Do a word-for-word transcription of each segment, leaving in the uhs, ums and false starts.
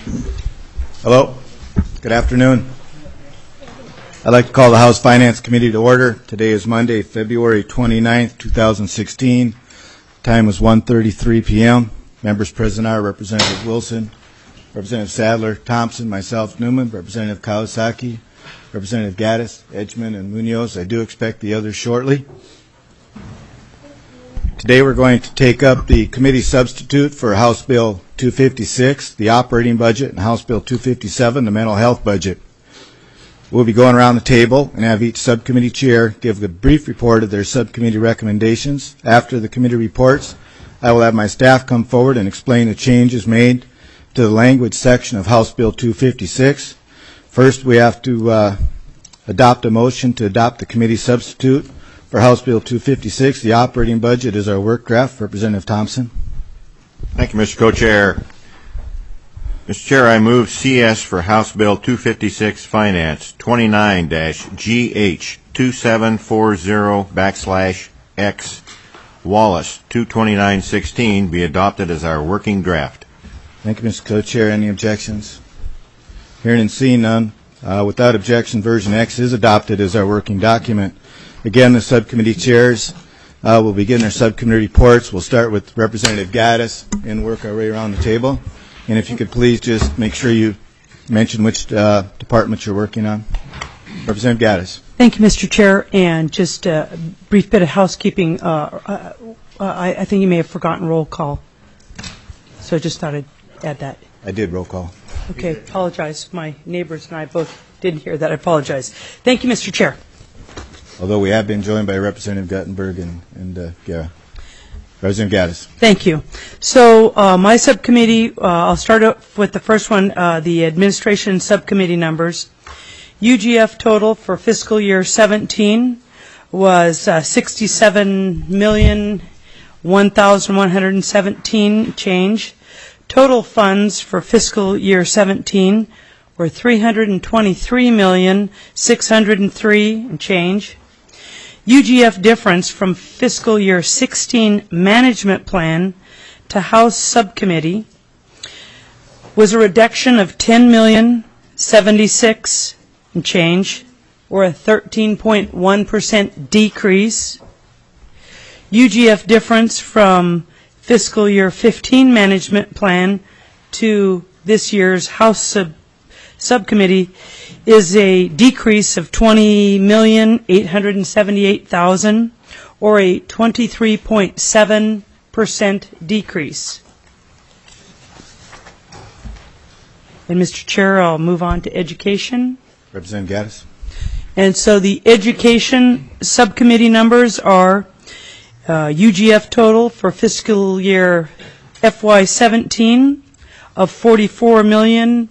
Hello. Good afternoon. I'd like to call the House Finance Committee to order. Today is Monday, February twenty-ninth, two thousand sixteen. Time is one thirty-three p m Members present are Representative Wilson, Representative Sadler, Thompson, myself, Newman, Representative Kawasaki, Representative Gaddis, Edgman, and Munoz. I do expect the others shortly. Today we're going to take up the committee substitute for House Bill two fifty-six, the operating budget, and House Bill two fifty-seven, the mental health budget. We'll be going around the table and have each subcommittee chair give a brief report of their subcommittee recommendations. After the committee reports, I will have my staff come forward and explain the changes made to the language section of House Bill two fifty-six. First, we have to uh, adopt a motion to adopt the committee substitute for House Bill two fifty-six. The operating budget is our work draft. Representative Thompson. Thank you, Mister Co-Chair. Mister Chair, I move C S for House Bill two fifty-six Finance twenty-nine G H two seven four zero backslash X Wallace two twenty-nine sixteen be adopted as our working draft. Thank you, Mister Co-Chair. Any objections? Hearing and seeing none, uh, without objection, version X is adopted as our working document. Again, the subcommittee chairs uh, will begin their subcommittee reports. We'll start with Representative Gaddis and work our way around the table. And if you could please just make sure you mention which uh, department you're working on. Representative Gaddis. Thank you, Mister Chair. And just a brief bit of housekeeping. Uh, uh, I, I think you may have forgotten roll call. So I just thought I'd add that. I did roll call. Okay, apologize. My neighbors and I both didn't hear that. I apologize. Thank you, Mister Chair. Although we have been joined by Representative Guttenberg and, and uh, Guerra. Representative Gaddis. Thank you. So uh, my subcommittee, uh, I'll start off with the first one, uh, the administration subcommittee numbers. U G F total for fiscal year seventeen was uh, sixty-seven million one thousand one hundred seventeen change. Total funds for fiscal year seventeen were three hundred twenty-three million six hundred three and change. U G F difference from fiscal year sixteen management plan to House subcommittee was a reduction of ten million seventy-six and change, or a thirteen point one percent decrease. U G F difference from fiscal year fifteen management plan to this year's House sub subcommittee is a decrease of twenty million eight hundred seventy-eight thousand, or a twenty-three point seven percent decrease. And Mister Chair, I'll move on to education. Representative Gaddis. And so the education subcommittee numbers are uh, U G F total for fiscal year F Y seventeen of forty-four million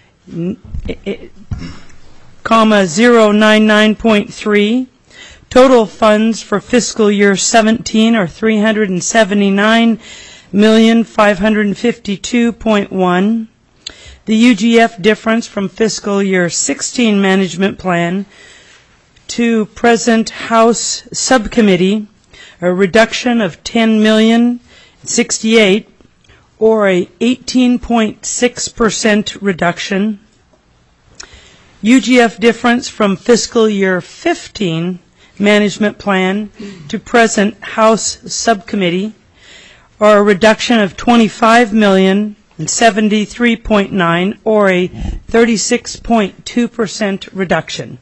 comma zero nine nine point three. Total funds for fiscal year seventeen are three hundred seventy-nine million five hundred fifty-two point one. The U G F difference from fiscal year sixteen management plan to present House subcommittee, a reduction of ten million sixty-eight, or a eighteen point six percent reduction. U G F difference from fiscal year fifteen management plan to present House subcommittee, or a reduction of twenty-five million seventy-three point nine, or a thirty-six point two percent reduction.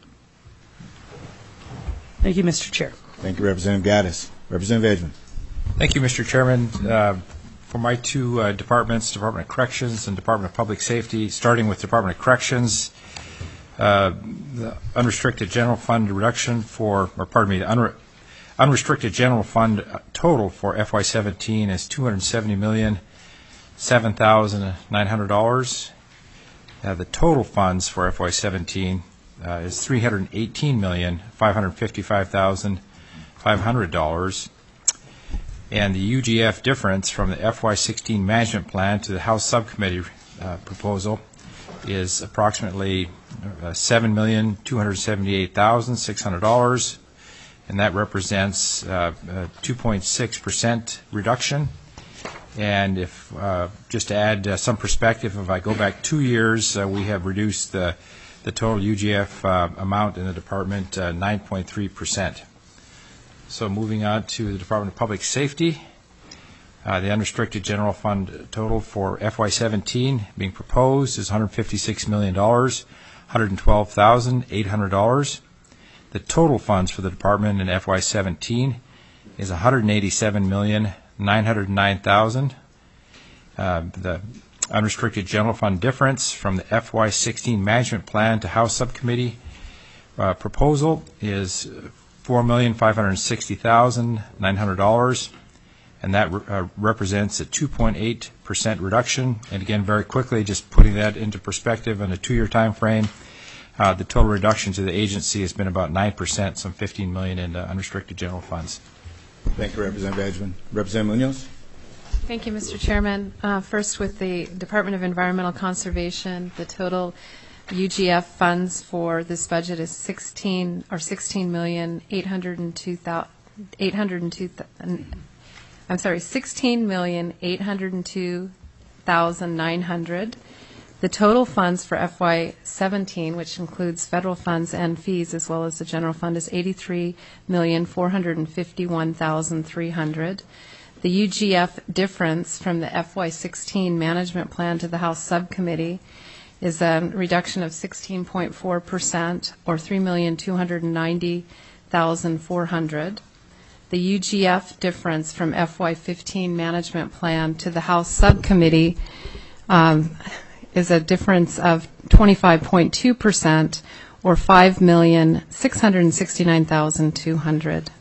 Thank you, Mister Chair. Thank you, Representative Gaddis. Representative Edgman. Thank you, Mister Chairman. Uh, for my two uh, departments, Department of Corrections and Department of Public Safety, starting with Department of Corrections, uh, the unrestricted general fund reduction for, or pardon me, the unre unrestricted general fund total for F Y seventeen is two hundred seventy million seven thousand nine hundred dollars. Uh, the total funds for F Y seventeen uh, is three hundred eighteen million five hundred fifty-five thousand five hundred dollars. And the U G F difference from the F Y sixteen management plan to the House subcommittee uh, proposal is approximately uh, seven million two hundred seventy-eight thousand six hundred dollars, and that represents uh, a two point six percent reduction. And if, uh, just to add uh, some perspective, if I go back two years, uh, we have reduced the, the total U G F uh, amount in the department uh, nine point three percent. So moving on to the Department of Public Safety, uh, the unrestricted general fund total for F Y seventeen being proposed is one hundred fifty-six million dollars, one hundred twelve thousand eight hundred dollars. The total funds for the department in F Y seventeen is one hundred eighty-seven million dollars, nine hundred nine thousand dollars. Uh, the unrestricted general fund difference from the F Y sixteen management plan to House Subcommittee uh, proposal is four million five hundred sixty thousand nine hundred dollars, and that re- uh, represents a two point eight percent reduction. And again, very quickly, just putting that into perspective in a two-year time frame, uh, the total reduction to the agency has been about nine percent, some fifteen million dollars in uh, unrestricted general funds. Thank you, Representative Edgman. Representative Munoz? Thank you, Mister Chairman. Uh, first, with the Department of Environmental Conservation, the total U G F funds for this budget is sixteen or sixteen million eight hundred and two thousand eight hundred and two. I'm sorry, sixteen million eight hundred and two thousand nine hundred. The total funds for F Y seventeen, which includes federal funds and fees as well as the general fund, is eighty-three million four hundred and fifty-one thousand three hundred. The U G F difference from the F Y sixteen management plan to the House Subcommittee is a reduction of sixteen point four percent, or three million two hundred and ninety thousand four hundred. The U G F difference from F Y fifteen management plan to the House Subcommittee um, is a difference of twenty-five point two percent, or five million six hundred and sixty-nine thousand two hundred.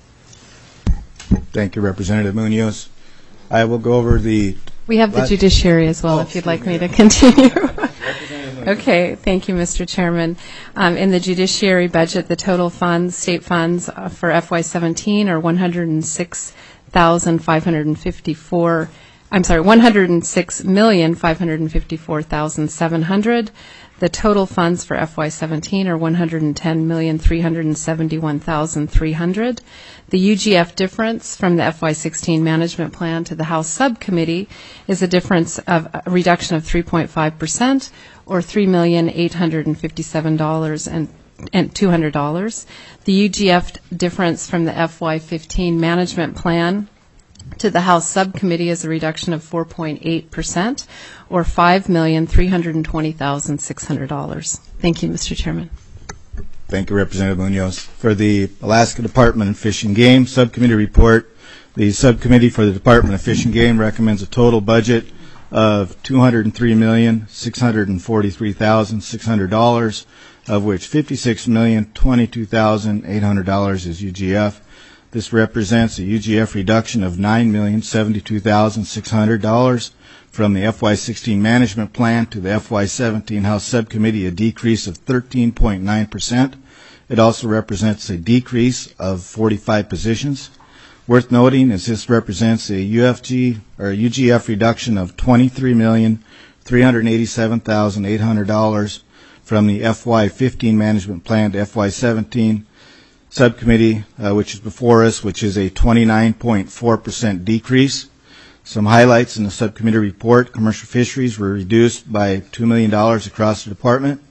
Thank you, Representative Munoz. I will go over the... We have the last- judiciary as well, Oh, if you'd like excuse me me. to continue. Okay, thank you, Mister Chairman. Um, in the judiciary budget, the total funds, state funds uh, for F Y seventeen are one hundred six thousand five hundred fifty-four. I'm sorry, one hundred six million five hundred fifty-four thousand seven hundred. The total funds for F Y seventeen are one hundred ten million three hundred seventy-one thousand three hundred. The U G F difference from the F Y sixteen management plan to the House Subcommittee is a difference of a reduction of three point five percent, or three million eight hundred fifty-seven thousand two hundred dollars. The U G F difference from the F Y fifteen management plan to the House Subcommittee is a reduction of four point eight percent, or five million three hundred twenty thousand six hundred dollars. Thank you, Mister Chairman. Thank you, Representative Munoz. For the Alaska Department of Fish and Game Subcommittee report, the Subcommittee for the Department of Fish and Game recommends a total budget of two hundred three million six hundred forty-three thousand six hundred dollars, of which fifty-six million twenty-two thousand eight hundred dollars is U G F. This represents a U G F reduction of nine million seventy-two thousand six hundred dollars. From the F Y sixteen management plan to the F Y seventeen House Subcommittee, a decrease of thirteen point nine percent. It also represents a decrease of forty-five positions. Worth noting is this represents a U F G or U G F reduction of twenty-three million three hundred eighty-seven thousand eight hundred dollars from the F Y fifteen management plan to F Y seventeen Subcommittee, uh, which is before us, which is a twenty-nine point four percent decrease. Some highlights in the subcommittee report: commercial fisheries were reduced by two million dollars across the department.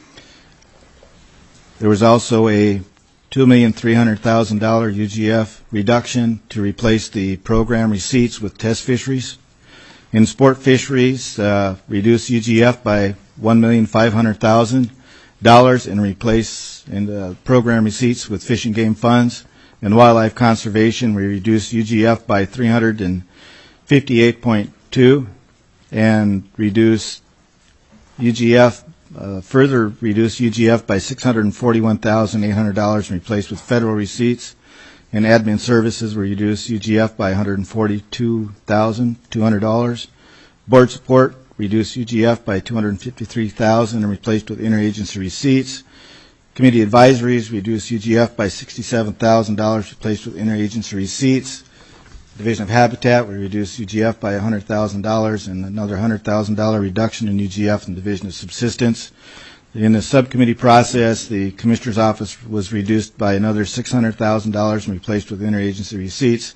There was also a two million three hundred thousand dollars U G F reduction to replace the program receipts with test fisheries. In sport fisheries, uh, reduced U G F by one million five hundred thousand dollars and replace in the program receipts with fish and game funds. In wildlife conservation, we reduced U G F by three hundred fifty-eight point two and reduced U G F, uh, further reduced U G F by six hundred forty-one thousand eight hundred dollars and replaced with federal receipts. In admin services, we reduced U G F by one hundred forty-two thousand two hundred dollars. Board support reduced U G F by two hundred fifty-three thousand dollars and replaced with interagency receipts. Committee advisories reduced U G F by sixty-seven thousand dollars, replaced with interagency receipts. Division of Habitat, we reduced U G F by one hundred thousand dollars and another one hundred thousand dollars reduction in U G F in Division of Subsistence. In the subcommittee process, the Commissioner's Office was reduced by another six hundred thousand dollars and replaced with interagency receipts.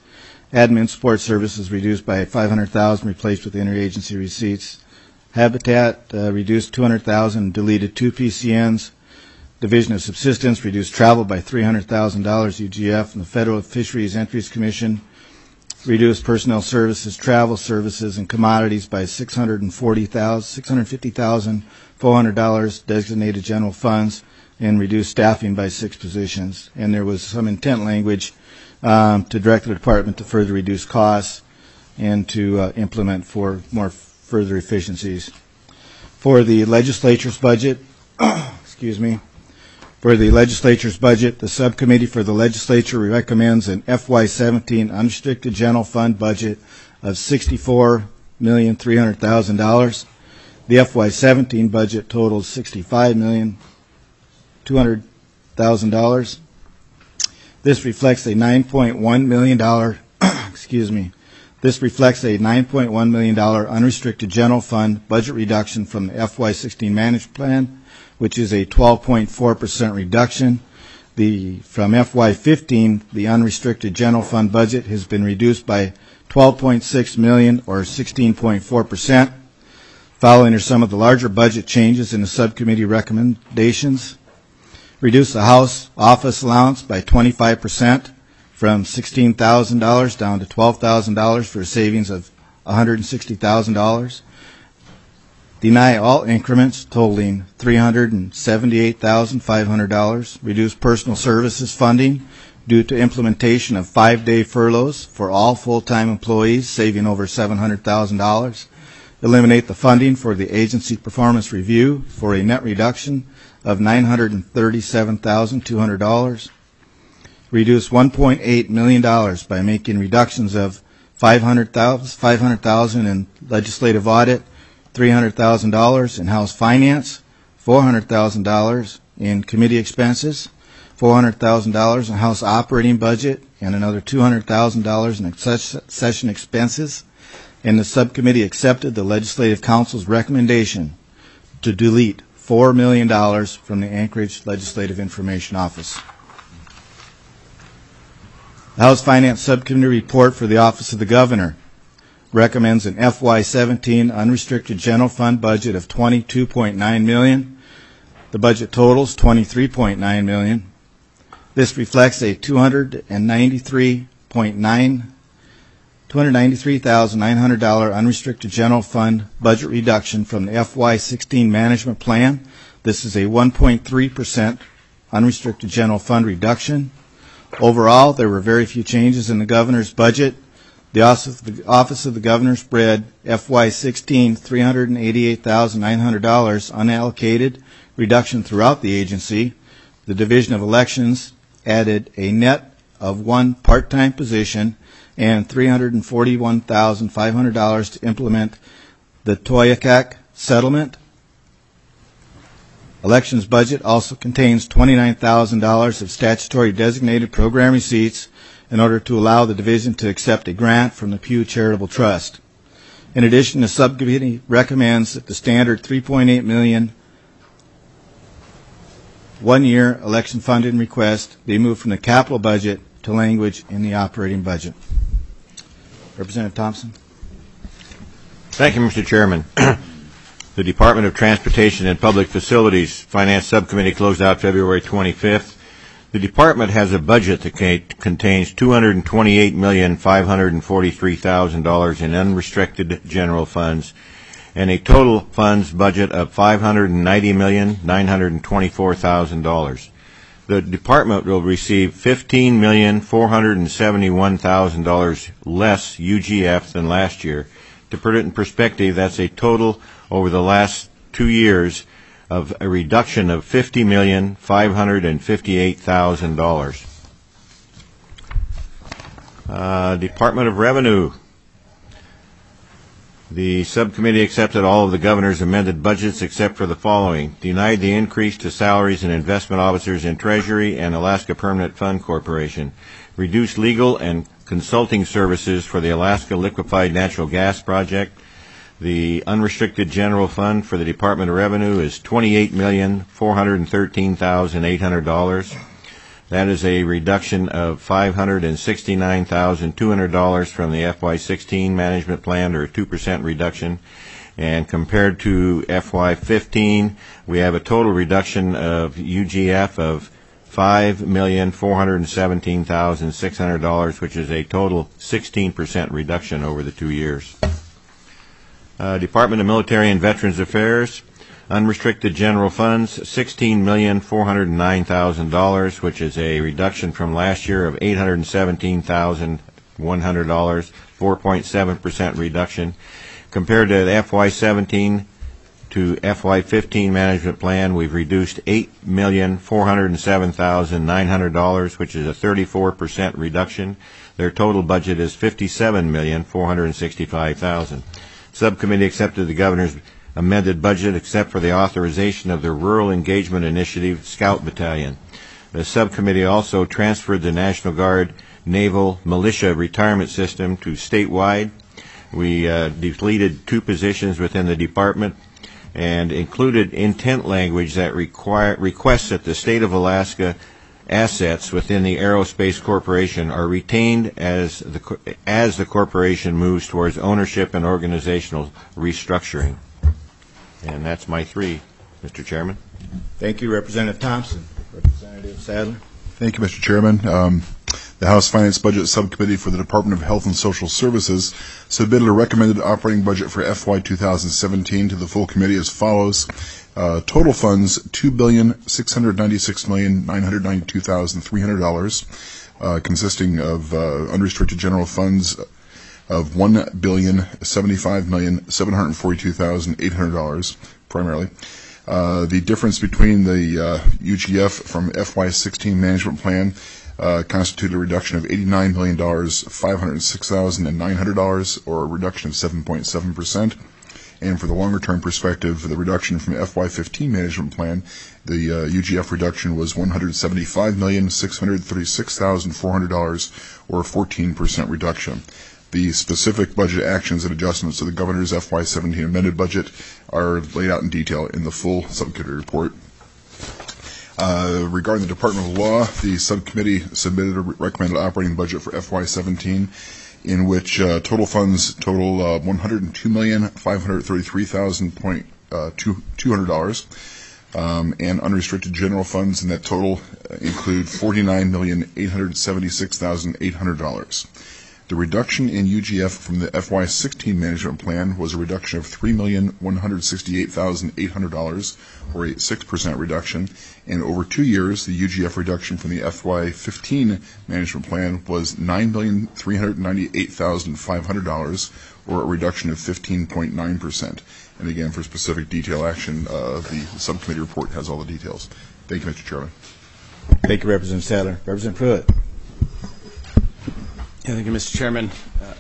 Admin support services reduced by five hundred thousand dollars, replaced with interagency receipts. Habitat uh, reduced two hundred thousand dollars, deleted two P C Ns. Division of Subsistence reduced travel by three hundred thousand dollars, U G F. And the Federal Fisheries Entries Commission reduced personnel services, travel services, and commodities by six hundred forty thousand dollars, six hundred fifty thousand four hundred dollars designated general funds, and reduced staffing by six positions. And there was some intent language um, to direct the department to further reduce costs and to uh, implement for more further efficiencies. For the legislature's budget, excuse me, for the legislature's budget, the subcommittee for the legislature recommends an F Y seventeen unrestricted general fund budget of sixty-four million three hundred thousand dollars. The F Y seventeen budget totals sixty-five million two hundred thousand dollars. This reflects a nine point one million dollars, excuse me, this reflects a nine point one million dollars unrestricted general fund budget reduction from the F Y sixteen management plan, which is a twelve point four percent reduction. The, from F Y fifteen, the unrestricted general fund budget has been reduced by twelve point six million dollars or sixteen point four percent. Following are some of the larger budget changes in the subcommittee recommendations. Reduce the House office allowance by twenty-five percent from sixteen thousand dollars down to twelve thousand dollars for a savings of one hundred sixty thousand dollars. Deny all increments totaling three hundred seventy-eight thousand five hundred dollars. Reduce personal services funding due to implementation of five-day furloughs for all full-time employees, saving over seven hundred thousand dollars. Eliminate the funding for the agency performance review for a net reduction of nine hundred thirty-seven thousand two hundred dollars. Reduce one point eight million dollars by making reductions of five hundred thousand dollars in legislative audit, three hundred thousand dollars in House Finance, four hundred thousand dollars in committee expenses, four hundred thousand dollars in House operating budget, and another two hundred thousand dollars in session expenses. And the subcommittee accepted the Legislative Council's recommendation to delete four million dollars from the Anchorage Legislative Information Office. The House Finance Subcommittee report for the Office of the Governor recommends an F Y seventeen unrestricted general fund budget of twenty-two point nine million dollars. The budget totals twenty-three point nine million dollars. This reflects a two hundred ninety-three thousand nine hundred dollars unrestricted general fund budget reduction from the F Y sixteen management plan. This is a one point three percent unrestricted general fund reduction. Overall, there were very few changes in the governor's budget. The Office of the, Office of the Governor spread F Y sixteen three hundred eighty-eight thousand nine hundred dollars unallocated reduction throughout the agency. The Division of Elections added a net of one part-time position and three hundred forty-one thousand five hundred dollars to implement the Toyakak settlement. Elections budget also contains twenty-nine thousand dollars of statutory designated program receipts in order to allow the division to accept a grant from the Pew Charitable Trust. In addition, the subcommittee recommends that the standard three point eight million dollars one-year election funding request be moved from the capital budget to language in the operating budget. Representative Thompson. Thank you, Mister Chairman. The Department of Transportation and Public Facilities Finance Subcommittee closed out February twenty-fifth. The department has a budget that contains two hundred twenty-eight million five hundred forty-three thousand dollars in unrestricted general funds and a total funds budget of five hundred ninety million nine hundred twenty-four thousand dollars. The department will receive fifteen million four hundred seventy-one thousand dollars less U G F than last year. To put it in perspective, that's a total over the last two years of a reduction of fifty million five hundred fifty-eight thousand dollars. Uh, Department of Revenue. The subcommittee accepted all of the governor's amended budgets except for the following. Denied the increase to salaries and investment officers in Treasury and Alaska Permanent Fund Corporation. Reduced legal and consulting services for the Alaska Liquefied Natural Gas Project. The unrestricted general fund for the Department of Revenue is twenty-eight million four hundred thirteen thousand eight hundred dollars. That is a reduction of five hundred sixty-nine thousand two hundred dollars from the F Y sixteen management plan, or a two percent reduction. And compared to F Y fifteen, we have a total reduction of U G F of five million four hundred seventeen thousand six hundred dollars, which is a total sixteen percent reduction over the two years. Uh, Department of Military and Veterans Affairs, unrestricted general funds, sixteen million four hundred nine thousand dollars, which is a reduction from last year of eight hundred seventeen thousand one hundred dollars, four point seven percent reduction. Compared to F Y seventeen to F Y fifteen management plan, we've reduced eight million four hundred seven thousand nine hundred dollars, which is a thirty-four percent reduction. Their total budget is fifty-seven million four hundred sixty-five thousand dollars. Subcommittee accepted the governor's amended budget except for the authorization of the Rural Engagement Initiative Scout Battalion. The subcommittee also transferred the National Guard Naval Militia Retirement System to statewide. We uh, deleted two positions within the department and included intent language that require, requests that the state of Alaska assets within the Aerospace Corporation are retained as the, as the corporation moves towards ownership and organizational restructuring. And that's my three, Mister Chairman. Thank you, Representative Thompson. Representative Sadler. Thank you, Mister Chairman. Um, the House Finance Budget Subcommittee for the Department of Health and Social Services submitted a recommended operating budget for F Y two thousand seventeen to the full committee as follows. Uh, total funds, two billion six hundred ninety-six million nine hundred ninety-two thousand three hundred dollars, uh, consisting of uh, unrestricted general funds of one billion seventy-five million seven hundred forty-two thousand eight hundred dollars, primarily. Uh, the difference between the uh, U G F from F Y sixteen management plan uh, constituted a reduction of eighty-nine million five hundred six thousand nine hundred dollars, or a reduction of seven point seven percent. And for the longer-term perspective, the reduction from F Y fifteen management plan, the uh, U G F reduction was one hundred seventy-five million six hundred thirty-six thousand four hundred dollars, or a fourteen percent reduction. The specific budget actions and adjustments to the governor's F Y seventeen amended budget are laid out in detail in the full subcommittee report. Uh, regarding the Department of Law, the subcommittee submitted a recommended operating budget for F Y seventeen, in which uh, total funds total uh, one hundred two million five hundred thirty-three thousand two hundred dollars, um, and unrestricted general funds in that total uh, include forty-nine million eight hundred seventy-six thousand eight hundred dollars. The reduction in U G F from the F Y sixteen management plan was a reduction of three million one hundred sixty-eight thousand eight hundred dollars, or a six percent reduction, and over two years, the U G F reduction from the F Y fifteen management plan was nine million three hundred ninety-eight thousand five hundred dollars, or a reduction of fifteen point nine percent. And again, for specific detail action, uh, the subcommittee report has all the details. Thank you, Mister Chairman. Thank you, Representative Sadler. Representative Pruitt. Yeah, thank you, Mister Chairman. Uh,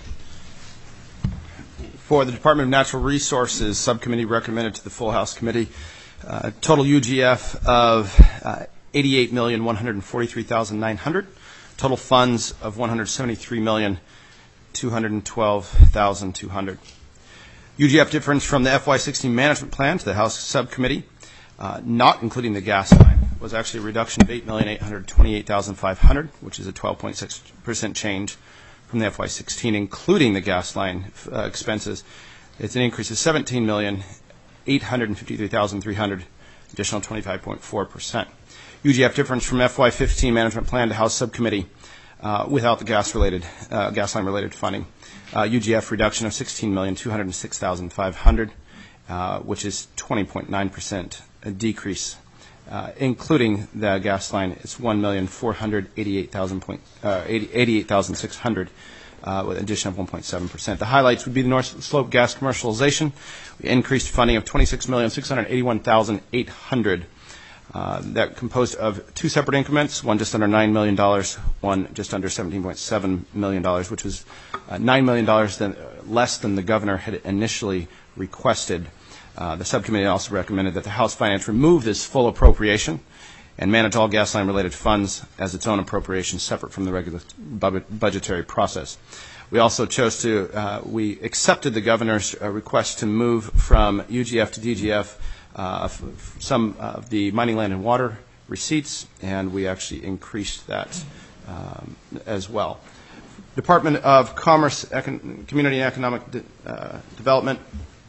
for the Department of Natural Resources, subcommittee recommended to the full House committee uh, total U G F of uh, eighty-eight million one hundred forty-three thousand nine hundred dollars, total funds of one hundred seventy-three million two hundred twelve thousand two hundred dollars. U G F difference from the F Y sixteen management plan to the House subcommittee, uh, not including the gas line, was actually a reduction of eight million eight hundred twenty-eight thousand five hundred dollars, which is a twelve point six percent change from the F Y sixteen, including the gas line uh, expenses. It's an increase of seventeen million eight hundred fifty-three thousand three hundred dollars, additional twenty-five point four percent. U G F difference from F Y fifteen management plan to House subcommittee uh, without the gas related, uh, gas line related funding. Uh, U G F reduction of sixteen million two hundred six thousand five hundred dollars, uh, which is twenty point nine percent decrease. Uh, including the gas line, it's one million four hundred eighty-eight thousand six hundred dollars, uh, with an addition of one point seven percent. The highlights would be the North Slope gas commercialization. We increased funding of twenty-six million six hundred eighty-one thousand eight hundred dollars. Uh, that composed of two separate increments, one just under nine million dollars, one just under seventeen point seven million dollars, which was uh, nine million dollars than, uh, less than the governor had initially requested. Uh, the subcommittee also recommended that the House Finance remove this full appropriation and manage all gas line related funds as its own appropriation separate from the regular bu- budgetary process. We also chose to, uh, we accepted the governor's uh, request to move from U G F to D G F uh, f- some of the mining, land, and water receipts, and we actually increased that um, as well. Department of Commerce, Econ- Community and Economic De- uh, Development,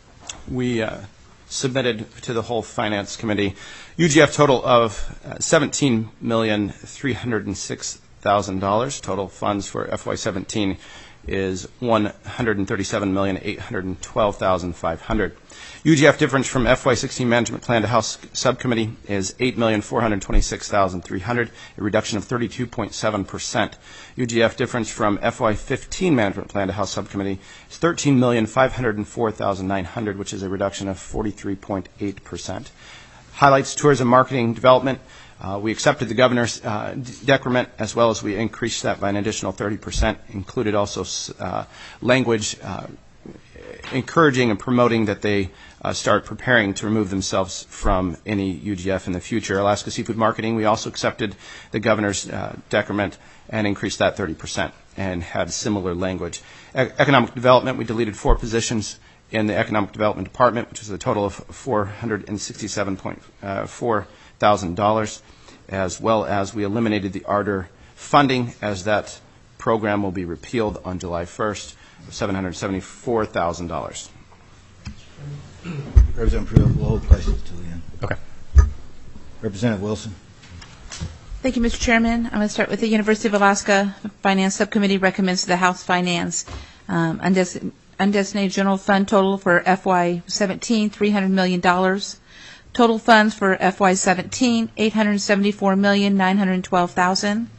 we uh, submitted to the whole Finance Committee U G F total of uh, seventeen million three hundred six thousand dollars. Total funds for F Y seventeen is one hundred thirty-seven million eight hundred twelve thousand five hundred dollars. U G F difference from F Y sixteen Management Plan to House Subcommittee is eight million four hundred twenty-six thousand three hundred dollars, a reduction of thirty-two point seven percent. U G F difference from F Y fifteen Management Plan to House Subcommittee is thirteen million five hundred four thousand nine hundred dollars, which is a reduction of forty-three point eight percent. Highlights tourism, marketing, development. Uh, we accepted the governor's uh, decrement, as well as we increased that by an additional thirty percent, included also uh, language uh, encouraging and promoting that they uh, start preparing to remove themselves from any U G F in the future. Alaska Seafood Marketing, we also accepted the governor's uh, decrement and increased that thirty percent and had similar language. E- economic development, we deleted four positions in the Economic Development Department, which is a total of four hundred sixty-seven point four thousand dollars, as well as we eliminated the Ardor funding, as that program will be repealed on July first, seven hundred seventy-four thousand dollars. Representative Pruitt will hold questions till the end. Okay. Representative Wilson. Thank you, Mister Chairman. I'm going to start with the University of Alaska Finance Subcommittee recommends to the House Finance um, undes- undesignated general fund total for F Y seventeen, three hundred million dollars. Total funds for F Y seventeen, eight hundred seventy-four million nine hundred twelve thousand dollars.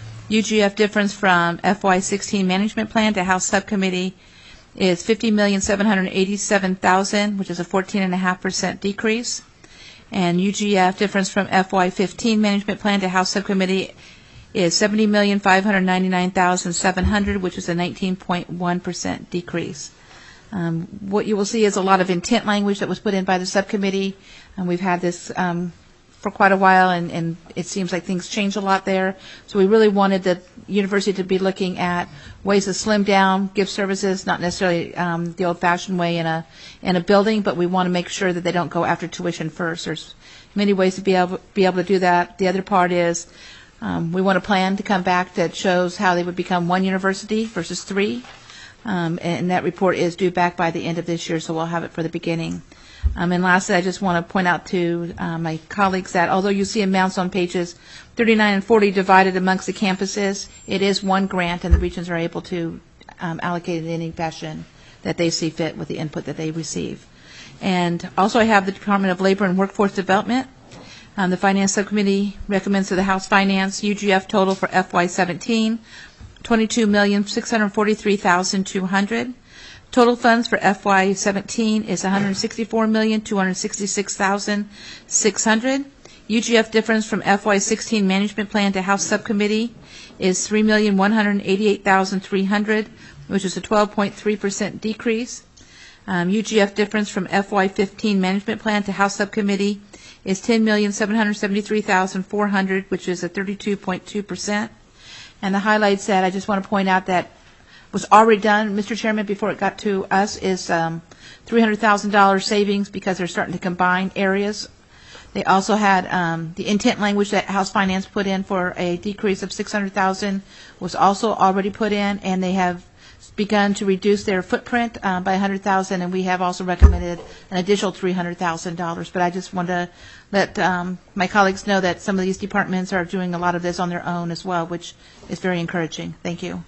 U G F difference from F Y sixteen Management Plan to House Subcommittee is fifty million seven hundred eighty-seven thousand dollars, which is a fourteen point five percent decrease. And U G F difference from F Y fifteen Management Plan to House Subcommittee is seventy million five hundred ninety-nine thousand seven hundred dollars, which is a nineteen point one percent decrease. Um, what you will see is a lot of intent language that was put in by the subcommittee, and we've had this um, for quite a while, and, and it seems like things change a lot there. So we really wanted the university to be looking at ways to slim down, give services, not necessarily um, the old-fashioned way in a in a building, but we want to make sure that they don't go after tuition first. There's many ways to be able be able to do that. The other part is um, we want a plan to come back that shows how they would become one university versus three. Um, and that report is due back by the end of this year, so we'll have it for the beginning. Um, and lastly, I just want to point out to uh, my colleagues that although you see amounts on pages thirty-nine and forty divided amongst the campuses, it is one grant, and the regions are able to um, allocate it in any fashion that they see fit with the input that they receive. And also I have the Department of Labor and Workforce Development. Um, the Finance Subcommittee recommends to the House Finance U G F total for F Y seventeen, twenty-two million six hundred forty-three thousand two hundred dollars. Total funds for F Y seventeen is one hundred sixty-four million two hundred sixty-six thousand six hundred dollars. U G F difference from F Y sixteen Management Plan to House Subcommittee is three million one hundred eighty-eight thousand three hundred dollars, which is a twelve point three percent decrease. Um, U G F difference from F Y fifteen Management Plan to House Subcommittee is ten million seven hundred seventy-three thousand four hundred dollars, which is a thirty-two point two percent. And the highlights that I just want to point out that was already done, Mister Chairman, before it got to us, is um, three hundred thousand dollars savings because they're starting to combine areas. They also had um, the intent language that House Finance put in for a decrease of six hundred thousand dollars was also already put in, and they have begun to reduce their footprint uh, by one hundred thousand dollars, and we have also recommended an additional three hundred thousand dollars. But I just want to let um, my colleagues know that some of these departments are doing a lot of this on their own as well, which is very encouraging. Thank you.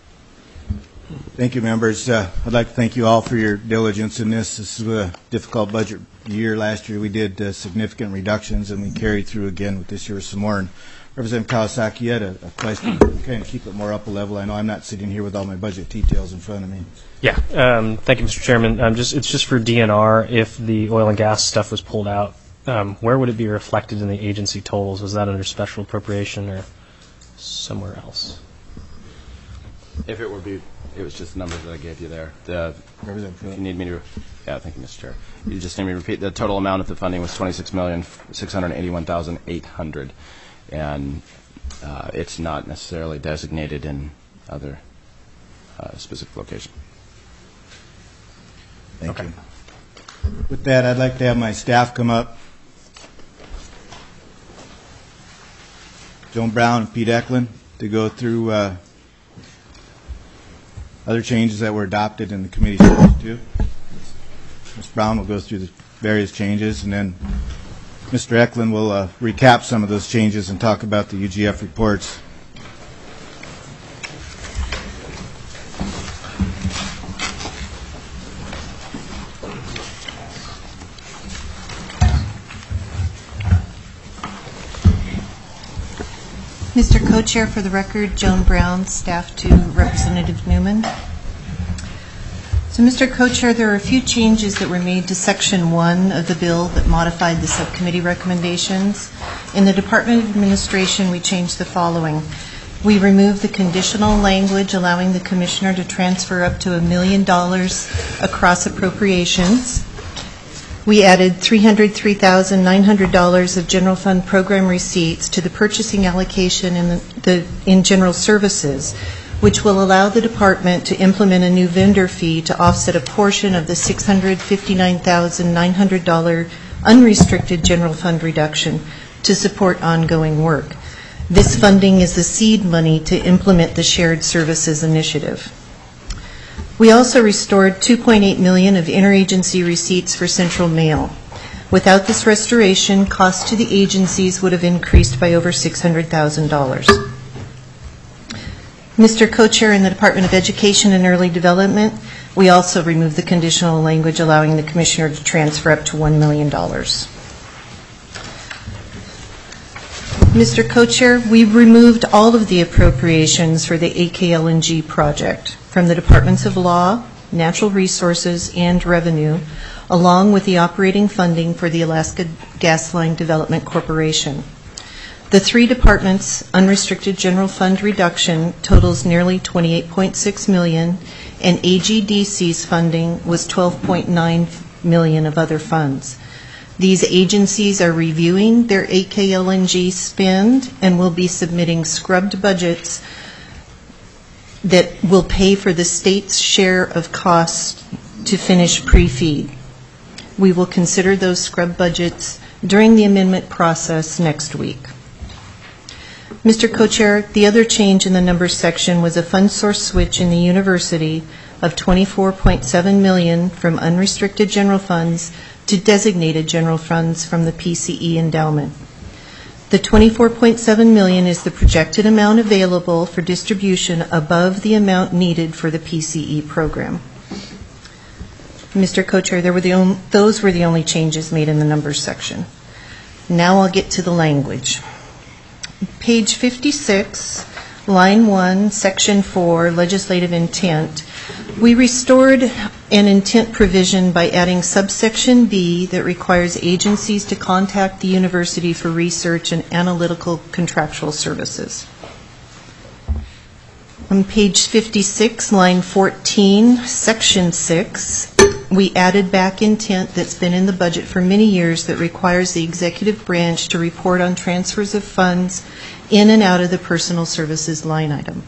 Thank you, members. Uh, I'd like to thank you all for your diligence in this. This is a difficult budget year. Last year we did uh, significant reductions, and we carried through again with this year some more. And Representative Kawasaki, you had a, a question. Kind of keep it more up a level. I know I'm not sitting here with all my budget details in front of me. Yeah. Um, thank you, Mister Chairman. Um, just it's just for D N R. If the oil and gas stuff was pulled out, um, where would it be reflected in the agency totals? Was that under special appropriation or somewhere else? If it were be, it was just the numbers that I gave you there. The, if you need me to, yeah, thank you, Mister Chair. You just need me to repeat the total amount of the funding was twenty-six million six hundred eighty-one thousand eight hundred, and uh, it's not necessarily designated in other uh, specific location. Thank okay. you. With that, I'd like to have my staff come up. Joan Brown and Pete Eklund to go through uh, other changes that were adopted in the committee substitute. Miz Brown will go through the various changes, and then Mister Eklund will uh, recap some of those changes and talk about the U G F reports. Mister Co-Chair, for the record, Joan Brown, staff to Representative Newman. So, Mister Co-Chair, there are a few changes that were made to Section one of the bill that modified the subcommittee recommendations. In the Department of Administration, we changed the following. We removed the conditional language allowing the Commissioner to transfer up to a million dollars across appropriations. We added three hundred three thousand nine hundred dollars of general fund program receipts to the purchasing allocation in, the, the, in general services, which will allow the department to implement a new vendor fee to offset a portion of the six hundred fifty-nine thousand nine hundred dollars unrestricted general fund reduction to support ongoing work. This funding is the seed money to implement the shared services initiative. We also restored two point eight million dollars of interagency receipts for central mail. Without this restoration, costs to the agencies would have increased by over six hundred thousand dollars. Mister Co-Chair, in the Department of Education and Early Development, we also removed the conditional language allowing the Commissioner to transfer up to one million dollars. Mister Co-Chair, we removed all of the appropriations for the A K L N G project from the Departments of Law, Natural Resources, and Revenue, along with the operating funding for the Alaska Gas Line Development Corporation. The three departments' unrestricted general fund reduction totals nearly twenty-eight point six million dollars, and A G D C's funding was twelve point nine million dollars of other funds. These agencies are reviewing their A K L N G spend and will be submitting scrubbed budgets that will pay for the state's share of costs to finish pre-feed. We will consider those scrub budgets during the amendment process next week. Mister Co-Chair, the other change in the numbers section was a fund source switch in the university of twenty-four point seven million dollars from unrestricted general funds to designated general funds from the P C E endowment. The twenty-four point seven million dollars is the projected amount available for distribution above the amount needed for the P C E program. Mister Co-Chair, there were the only, those were the only changes made in the numbers section. Now I'll get to the language. Page fifty-six, line one, section four, legislative intent. We restored an intent provision by adding subsection B that requires agencies to contact the university for research and analytical contractual services. On page fifty-six, line fourteen, section six, we added back intent that's been in the budget for many years that requires the executive branch to report on transfers of funds in and out of the personal services line item.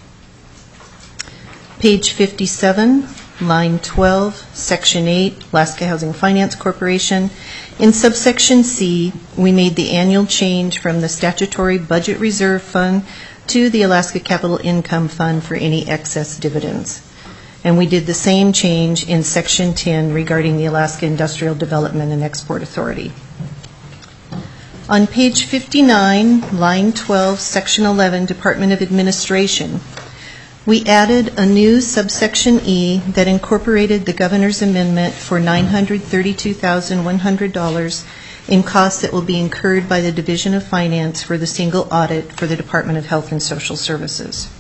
Page fifty-seven, line twelve, section eight, Alaska Housing Finance Corporation. In subsection C, we made the annual change from the statutory budget reserve fund to the Alaska Capital Income Fund for any excess dividends. And we did the same change in section ten regarding the Alaska Industrial Development and Export Authority. On page fifty-nine, line twelve, section eleven, Department of Administration, we added a new subsection E that incorporated the governor's amendment for nine hundred thirty-two thousand one hundred dollars in costs that will be incurred by the Division of Finance for the single audit for the Department of Health and Social Services.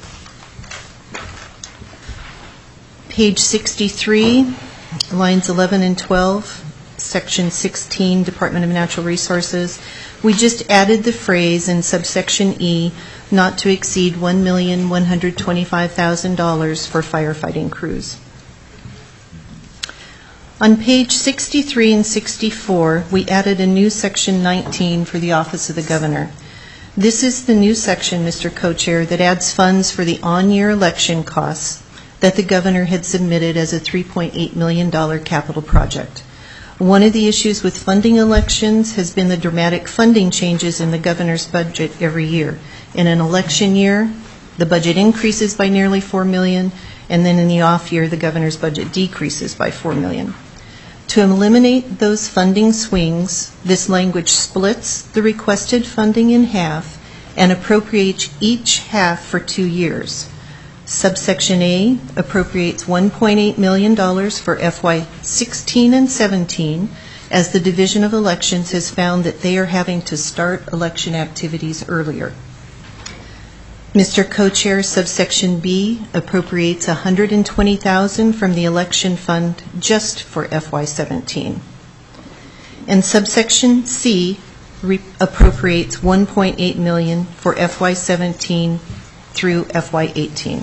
Page sixty-three, lines eleven and twelve, section sixteen, Department of Natural Resources. We just added the phrase in subsection E, not to exceed one million one hundred twenty-five thousand dollars for firefighting crews. On page sixty-three and sixty-four, we added a new section nineteen for the Office of the Governor. This is the new section, Mister Co-Chair, that adds funds for the on-year election costs that the Governor had submitted as a three point eight million dollars capital project. One of the issues with funding elections has been the dramatic funding changes in the governor's budget every year. In an election year, the budget increases by nearly four million dollars, and then in the off year, the governor's budget decreases by four million dollars. To eliminate those funding swings, this language splits the requested funding in half and appropriates each half for two years. Subsection A appropriates one point eight million dollars for F Y sixteen and seventeen, as the Division of Elections has found that they are having to start election activities earlier. Mister Co-Chair, subsection B appropriates one hundred twenty thousand dollars from the election fund just for F Y seventeen. And subsection C re- appropriates one point eight million dollars for F Y seventeen through F Y eighteen.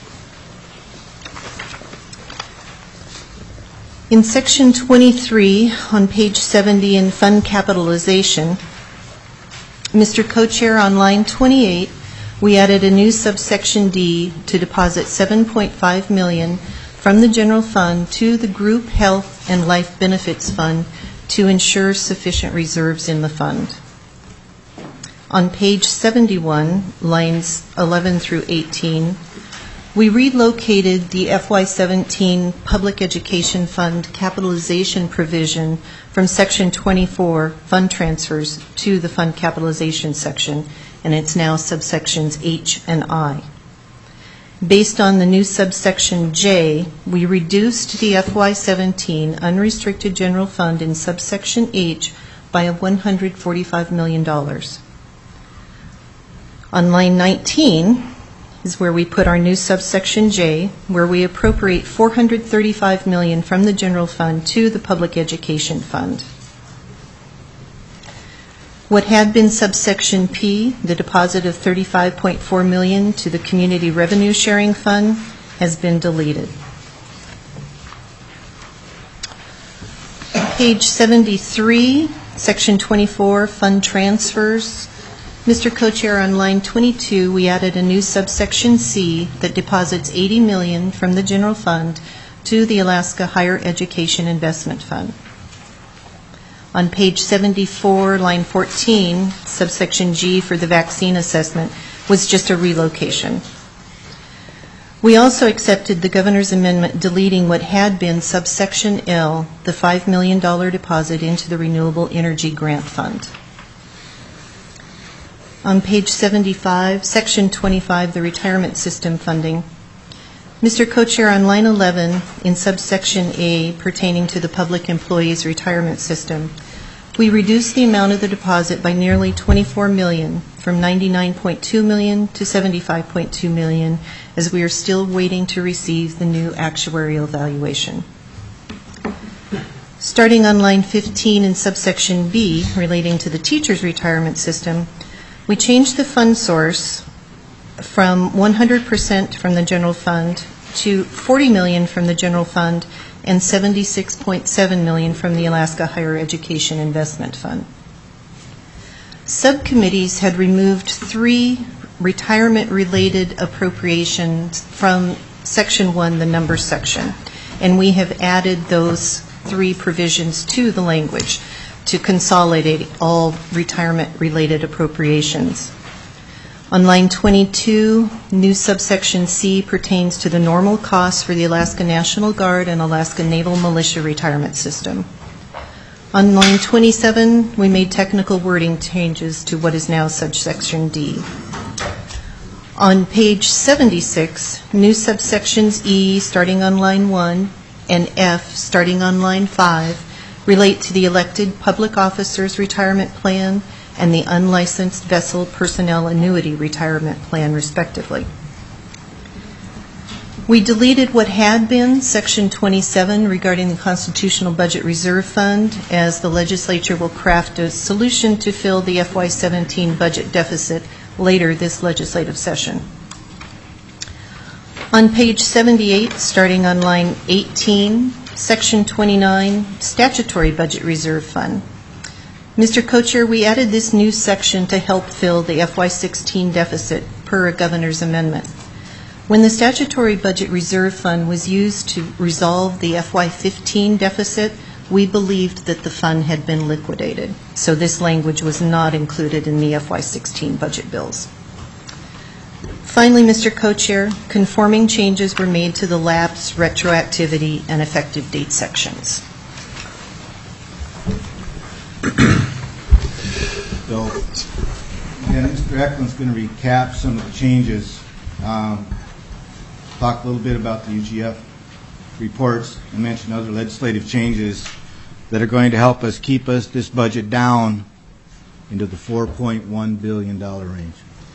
In section twenty-three on page seventy in fund capitalization, Mister Co-Chair, on line twenty-eight, we added a new subsection D to deposit seven point five million dollars from the general fund to the group health and life benefits fund to ensure sufficient reserves in the fund. On page seventy-one, lines eleven through eighteen, we relocated the F Y seventeen Public Education Fund capitalization provision from section twenty-four, fund transfers, to the fund capitalization section, and it's now subsections H and I. Based on the new subsection J, we reduced the F Y seventeen unrestricted general fund in subsection H by one hundred forty-five million dollars. On line nineteen is where we put our new subsection J, where we appropriate four hundred thirty-five million dollars from the general fund to the public education fund. What had been subsection P, the deposit of thirty-five point four million dollars to the community revenue sharing fund, has been deleted. Page seventy-three, section twenty-four, fund transfers. Mister Co-Chair, on line twenty-two, we added a new subsection C that deposits eighty million dollars from the general fund to the Alaska Higher Education Investment Fund. On page seventy-four, line fourteen, subsection G for the vaccine assessment was just a relocation. We also accepted the governor's amendment deleting what had been subsection L, the five million dollars deposit into the Renewable Energy Grant Fund. On page seventy-five, section twenty-five, the retirement system funding. Mister Co-Chair, on line eleven, in subsection A pertaining to the public employees retirement system, we reduced the amount of the deposit by nearly twenty-four million dollars, from ninety-nine point two million dollars to seventy-five point two million dollars, as we are still waiting to receive the new actuarial valuation. Starting on line fifteen in subsection B, relating to the teachers' retirement system, we changed the fund source from one hundred percent from the general fund to forty million dollars from the general fund and seventy-six point seven million dollars from the Alaska Higher Education Investment Fund. Subcommittees had removed three retirement-related appropriations from section one, the number section, and we have added those three provisions to the language to consolidate all retirement-related appropriations. On line twenty-two, new subsection C pertains to the normal costs for the Alaska National Guard and Alaska Naval Militia Retirement System. On line twenty-seven, we made technical wording changes to what is now subsection D. On page seventy-six, new subsections E starting on line one and F starting on line five relate to the elected public officers retirement plan and the unlicensed vessel personnel annuity retirement plan, respectively. We deleted what had been section twenty-seven regarding the Constitutional Budget Reserve Fund, as the legislature will craft a solution to fill the F Y seventeen budget deficit later this legislative session. On page seventy-eight, starting on line eighteen, section twenty-nine, Statutory Budget Reserve Fund. Mister Co-Chair, we added this new section to help fill the F Y sixteen deficit per a governor's amendment. When the Statutory Budget Reserve Fund was used to resolve the F Y fifteen deficit, we believed that the fund had been liquidated. So this language was not included in the F Y sixteen budget bills. Finally, Mister Co-Chair, conforming changes were made to the lapse, retroactivity, and effective date sections. So, again, Mister Eklund's going to recap some of the changes, um, talk a little bit about the U G F reports, and mention other legislative changes that are going to help us keep us this budget down into the four point one billion dollars range.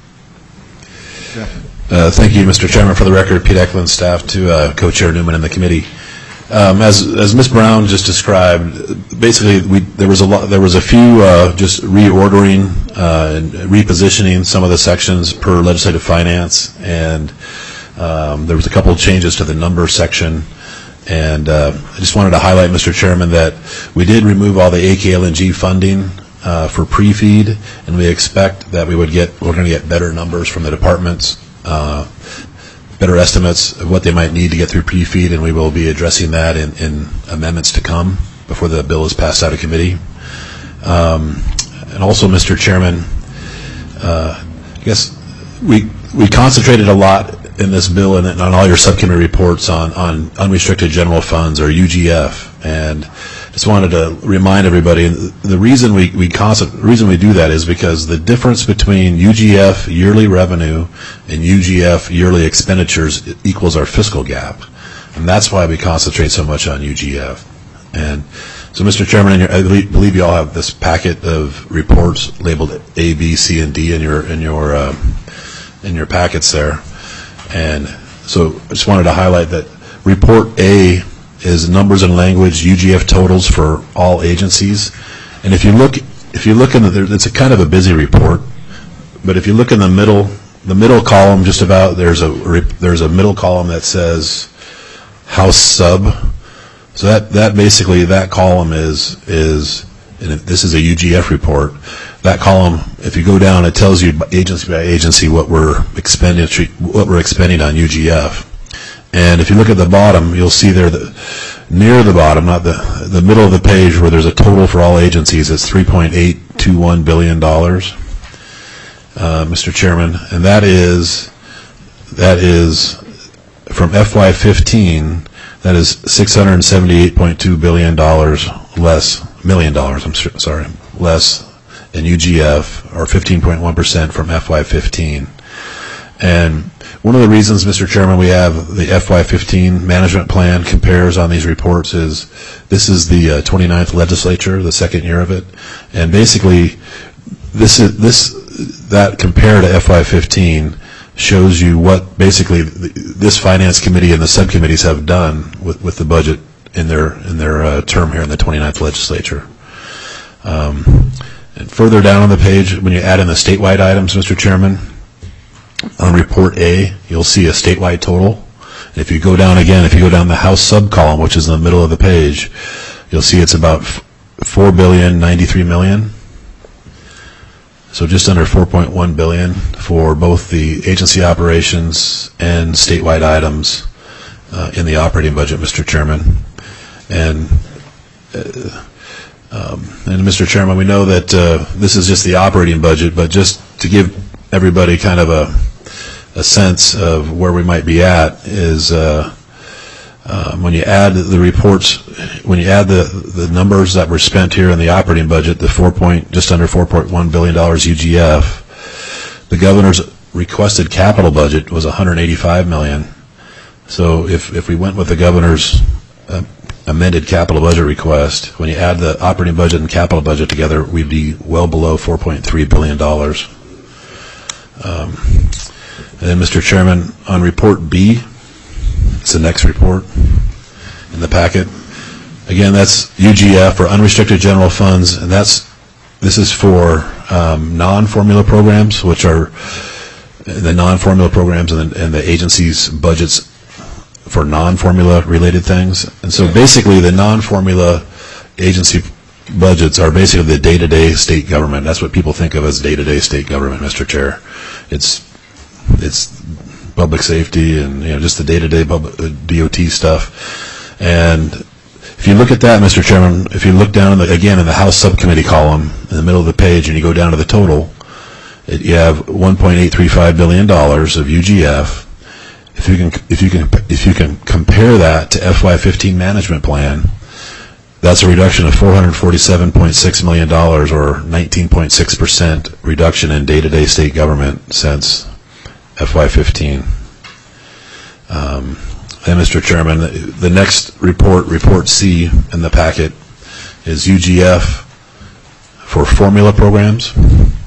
Uh, thank you, Mister Chairman. For the record, Pete Eklund, staff to uh, Co-Chair Newman and the committee. Um, as as Miz Brown just described, basically we there was a lot there was a few uh, just reordering uh, and repositioning some of the sections per legislative finance, and um, there was a couple of changes to the number section. And uh, I just wanted to highlight, Mister Chairman, that we did remove all the A K L N G funding uh, for pre-feed, and we expect that we would get we're going to get better numbers from the departments. Uh, better estimates of what they might need to get through pre-feed, and we will be addressing that in, in amendments to come before the bill is passed out of committee. Um, and also, Mister Chairman, uh, I guess we we concentrated a lot in this bill and on all your subcommittee reports on, on unrestricted general funds, or U G F, and just wanted to remind everybody the reason we we concept, the reason we do that is because the difference between U G F yearly revenue and U G F yearly expenditures equals our fiscal gap, and that's why we concentrate so much on U G F. And so, Mister Chairman, in your, I believe you all have this packet of reports labeled A, B, C, and D in your in your uh, in your packets there. And so I just wanted to highlight that Report A is numbers and language U G F totals for all agencies. And if you look, if you look in the, it's a kind of a busy report, but if you look in the middle, the middle column, just about there's a there's a middle column that says House Sub. So that that basically that column is is and this is a U G F report. That column, if you go down, it tells you agency by agency what we're expending, what we're expending on U G F. And if you look at the bottom, you'll see there that near the bottom, not the the middle of the page, where there's a total for all agencies, it's three point eight two one billion dollars, uh, Mister Chairman, and that is that is from F Y fifteen. That is six hundred seventy-eight point two billion dollars less million dollars. I'm sorry, less. In U G F, or fifteen point one percent from F Y fifteen. And one of the reasons, Mister Chairman, we have the F Y fifteen management plan compares on these reports is this is the uh, twenty-ninth legislature, the second year of it, and basically this is this that compared to F Y fifteen shows you what basically the, this finance committee and the subcommittees have done with, with the budget in their in their uh, term here in the twenty-ninth legislature. Um, And further down on the page, when you add in the statewide items, Mister Chairman, on Report A, you'll see a statewide total. And if you go down again, if you go down the House sub column, which is in the middle of the page, you'll see it's about four billion ninety-three million. So just under four point one billion for both the agency operations and statewide items uh, in the operating budget, Mister Chairman. And uh, Um, and Mister Chairman, we know that uh, this is just the operating budget, but just to give everybody kind of a, a sense of where we might be at is uh, uh, when you add the reports, when you add the, the numbers that were spent here in the operating budget, the four point just under four point one billion dollars U G F, the governor's requested capital budget was one hundred eighty-five million dollars. So if if we went with the governor's uh, amended capital budget request, when you add the operating budget and capital budget together, we'd be well below four point three billion dollars. Um, and then, Mister Chairman, on Report B, it's the next report in the packet. Again, that's U G F, or unrestricted general funds, and that's this is for um, non-formula programs, which are the non-formula programs and the, and the agency's budgets for non-formula related things. And so basically the non-formula agency budgets are basically the day-to-day state government. That's what people think of as day-to-day state government, Mister Chair. It's it's public safety and, you know, just the day-to-day public, uh, D O T stuff. And If you look at that, Mister Chairman, if you look down, in the, again, in the House Subcommittee column, in the middle of the page, and you go down to the total, it, you have one point eight three five billion dollars of U G F. If you can, if you can, if you can compare that to F Y fifteen management plan, that's a reduction of four hundred forty-seven point six million dollars, or nineteen point six percent reduction in day-to-day state government since F Y fifteen. Um, and Mister Chairman, the next report, Report C in the packet, is U G F for formula programs.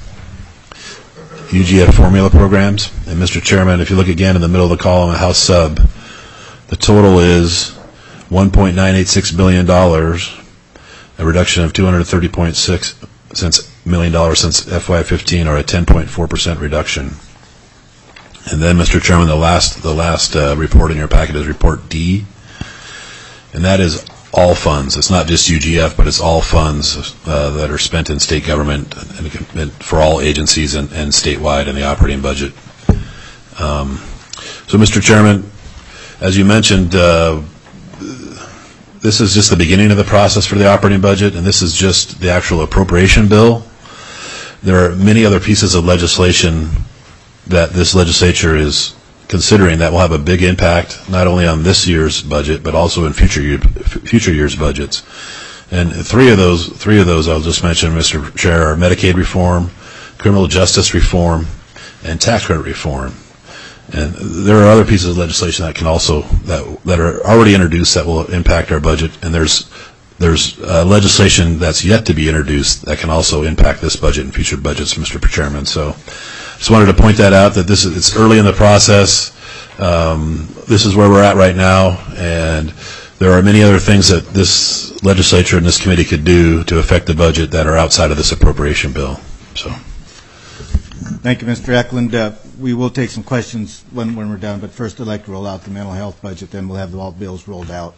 U G F formula programs. And Mister Chairman, if you look again in the middle of the column, House Sub, the total is one point nine eight six billion dollars, a reduction of two hundred thirty point six million dollars since F Y fifteen, or a ten point four percent reduction. And then, Mister Chairman, the last the last uh, report in your packet is Report D, and that is all funds. It's not just U G F, but it's all funds uh, that are spent in state government and, and for all agencies and, and statewide in the operating budget. Um, so, Mister Chairman, as you mentioned, uh, this is just the beginning of the process for the operating budget, and this is just the actual appropriation bill. There are many other pieces of legislation that this legislature is considering that will have a big impact not only on this year's budget but also in future year, future years' budgets. And three of those, three of those I'll just mention, Mister Chair, are Medicaid reform, criminal justice reform, and tax credit reform. And there are other pieces of legislation that can also that that are already introduced that will impact our budget. And there's there's uh, legislation that's yet to be introduced that can also impact this budget and future budgets, Mister Chairman. So, just wanted to point that out, that this is it's early in the process. Um, this is where we're at right now, and there are many other things that this legislature and this committee could do to affect the budget that are outside of this appropriation bill. So, thank you, Mister Eklund. Uh, we will take some questions when, when we're done, but first I'd like to roll out the mental health budget, then we'll have all bills rolled out.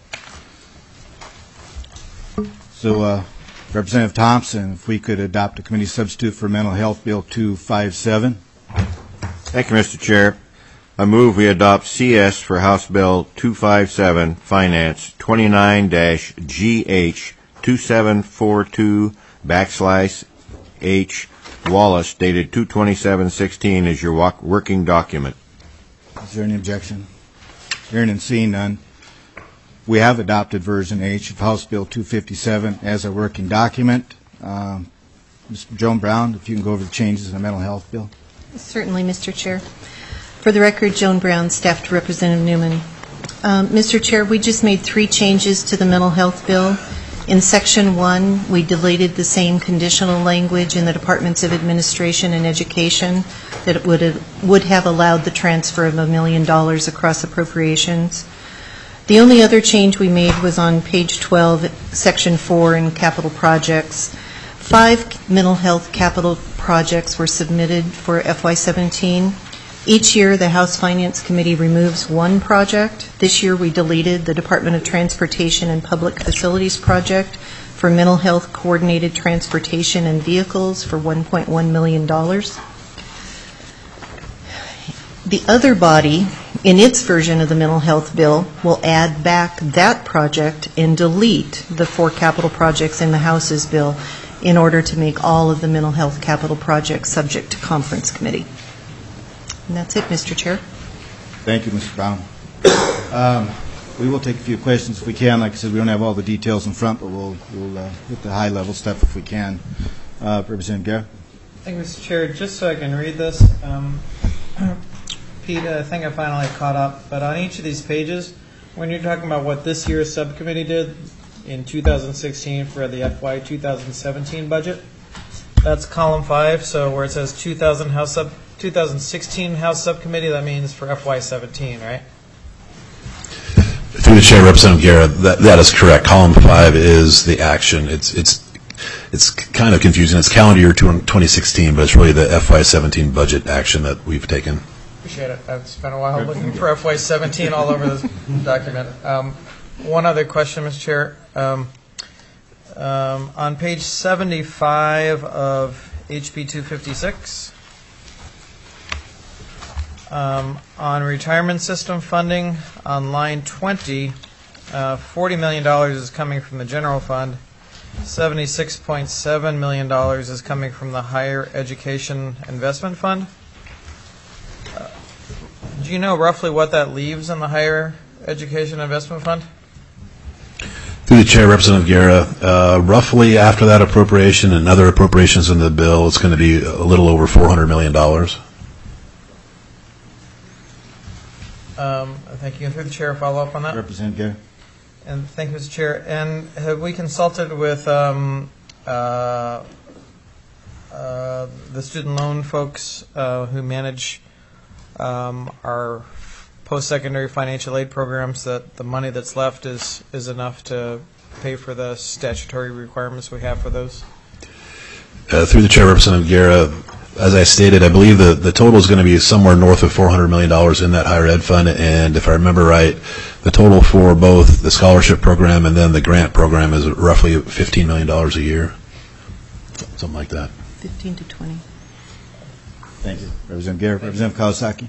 So, uh, Representative Thompson, if we could adopt a committee substitute for Mental Health Bill two fifty-seven. Thank you, Mister Chair. I move we adopt C S for House Bill two fifty-seven, Finance twenty-nine G H two seven four two backslash H Wallace, dated two twenty-seven sixteen, is your walk, working document. Is there any objection? Hearing and seeing none, we have adopted version H of House Bill two fifty-seven as a working document. Um, Mister Joan Brown, if you can go over the changes in the mental health bill. Certainly, Mister Chair. For the record, Joan Brown, staff to Representative Newman. Um, Mister Chair, we just made three changes to the mental health bill. In Section one, we deleted the same conditional language in the Departments of Administration and Education that would have, would have allowed the transfer of a million dollars across appropriations. The only other change we made was on page twelve, Section four, in capital projects. Five mental health capital projects were submitted for F Y seventeen. Each year, the House Finance Committee removes one project. This year, we deleted the Department of Transportation and Public Facilities project for mental health coordinated transportation and vehicles for one point one million dollars. The other body, in its version of the mental health bill, will add back that project and delete the four capital projects in the House's bill in order to make all of the mental health capital projects subject to conference committee. And that's it, Mister Chair. Thank you, Mister Brown. Um, we will take a few questions if we can. Like I said, we don't have all the details in front, but we'll, we'll uh, hit the high-level stuff if we can. Uh, Representative Garrett. Thank you, Mister Chair. Just so I can read this, um, Pete, I think I finally caught up, but on each of these pages, when you're talking about what this year's subcommittee did in two thousand sixteen for the F Y two thousand seventeen budget, that's column five, so where it says two thousand House sub, two thousand sixteen House Subcommittee, that means for F Y seventeen, right? Through the chair, Representative Garrett, that, that is correct. Column five is the action. It's it's it's kind of confusing. It's calendar year twenty sixteen, but it's really the F Y seventeen budget action that we've taken. Appreciate it. I've spent a while looking for F Y seventeen all over this document. Um, one other question, Mister Chair. Um, um, on page seventy-five of H B two fifty-six, um, on retirement system funding, on line twenty, uh, forty million dollars is coming from the general fund, seventy-six point seven million dollars is coming from the higher education investment fund. Uh, do you know roughly what that leaves in the higher education investment fund? Through the chair, Representative Guerra, uh, roughly after that appropriation and other appropriations in the bill, it's going to be a little over four hundred million dollars. Um, thank you. And through the chair, follow up on that. Representative Guerra. And thank you, Mister Chair. And have we consulted with um, uh, uh, the student loan folks uh, who manage um, our post-secondary financial aid programs that the money that's left is, is enough to pay for the statutory requirements we have for those? Uh, through the chair, Representative Guerra, as I stated, I believe the, the total is going to be somewhere north of four hundred million dollars in that higher ed fund, and if I remember right, the total for both the scholarship program and then the grant program is roughly fifteen million dollars a year, something like that. fifteen to twenty. Thank you. Representative Guerra. Representative Kawasaki.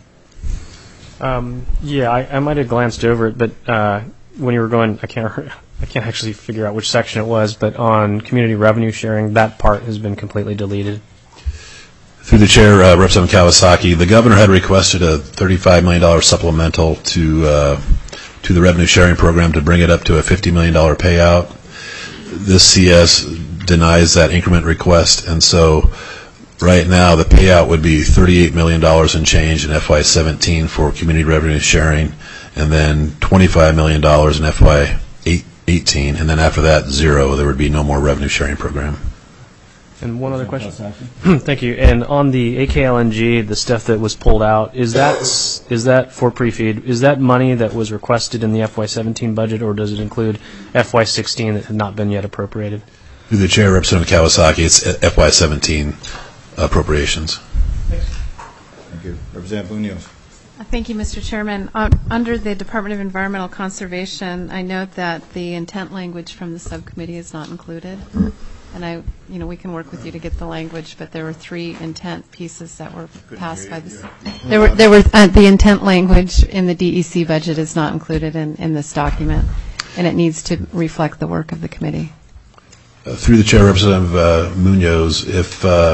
Um, yeah, I, I might have glanced over it, but uh, when you were going, I can't, I can't actually figure out which section it was, but on community revenue sharing, that part has been completely deleted. Through the chair, uh, Representative Kawasaki, the governor had requested a thirty-five million dollars supplemental to uh, to the revenue sharing program to bring it up to a fifty million dollars payout. This C S denies that increment request, and so right now the payout would be thirty-eight million dollars and change in F Y seventeen for community revenue sharing, and then twenty-five million dollars in F Y eighteen, and then after that, zero. There would be no more revenue sharing program. And one other question. Thank you. And on the A K L N G, the stuff that was pulled out, is that is that for pre-feed? Is that money that was requested in the F Y seventeen budget, or does it include F Y sixteen that had not been yet appropriated? Through the chair, Representative Kawasaki, it's F Y seventeen appropriations. Thank you. Representative Munoz. Thank you, Mister Chairman. Uh, under the Department of Environmental Conservation, I note that the intent language from the subcommittee is not included. And I, you know, we can work with you to get the language, but there were three intent pieces that were passed by the. There were there were uh, the intent language in the D E C budget is not included in in this document, and it needs to reflect the work of the committee. Uh, through the chair, Representative uh, Munoz, if uh,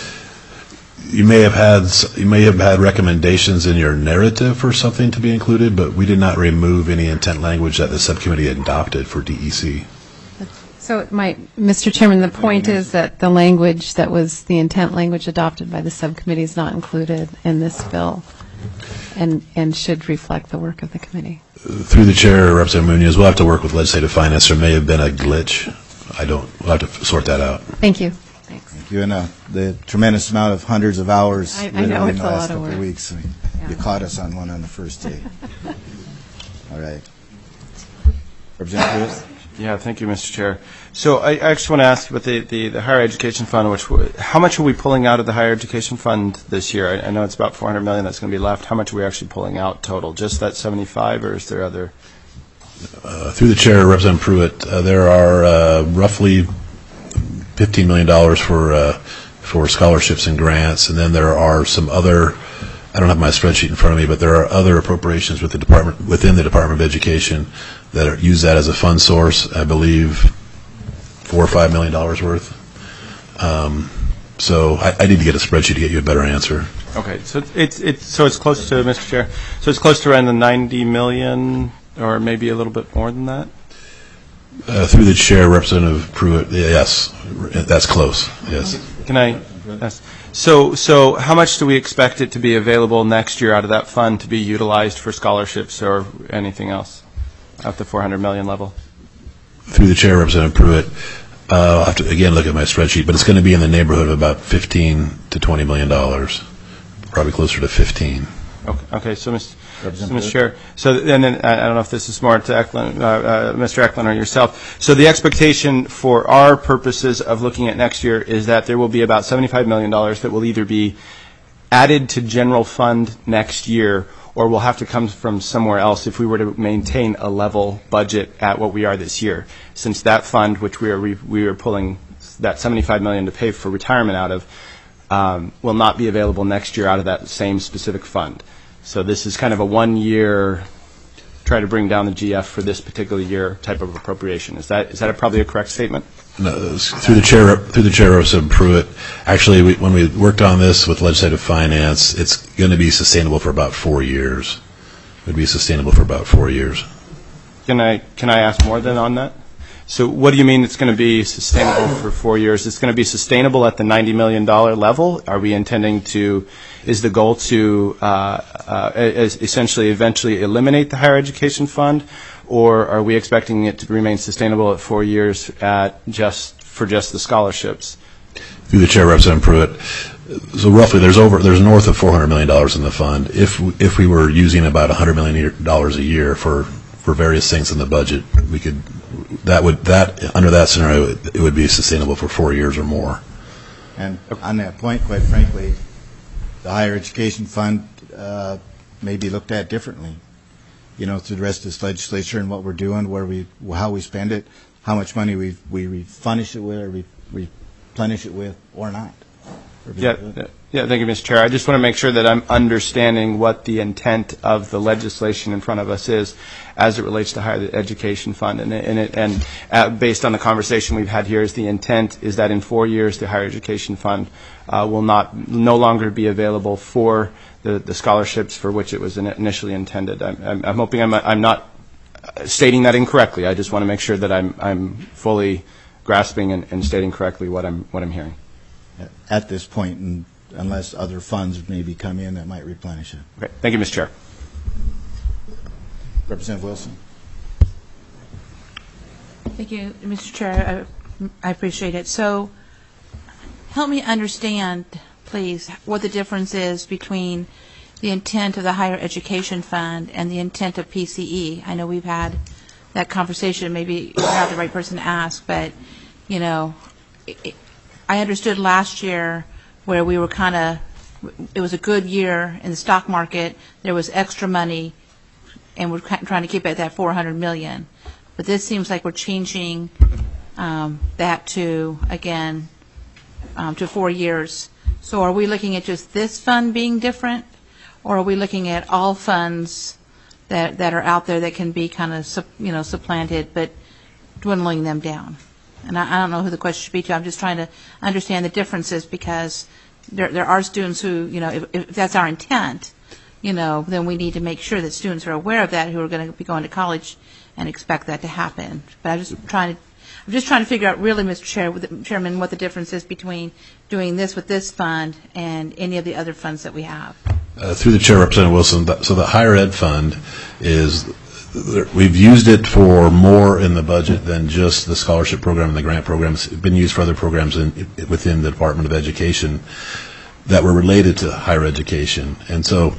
you may have had you may have had recommendations in your narrative for something to be included, but we did not remove any intent language that the subcommittee adopted for D E C. So, my, Mister Chairman, the point is that the language that was the intent language adopted by the subcommittee is not included in this bill, and and should reflect the work of the committee. Through the chair, Representative Munoz, we'll have to work with legislative finance. There may have been a glitch. I don't. We'll have to sort that out. Thank you. Thanks. Thank you. And uh, the tremendous amount of hundreds of hours I, I know in it's the a last lot of couple work. of weeks. I mean, Yeah. You caught us on one on the first day. All right. Representative Lewis. Yeah, thank you, Mister Chair. So I, I just want to ask about the, the, the higher education fund, which w- how much are we pulling out of the higher education fund this year? I, I know it's about four hundred million dollars that's going to be left. How much are we actually pulling out total? Just that seventy-five, or is there other? Uh, through the chair, Representative Pruitt, uh, there are uh, roughly fifteen million dollars for uh, for scholarships and grants, and then there are some other. I don't have my spreadsheet in front of me, but there are other appropriations with the department within the Department of Education that are, use that as a fund source. I believe four or five million dollars worth. Um, so I, I need to get a spreadsheet to get you a better answer. Okay, so it's it's so it's close to Mister Chair. So it's close to around the ninety million, or maybe a little bit more than that. Uh, through the chair, Representative Pruitt. Yes, that's close. Yes. Can I? Yes. So, so how much do we expect it to be available next year out of that fund to be utilized for scholarships or anything else at the four hundred million level? Through the chair, Representative Pruitt, uh, I'll have to again look at my spreadsheet, but it's going to be in the neighborhood of about fifteen to twenty million dollars, probably closer to fifteen. Okay. Okay. So, Mister So, Mister Chair, so and then I don't know if this is more to Eklund, uh, uh, Mister Eklund or yourself. So the expectation for our purposes of looking at next year is that there will be about seventy-five million dollars that will either be added to general fund next year, or will have to come from somewhere else if we were to maintain a level budget at what we are this year. Since that fund, which we are re- we are pulling that seventy-five million dollars to pay for retirement out of, um, will not be available next year out of that same specific fund. So this is kind of a one-year try to bring down the G F for this particular year type of appropriation. Is that is that a, probably a correct statement? No, through the chair, through the chair, Representative Pruitt. Actually, we, when we worked on this with legislative finance, it's going to be sustainable for about four years. It would be sustainable for about four years. Can I can I ask more than on that? So what do you mean it's going to be sustainable for four years? It's going to be sustainable at the ninety million dollars level? Are we intending to, is the goal to uh, uh, essentially eventually eliminate the higher education fund? Or are we expecting it to remain sustainable at four years at just for just the scholarships? Through the chair, Representative Pruitt. So roughly, there's over there's north of four hundred million dollars in the fund. If if we were using about one hundred million dollars a year for for various things in the budget, we could that would that under that scenario it would be sustainable for four years or more. And on that point, quite frankly, the higher education fund uh, may be looked at differently. You know, through the rest of this legislature and what we're doing, where we, how we spend it, how much money we we replenish it with, or we replenish it with, or not. Yeah, yeah. Thank you, Mister Chair. I just want to make sure that I'm understanding what the intent of the legislation in front of us is, as it relates to higher education fund, and it, and, it, and uh, based on the conversation we've had here, is the intent is that in four years the higher education fund uh, will not no longer be available for the, the scholarships for which it was initially intended. I'm, I'm, I'm hoping I'm, I'm not stating that incorrectly. I just want to make sure that I'm, I'm fully grasping and, and stating correctly what I'm, what I'm hearing. At this point, and unless other funds maybe come in that might replenish it. Okay. Thank you, Mister Chair. Representative Wilson. Thank you, Mister Chair. I, I appreciate it. So help me understand, please, what the difference is between the intent of the Higher Education Fund and the intent of P C E. I know we've had that conversation. Maybe you're not the right person to ask, but, you know, it, I understood last year where we were kind of, it was a good year in the stock market. There was extra money, and we're trying to keep it at that four hundred million dollars. But this seems like we're changing um, that to, again, um, to four years. So are we looking at just this fund being different, or are we looking at all funds that that are out there that can be kind of, you know, supplanted, but dwindling them down? And I, I don't know who the question should be to. I'm just trying to understand the differences, because there there are students who, you know, if, if that's our intent, you know, then we need to make sure that students are aware of that who are going to be going to college and expect that to happen. But I'm just trying to, I'm just trying to figure out really, Mister Chair, with the, Chairman, what the difference is between doing this with this fund and any of the other funds that we have. Uh, through the chair, Representative Wilson. So the higher ed fund is, we've used it for more in the budget than just the scholarship program and the grant programs. It's been used for other programs in, within the Department of Education that were related to higher education. And so,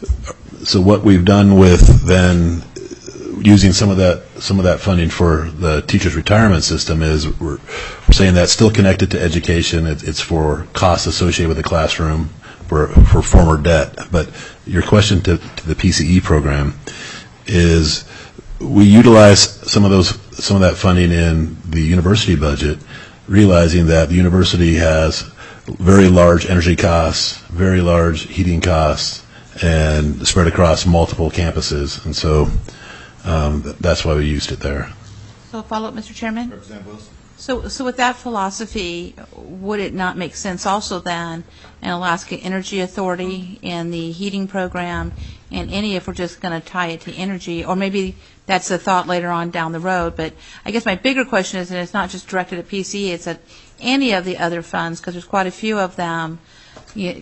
so what we've done with then using some of that some of that funding for the teachers' retirement system is we're, we're saying that's still connected to education. It, it's for costs associated with the classroom, for for former debt. But your question to, to the P C E program is, we utilize some of those some of that funding in the university budget, realizing that the university has very large energy costs, very large heating costs, and spread across multiple campuses, and so um, th- that's why we used it there. So, follow up, Mister Chairman. Representative Wilson. So, so with that philosophy, would it not make sense also then in Alaska Energy Authority and the heating program, and any, if we're just going to tie it to energy, or maybe that's a thought later on down the road, but I guess my bigger question is, and it's not just directed at P C E, it's at any of the other funds, because there's quite a few of them. You,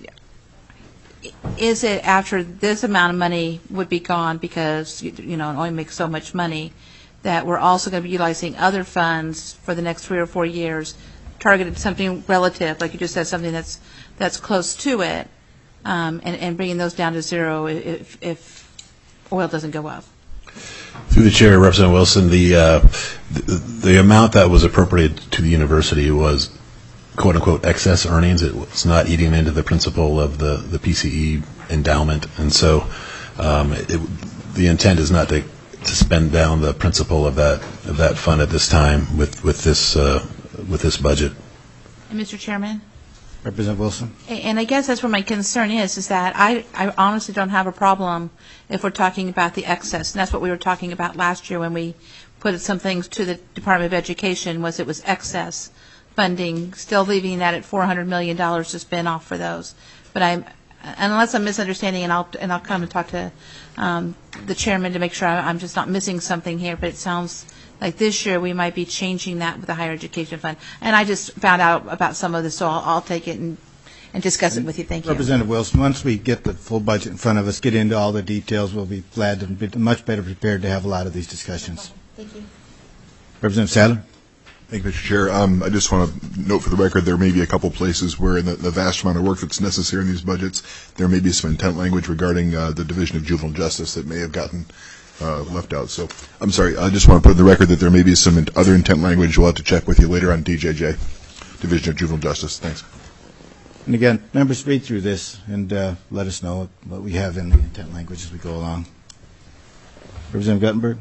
is it after this amount of money would be gone because, you know, it only makes so much money, that we're also going to be utilizing other funds for the next three or four years, targeted something relative, like you just said, something that's that's close to it, um, and, and bringing those down to zero if, if oil doesn't go up? Through the chair, Representative Wilson, the, uh, the the amount that was appropriated to the university was "quote unquote" excess earnings. It was not eating into the principle of the, the P C E endowment, and so um, it, the intent is not to to spend down the principle of that of that fund at this time with with this uh, with this budget. And Mister Chairman, Representative Wilson. And I guess that's where my concern is, is that I, I honestly don't have a problem if we're talking about the excess. And that's what we were talking about last year when we put some things to the Department of Education, was it was excess funding, still leaving that at four hundred million dollars to spin off for those. But I'm, unless I'm misunderstanding, and I'll, and I'll come and talk to um, the chairman to make sure I'm just not missing something here, but it sounds like this year we might be changing that with the higher education fund. And I just found out about some of this, so I'll, I'll take it and, and discuss it with you. Thank you. Representative Wilson, once we get the full budget in front of us, get into all the details, we'll be glad and be much better prepared to have a lot of these discussions. Thank you. Representative Sadler. Thank you, Mister Chair. Um, I just want to note for the record there may be a couple places where in the, the vast amount of work that's necessary in these budgets, there may be some intent language regarding uh, the Division of Juvenile Justice that may have gotten uh, left out. So I'm sorry, I just want to put in the record that there may be some in- other intent language. We'll have to check with you later on D J J, Division of Juvenile Justice. Thanks. And again, members, read through this and uh, let us know what we have in the intent language as we go along. Representative Guttenberg.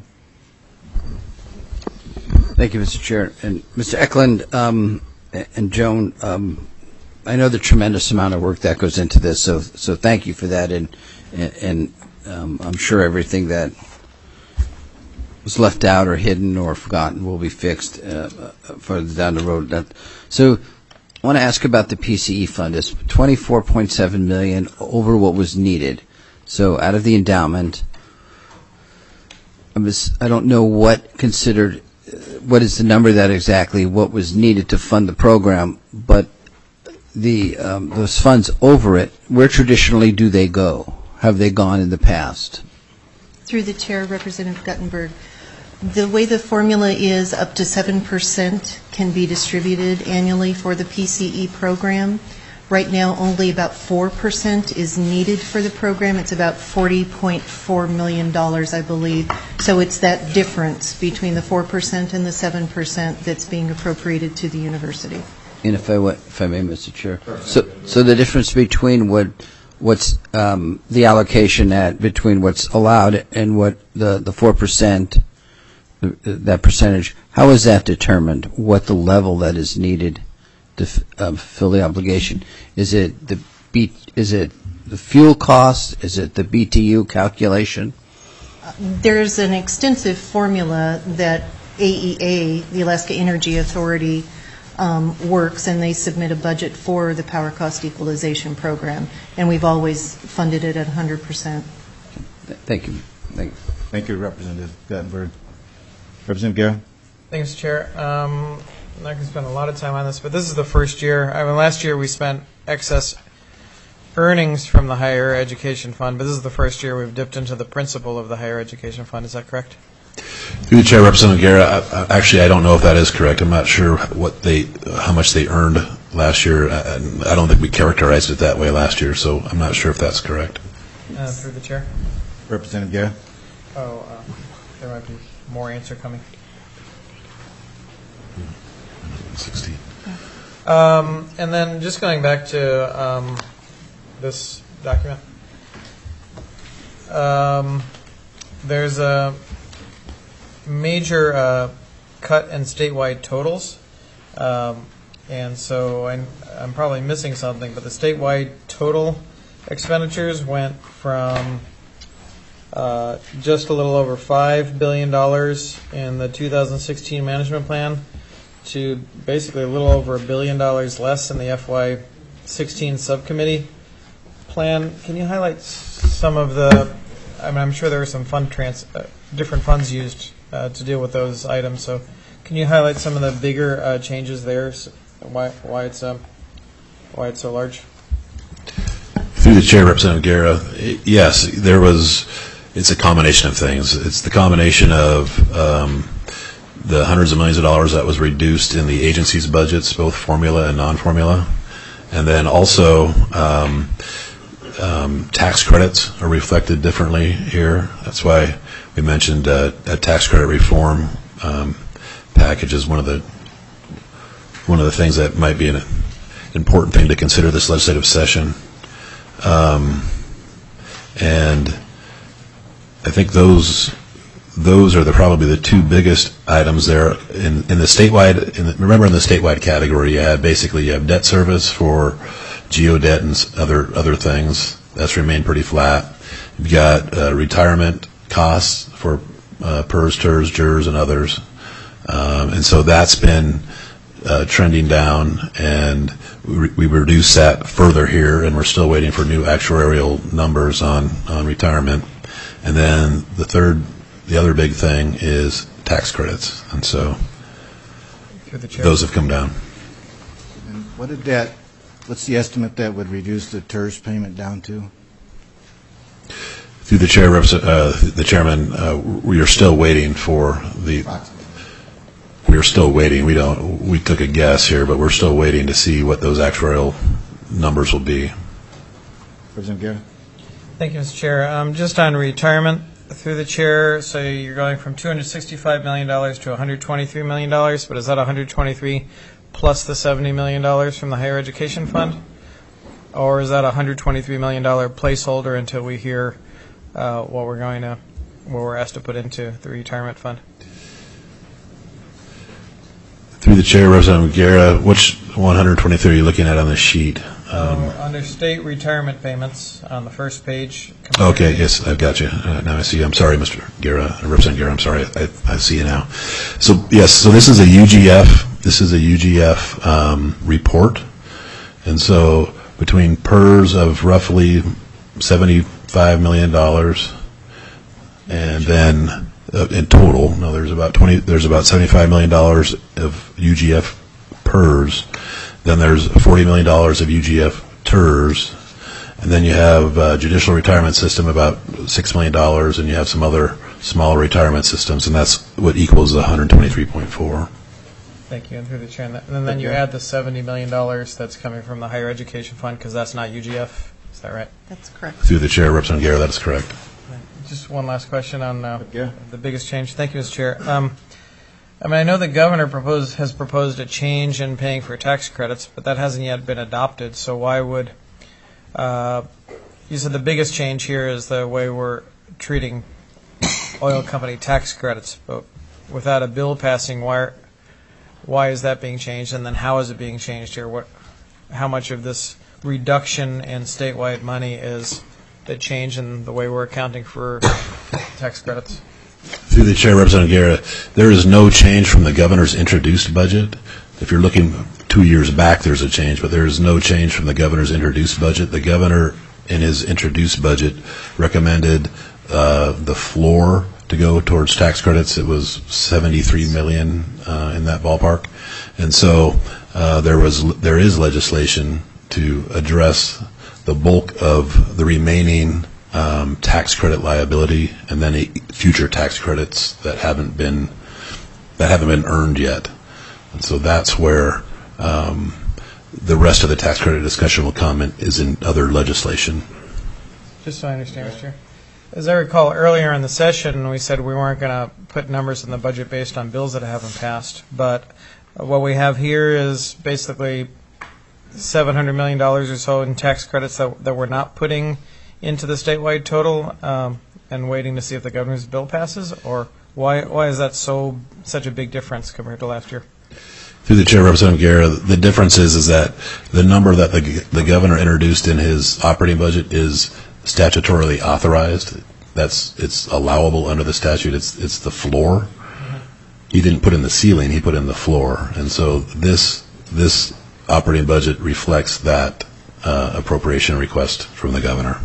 Thank you, Mister Chair. And Mister Eklund um, and Joan, um, I know the tremendous amount of work that goes into this, so so thank you for that. And and um, I'm sure everything that was left out or hidden or forgotten will be fixed uh, further down the road. That, so I want to ask about the P C E fund. It's twenty-four point seven million dollars over what was needed. So out of the endowment, I, was, I don't know what considered. What is the number that exactly what was needed to fund the program, but the um, those funds over it, where traditionally do they go? Have they gone in the past? Through the chair, Representative Guttenberg, the way the formula is, up to seven percent can be distributed annually for the P C E program. Right now, only about four percent is needed for the program. It's about forty point four million dollars, I believe. So it's that difference between the four percent and the seven percent that's being appropriated to the university. And if I, if I may, Mister Chair, so so the difference between what what's um, the allocation at between what's allowed and what the the four percent, that percentage, how is that determined? What the level that is needed to uh, fulfill the obligation? Is it the B, is it the fuel cost? Is it the B T U calculation? Uh, there's an extensive formula that A E A, the Alaska Energy Authority, um, works, and they submit a budget for the power cost equalization program, and we've always funded it at one hundred percent. Thank you. Thank you. Thank you, Representative Guttenberg. Representative Guerra. Thank you, Mister Chair. Um, I'm not going to spend a lot of time on this, but this is the first year. I mean, last year we spent excess earnings from the higher education fund, but this is the first year we've dipped into the principal of the higher education fund. Is that correct? Through the chair, Representative Guerra, I, I, actually, I don't know if that is correct. I'm not sure what they, how much they earned last year. I, I don't think we characterized it that way last year, so I'm not sure if that's correct. Uh, through the chair. Representative Guerra. Oh, uh, there might be more answer coming. sixteen. Um, and then just going back to um, this document, um, there's a major uh, cut in statewide totals, um, and so I'm, I'm probably missing something, but the statewide total expenditures went from uh, just a little over five billion dollars in the two thousand sixteen management plan to basically a little over a billion dollars less in the F Y sixteen subcommittee plan. Can you highlight some of the, I mean, I'm sure there were some fund trans, uh, different funds used uh, to deal with those items, so can you highlight some of the bigger uh, changes there, so why, why it's um, why it's so large? Through the chair, Representative Guerra, yes, there was, it's a combination of things. It's the combination of um, the hundreds of millions of dollars that was reduced in the agency's budgets, both formula and non-formula. And then also um, um, tax credits are reflected differently here. That's why we mentioned uh, a tax credit reform um, package is one of the one of the things that might be an important thing to consider this legislative session. Um, and I think those those are the, probably the two biggest items there. In, in the statewide, in the, remember in the statewide category, you had basically you have debt service for geodebt and s- other other things. That's remained pretty flat. You've got uh, retirement costs for uh, P E R S, T E R S, J E R S, and others. Um, and so that's been uh, trending down, and we, we reduced that further here, and we're still waiting for new actuarial numbers on, on retirement. And then the third, the other big thing is tax credits, and so those have come down. And what did that, what's the estimate that would reduce the T E R S payment down to? Through the chair, uh, the chairman, uh, we are still waiting for the. We are still waiting. We don't. We took a guess here, but we're still waiting to see what those actuarial numbers will be. President Guerra. Thank you, Mister Chair. Um, just on retirement, through the chair, so you're going from two hundred sixty-five million dollars to one hundred twenty-three million dollars, but is that one hundred twenty-three plus the seventy million dollars from the higher education fund? Or is that a one hundred twenty-three million dollars placeholder until we hear uh, what we're going to, what we're asked to put into the retirement fund? Through the chair, Representative Guerra, which one hundred twenty-three are you looking at on the sheet? Um, Uh, under state retirement payments on the first page. okay, yes, I've got you. Uh, now I see. I'm sorry, Mister Guerra, uh, Representative Guerra. I'm sorry. I, I see you now. So yes, so this is a U G F. This is a U G F um, report, and so between P E R S of roughly seventy-five million dollars, and then uh, in total, no, there's about twenty. There's about seventy-five million dollars of U G F P E R S. Then there's forty million dollars of U G F T E R S, and then you have uh, judicial retirement system about six million dollars, and you have some other small retirement systems, and that's what equals the one hundred twenty-three point four. Thank you, and through the chair. And, that, and then you add the seventy million dollars that's coming from the higher education fund, because that's not U G F. Is that right? That's correct. Through the chair, Representative Guerra, that is correct. Just one last question on uh, Yeah. the biggest change. Thank you, Mister Chair. Um, I mean, I know the governor proposed, has proposed a change in paying for tax credits, but that hasn't yet been adopted. So why would, uh, you said the biggest change here is the way we're treating oil company tax credits, but without a bill passing, why, why is that being changed? And then how is it being changed here? What, how much of this reduction in statewide money is the change in the way we're accounting for tax credits? Through the chair, Representative Guerra, there is no change from the governor's introduced budget. If you're looking two years back, there's a change, but there is no change from the governor's introduced budget. The governor, in his introduced budget, recommended uh, the floor to go towards tax credits. It was seventy-three million dollars uh, in that ballpark, and so uh, there was there is legislation to address the bulk of the remaining Um, tax credit liability, and then a, future tax credits that haven't been that haven't been earned yet, and so that's where um, the rest of the tax credit discussion will come and is in other legislation. Just so I understand, Mister Chair. As I recall, earlier in the session, we said we weren't going to put numbers in the budget based on bills that haven't passed, but what we have here is basically seven hundred million dollars or so in tax credits that, that we're not putting into the statewide total, um, and waiting to see if the governor's bill passes, or why why is that so such a big difference compared to last year? Through the chair, Representative Guerra, the difference is is that the number that the the governor introduced in his operating budget is statutorily authorized. That's it's allowable under the statute. It's it's the floor. Mm-hmm. He didn't put in the ceiling. He put in the floor, and so this this operating budget reflects that uh, appropriation request from the governor.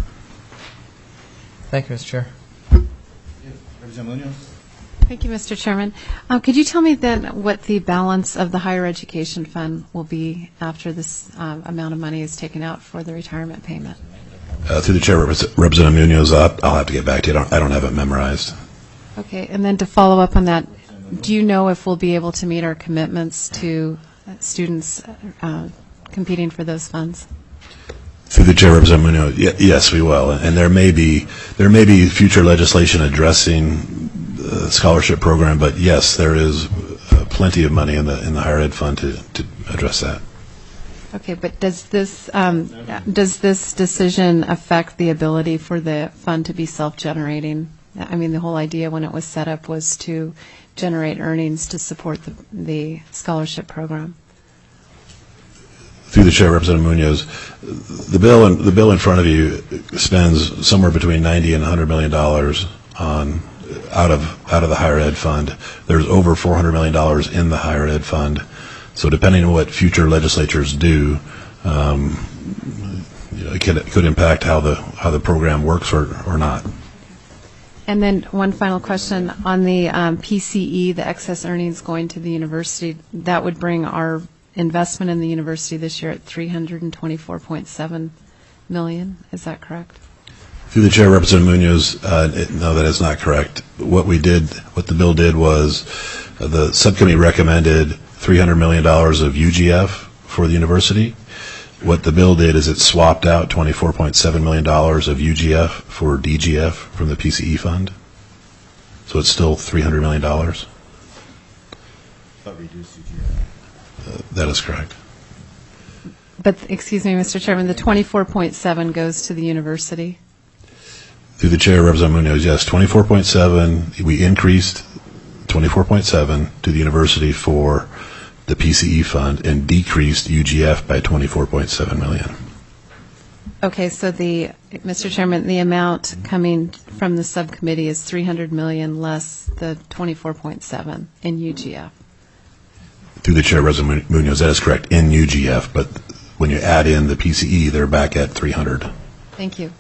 Thank you, Mister Chair. Representative Munoz. Thank you, Mister Chairman. Uh, could you tell me then what the balance of the higher education fund will be after this um, amount of money is taken out for the retirement payment? Uh, through the chair, Representative Munoz, I'll, I'll have to get back to you. I don't, I don't have it memorized. Okay, and then to follow up on that, do you know if we'll be able to meet our commitments to uh, students uh, competing for those funds? Through the chair, Representative Munoz, y- yes, we will, and there may be there may be future legislation addressing the scholarship program, but yes, there is uh, plenty of money in the in the higher ed fund to, to address that. Okay, but does this um, does this decision affect the ability for the fund to be self-generating I mean, the whole idea when it was set up was to generate earnings to support the, the scholarship program. Through the chair, Representative Munoz, the bill in, the bill in front of you spends somewhere between ninety and one hundred million dollars on out of out of the higher ed fund. There's over four hundred million dollars in the higher ed fund. So depending on what future legislatures do, um, you know, it could, it could impact how the how the program works or or not. And then one final question on the um, P C E, the excess earnings going to the university. That would bring our investment in the university this year at three hundred twenty-four point seven million dollars. Is that correct? Through the chair, Representative Munoz, uh, it, no, that is not correct. What we did, what the bill did was uh, the subcommittee recommended three hundred million dollars of U G F for the university. What the bill did is it swapped out twenty-four point seven million dollars of U G F for D G F from the P C E fund. So it's still three hundred million dollars. But reduced U G F. Uh, that is correct. But, excuse me, Mister Chairman, the twenty-four point seven goes to the university? Through the chair, Representative Munoz, yes, twenty-four point seven, we increased twenty-four point seven to the university for the P C E fund and decreased U G F by twenty-four point seven million. Okay, so the, Mister Chairman, the amount coming from the subcommittee is three hundred million less the twenty-four point seven in U G F. Through the chair, Representative Munoz, that is correct, in U G F, but when you add in the P C E, they're back at three hundred. Thank you.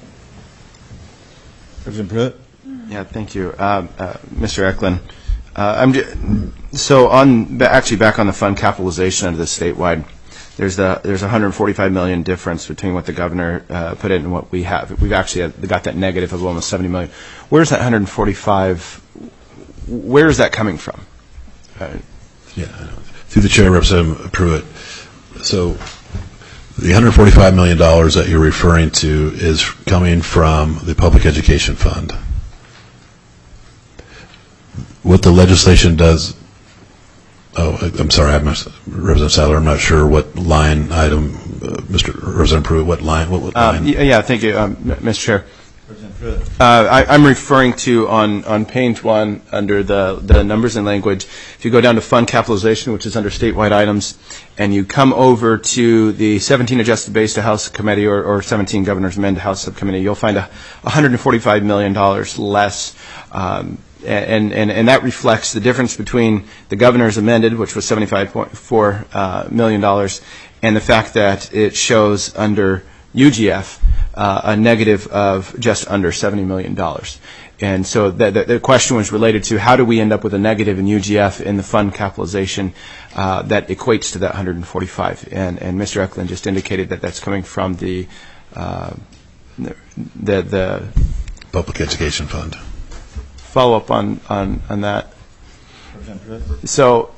Representative Pruitt? Yeah, thank you. Uh, uh, Mister Eklund, uh, I'm j- so on, actually back on the fund capitalization under the statewide, there's the there's one hundred forty-five million dollars difference between what the governor uh, put in and what we have. We've actually had, got that negative of almost seventy million dollars. Where's that one hundred forty-five, where is that coming from? Uh, Yeah, through the chair, Representative Pruitt. So the one hundred forty-five million dollars that you're referring to is coming from the Public Education Fund. What the legislation does, oh, I'm sorry, I'm, Representative Sadler, I'm not sure what line item, uh, Mister Representative Pruitt, what line, what, what line? Um, yeah, thank you, um, Mister Chair. Uh, I, I'm referring to on, on page one under the, the numbers and language. If you go down to fund capitalization, which is under statewide items, and you come over to the seventeen adjusted base to House Committee or, or seventeen governors amend to House Subcommittee, you'll find a one hundred forty-five million dollars less. Um, and, and, and that reflects the difference between the governor's amended, which was seventy-five point four uh, million dollars, and the fact that it shows under U G F uh, a negative of just under seventy million dollars. And so the, the, the question was related to how do we end up with a negative in U G F in the fund capitalization uh, that equates to that one hundred forty-five. And, and Mister Eklund just indicated that that's coming from the, uh, the, the Public Education Fund. Follow up on, on, on that. So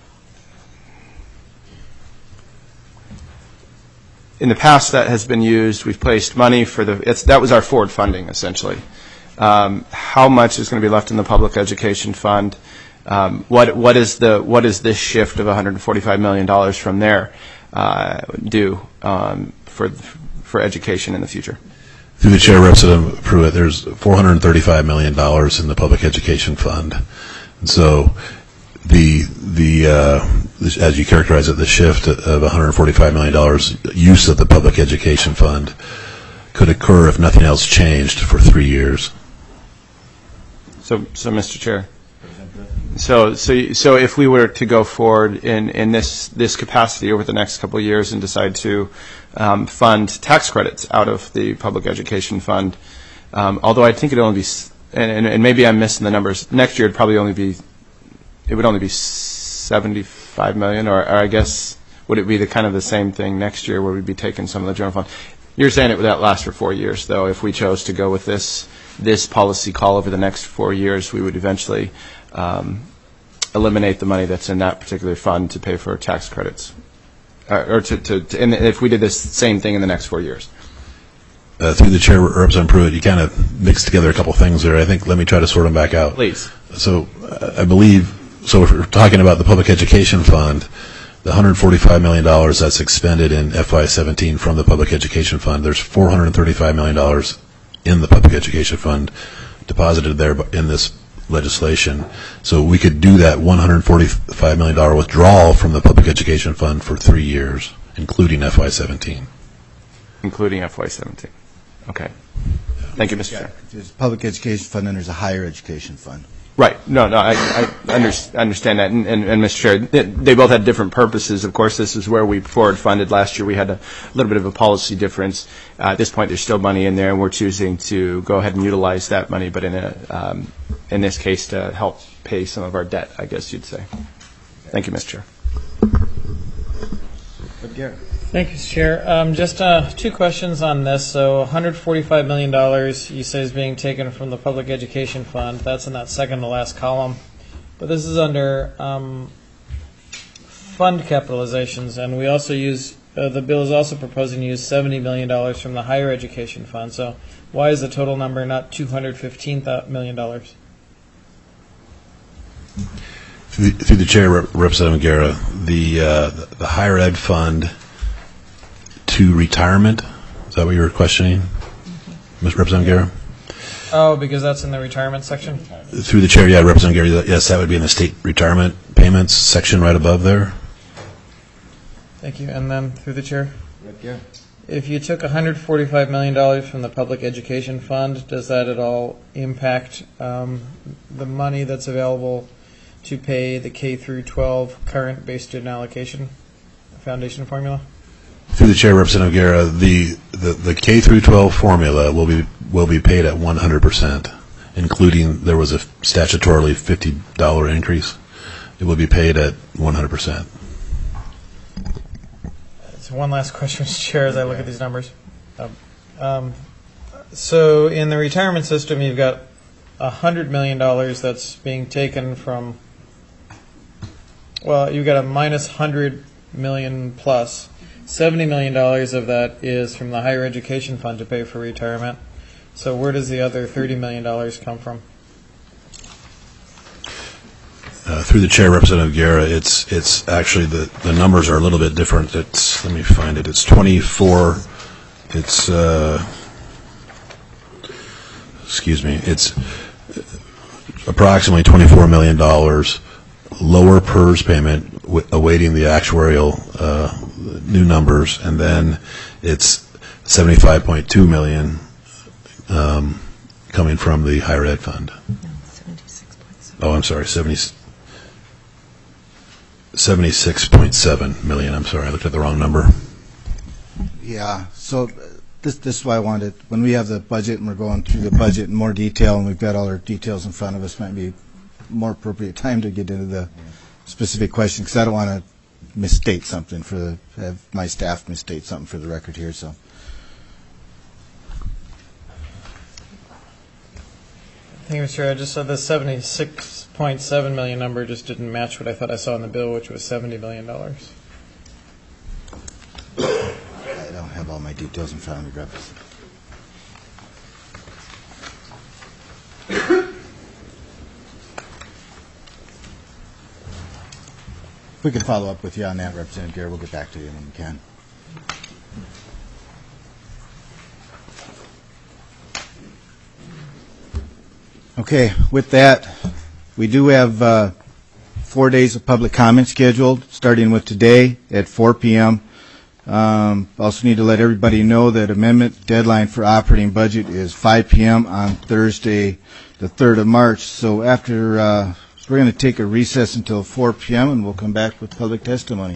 in the past, that has been used. We've placed money for the, it's, that was our forward funding, essentially. Um, how much is going to be left in the public education fund? Um, what, what is the, what is this shift of one hundred forty-five million dollars from there uh, do um, for, for education in the future? Through the chair, Representative Pruitt, there's four hundred thirty-five million dollars in the public education fund. And so the, the uh, as you characterize it, the shift of one hundred forty-five million dollars use of the public education fund could occur if nothing else changed for three years. So, so Mister Chair, so so so if we were to go forward in, in this this capacity over the next couple of years and decide to um, fund tax credits out of the public education fund, um, although I think it'd only be, and, and, and maybe I'm missing the numbers. Next year it'd probably only be, it would only be seventy-five million, or, or I guess would it be the kind of the same thing next year where we'd be taking some of the general fund? You're saying it would that last for four years, though. If we chose to go with this this policy call over the next four years, we would eventually um, eliminate the money that's in that particular fund to pay for tax credits, uh, or to, to, to and if we did this same thing in the next four years. Uh, through the chair, Representative Pruitt, you kind of mixed together a couple things there. I think let me try to sort them back out. Please. So uh, I believe, so if we're talking about the public education fund, the one hundred forty-five million dollars that's expended in F Y seventeen from the public education fund, there's four hundred thirty-five million dollars in the public education fund deposited there in this legislation. So we could do that one hundred forty-five million dollars withdrawal from the public education fund for three years, including F Y seventeen. Including F Y seventeen. Okay. Thank you, Mister Yeah, Chair. there's a public education fund and there's a higher education fund. Right. No, no, I, I under, understand that. And, and, and Mister Chair, they, they both had different purposes. Of course, this is where we forward funded. Last year we had a little bit of a policy difference. Uh, at this point, there's still money in there, and we're choosing to go ahead and utilize that money, but in, a, um, in this case, to help pay some of our debt, I guess you'd say. Thank you, Mister Chair. Thank you, Mister Chair. Um, just uh, two questions on this. So one hundred forty-five million dollars you say is being taken from the Public Education Fund. That's in that second to last column. But this is under um, fund capitalizations, and we also use, uh, the bill is also proposing to use seventy million dollars from the Higher Education Fund. So why is the total number not two hundred fifteen million dollars? Through the, through the chair, Rep- Representative Guerra, the, uh, the higher ed fund to retirement, is that what you were questioning, mm-hmm. Miz Representative Guerra? Oh, because that's in the retirement section? Through the chair, yeah, Representative Guerra, yes, that would be in the state retirement payments section right above there. Thank you. And then through the chair? Yeah. If you took one hundred forty-five million dollars from the Public Education Fund, does that at all impact um, the money that's available to pay the K through twelve current base student allocation foundation formula? Through the chair, Representative Guerra, the, the, the K through twelve formula will be will be paid at one hundred percent, including there was a statutorily fifty dollars increase. It will be paid at one hundred percent. So one last question, Mister Chair, as I look at these numbers. Um, um, so in the retirement system, you've got one hundred million dollars that's being taken from, well, you've got a minus one hundred million dollars plus. seventy million dollars of that is from the Higher Education Fund to pay for retirement. So where does the other thirty million dollars come from? Uh, through the chair, Representative Guerra, it's it's actually the, the numbers are a little bit different. It's, let me find it. It's twenty-four. It's uh, excuse me. It's approximately twenty-four million dollars lower P E R S payment w- awaiting the actuarial uh, new numbers, and then it's seventy-five point two million dollars um, coming from the higher ed fund. No, seventy-six point seven. Oh, I'm sorry, seventy, seventy-six point seven million. I'm sorry, I looked at the wrong number. Yeah, so uh, this, this is why I wanted, when we have the budget and we're going through the budget in more detail and we've got all our details in front of us, might be more appropriate time to get into the specific question, because I don't want to misstate something for the, have my staff misstate something for the record here, so. Thank you, Mister Chair. I just saw the seventy-six point seven million number just didn't match what I thought I saw in the bill, which was seventy million dollars. I don't have all my details in front of me, Greg. We can follow up with you on that, Representative Guerra. We'll get back to you when we can. Okay, with that, we do have uh, four days of public comment scheduled, starting with today at four p.m. Um, also need to let everybody know that amendment deadline for operating budget is five p.m. on Thursday, the third of March. So after, uh, so we're going to take a recess until four p.m. and we'll come back with public testimony.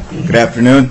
Good afternoon.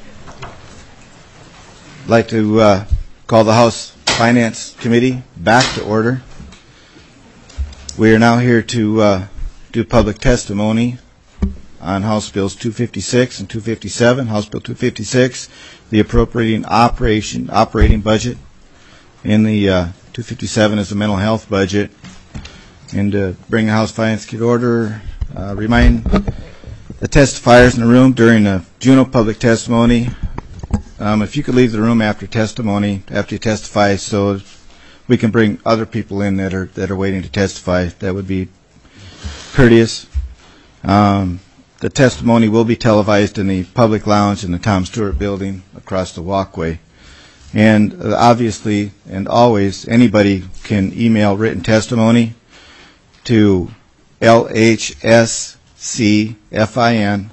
I'd like to uh, call the House Finance Committee back to order. We are now here to uh, do public testimony on House Bills two fifty-six and two fifty-seven. House Bill two fifty-six, the appropriating operation operating budget, and the uh, two fifty-seven is the mental health budget. And to bring the House Finance Committee to order, uh, remind the testifiers in the room during the Juneau public testimony, um, if you could leave the room after testimony, after you testify, so we can bring other people in that are that are waiting to testify, that would be courteous. Um, the testimony will be televised in the public lounge in the Tom Stewart building across the walkway. And uh, obviously, and always, anybody can email written testimony to L H S C F I N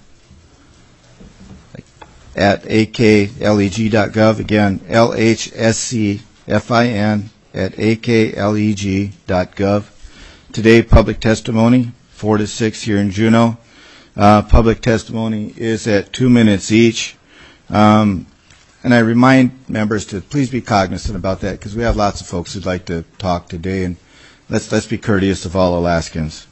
at A K L E G dot gov. Again, L H S C F I N at A K L E G dot gov. Today, public testimony, four to six here in Juneau. Uh, public testimony is at two minutes each. Um, and I remind members to please be cognizant about that, because we have lots of folks who'd like to talk today, and let's let's be courteous of all Alaskans.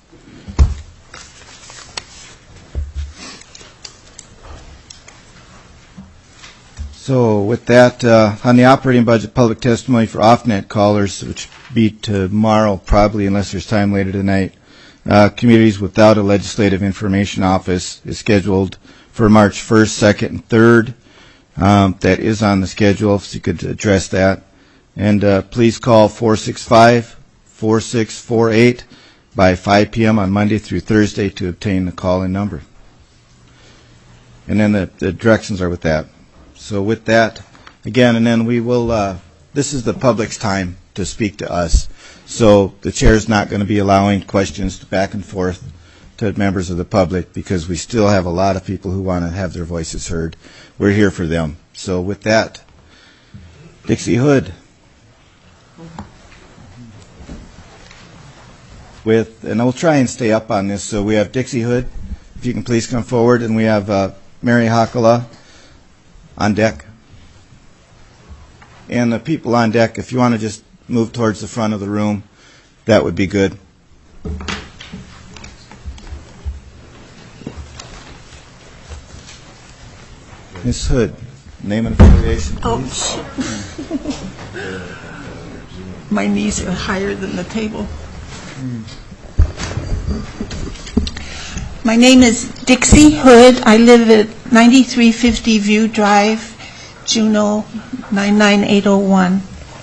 So with that, uh, on the operating budget, public testimony for off-net callers, which be tomorrow probably, unless there's time later tonight. Uh, communities without a legislative information office is scheduled for March first, second, and third. Um, that is on the schedule, if you could address that. And uh, please call four six five, four six four eight by five p.m. on Monday through Thursday to obtain the call-in number. And then the, the directions are with that. So with that, again, and then we will, uh, this is the public's time to speak to us. So the chair's not going to be allowing questions back and forth to members of the public, because we still have a lot of people who want to have their voices heard. We're here for them. So with that, Dixie Hood. With, and we'll try and stay up on this. So we have Dixie Hood, if you can please come forward, and we have uh, Mary Hakala on deck. And the people on deck, if you want to just move towards the front of the room, that would be good. Miz Hood, name and affiliation, please. Oh, my knees are higher than the table. My name is Dixie Hood. I live at ninety-three fifty View Drive, Juneau nine nine eight oh one.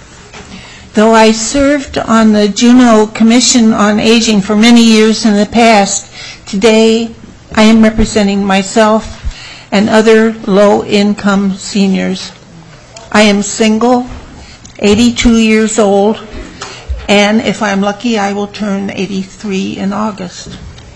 Though I served on the Juneau Commission on Aging for many years in the past, today I am representing myself and other low-income seniors. I am single, eighty-two years old, and if I'm lucky, I will turn eighty-three in August.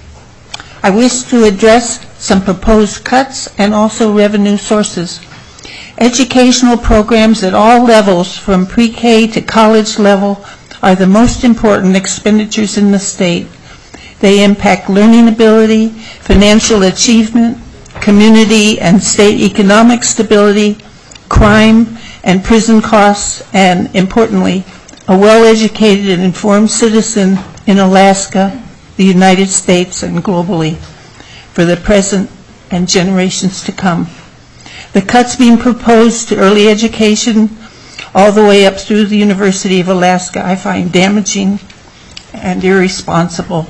I wish to address some proposed cuts and also revenue sources. Educational programs at all levels, from pre-K to college level, are the most important expenditures in the state. They impact learning ability, financial achievement, community and state economic stability, crime and prison costs, and, importantly, a well-educated and informed citizen in Alaska, the United States, and globally, for the present and generations to come. The cuts being proposed to early education all the way up through the University of Alaska I find damaging and irresponsible.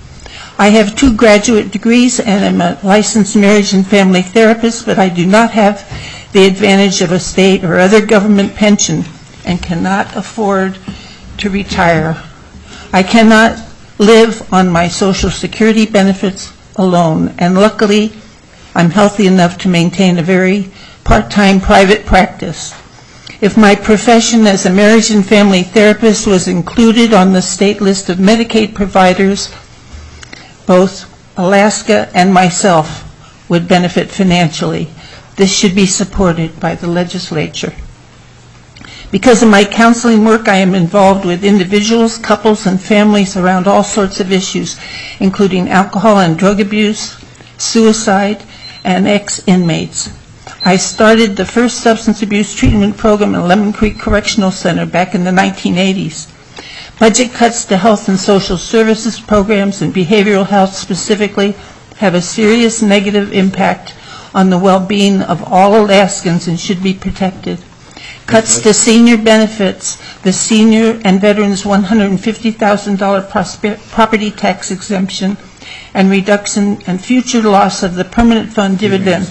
I have two graduate degrees and am a licensed marriage and family therapist, but I do not have the advantage of a state or other government pension and cannot afford to retire. I cannot live on my Social Security benefits alone, and luckily I'm healthy enough to maintain a very part-time private practice. If my profession as a marriage and family therapist was included on the state list of Medicaid providers, both Alaska and myself would benefit financially. This should be supported by the legislature. Because of my counseling work, I am involved with individuals, couples, and families around all sorts of issues, including alcohol and drug abuse, suicide, and ex-inmates. I started the first substance abuse treatment program at Lemon Creek Correctional Center back in the nineteen eighties. Budget cuts to health and social services programs and behavioral health specifically have a serious negative impact on the well-being of all Alaskans and should be protected. Cuts to senior benefits, the senior and veterans one hundred fifty thousand dollars prosper- property tax exemption, and reduction and future loss of the permanent fund dividend.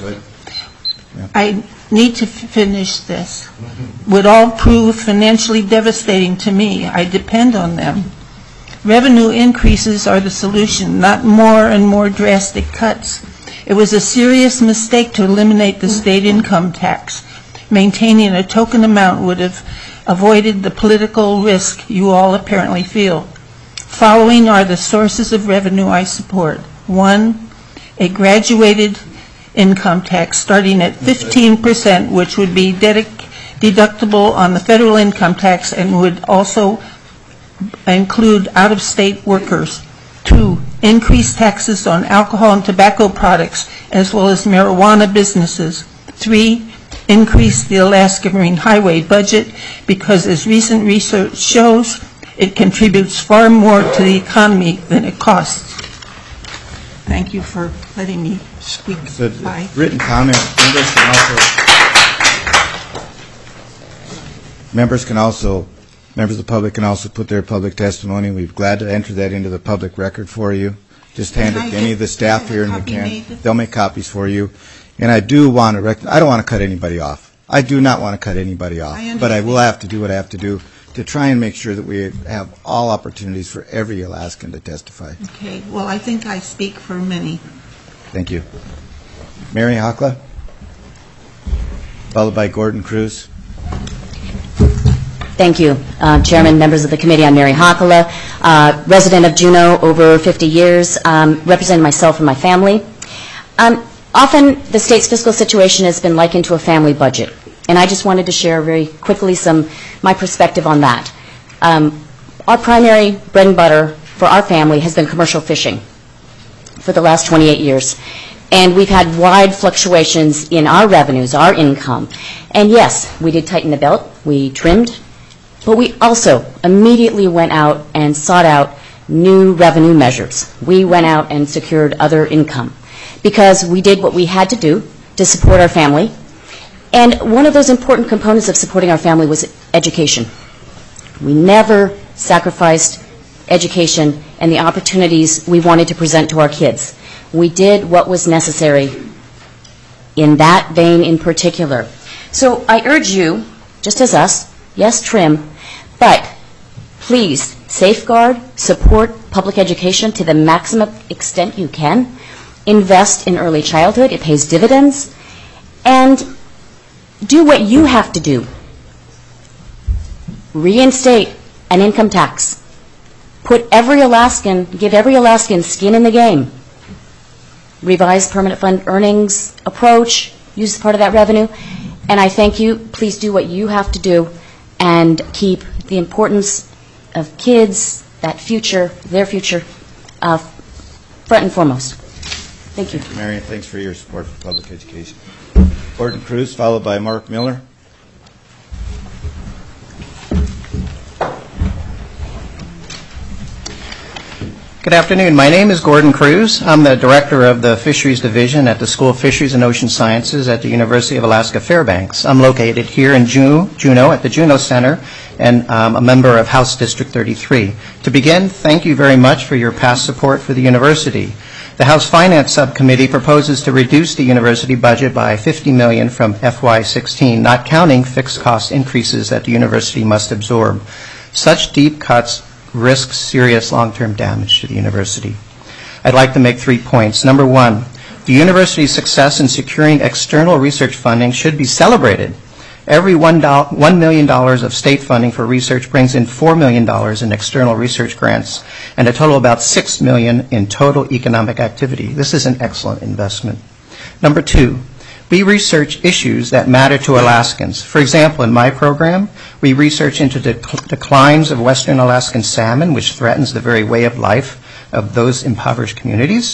I need to f- finish this. Would all prove financially devastating to me. I depend on them. Revenue increases are the solution, not more and more drastic cuts. It was a serious mistake to eliminate the state income tax. Maintaining a token amount would have avoided the political risk you all apparently feel. Following are the sources of revenue I support. One, a graduated income tax starting at fifteen percent, which would be dedic- deductible on the federal income tax and would also include out-of-state workers. Two, increase taxes on alcohol and tobacco products as well as marijuana businesses. Three, increase the Alaska Marine Highway budget because, as recent research shows, it contributes far more to the economy than it costs. Thank you for letting me speak. So, Bye. written comment. Members can also, members can also, members of the public can also put their public testimony. We're glad to enter that into the public record for you. Just hand it to any of the staff here, and we can. They'll make copies for you. And I do want to rec- I don't want to cut anybody off. I do not want to cut anybody off. I but I will have to do what I have to do to try and make sure that we have all opportunities for every Alaskan to testify. Okay, well, I think I speak for many. Thank you. Mary Hakla, followed by Gordon Cruz. Thank you, uh, Chairman, members of the committee. I'm Mary Hakala, uh, resident of Juneau over fifty years, um, representing myself and my family. Um, often, the state's fiscal situation has been likened to a family budget, and I just wanted to share very quickly some my perspective on that. Um, our primary bread and butter for our family has been commercial fishing for the last twenty-eight years. And we've had wide fluctuations in our revenues, our income. And yes, we did tighten the belt, we trimmed, but we also immediately went out and sought out new revenue measures. We went out and secured other income because we did what we had to do to support our family. And one of those important components of supporting our family was education. We never sacrificed education and the opportunities we wanted to present to our kids. We did what was necessary in that vein in particular. So I urge you, just as us, yes, trim, but please safeguard, support public education to the maximum extent you can. Invest in early childhood. It pays dividends. And do what you have to do. Reinstate an income tax. Put every Alaskan, give every Alaskan skin in the game. Revise permanent fund earnings approach, use part of that revenue. And I thank you. Please do what you have to do and keep the importance of kids, that future, their future, uh, front and foremost. Thank you. Thank you, Marion. Thanks for your support for public education. Gordon Cruz, followed by Mark Miller. Good afternoon. My name is Gordon Cruz. I'm the director of the Fisheries Division at the School of Fisheries and Ocean Sciences at the University of Alaska Fairbanks. I'm located here in Juneau, Juneau at the Juneau Center, and um, a member of House District thirty-three. To begin, thank you very much for your past support for the university. The House Finance Subcommittee proposes to reduce the university budget by fifty million dollars from F Y sixteen, not counting fixed cost increases that the university must absorb. Such deep cuts risk serious long-term damage to the university. I'd like to make three points. Number one, the university's success in securing external research funding should be celebrated. Every one million dollars of state funding for research brings in four million dollars in external research grants and a total of about six million dollars in total economic activity. This is an excellent investment. Number two, we research issues that matter to Alaskans. For example, in my program, we research into the declines of Western Alaskan salmon, which threatens the very way of life of those impoverished communities.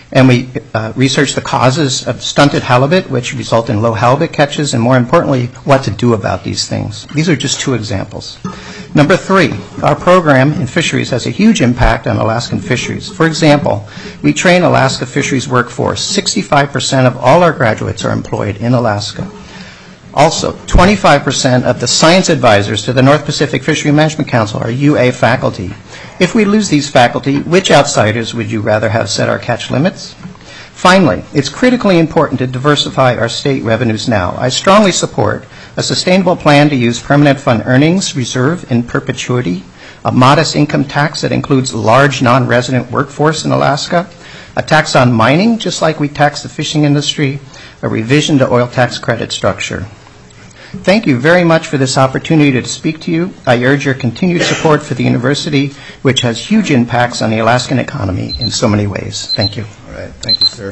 And we uh, researched the causes of stunted halibut, which result in low halibut catches, and more importantly, what to do about these things. These are just two examples. Number three, our program in fisheries has a huge impact on Alaskan fisheries. For example, we train Alaska fisheries workforce. sixty-five percent of all our graduates are employed in Alaska. Also, twenty-five percent of the science advisors to the North Pacific Fishery Management Council are U A faculty. If we lose these faculty, which outsiders would you rather have set our catch limits? Finally, it's critically important to diversify our state revenues now. I strongly support a sustainable plan to use permanent fund earnings reserve in perpetuity, a modest income tax that includes large non-resident workforce in Alaska, a tax on mining, just like we tax the fishing industry, a revision to oil tax credit structure. Thank you very much for this opportunity to speak to you. I urge your continued support for the university, which has huge impacts on the Alaskan economy in so many ways. Thank you. All right. Thank you, sir.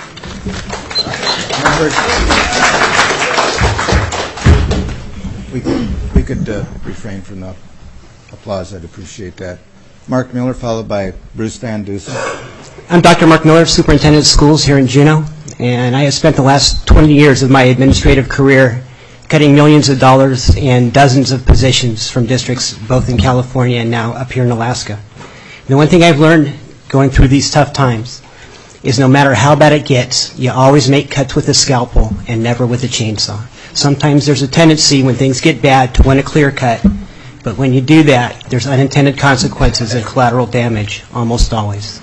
We could, we could uh, refrain from the applause. I'd appreciate that. Mark Miller, followed by Bruce Van Dusen. I'm Doctor Mark Miller, Superintendent of Schools here in Juneau, and I have spent the last twenty years of my administrative career cutting millions of dollars and dozens of positions from districts both in California and now up here in Alaska. And the one thing I've learned going through these tough times is no matter how bad it gets, you always make cuts with a scalpel and never with a chainsaw. Sometimes there's a tendency when things get bad to want a clear cut, but when you do that, there's unintended consequences and collateral damage, almost always.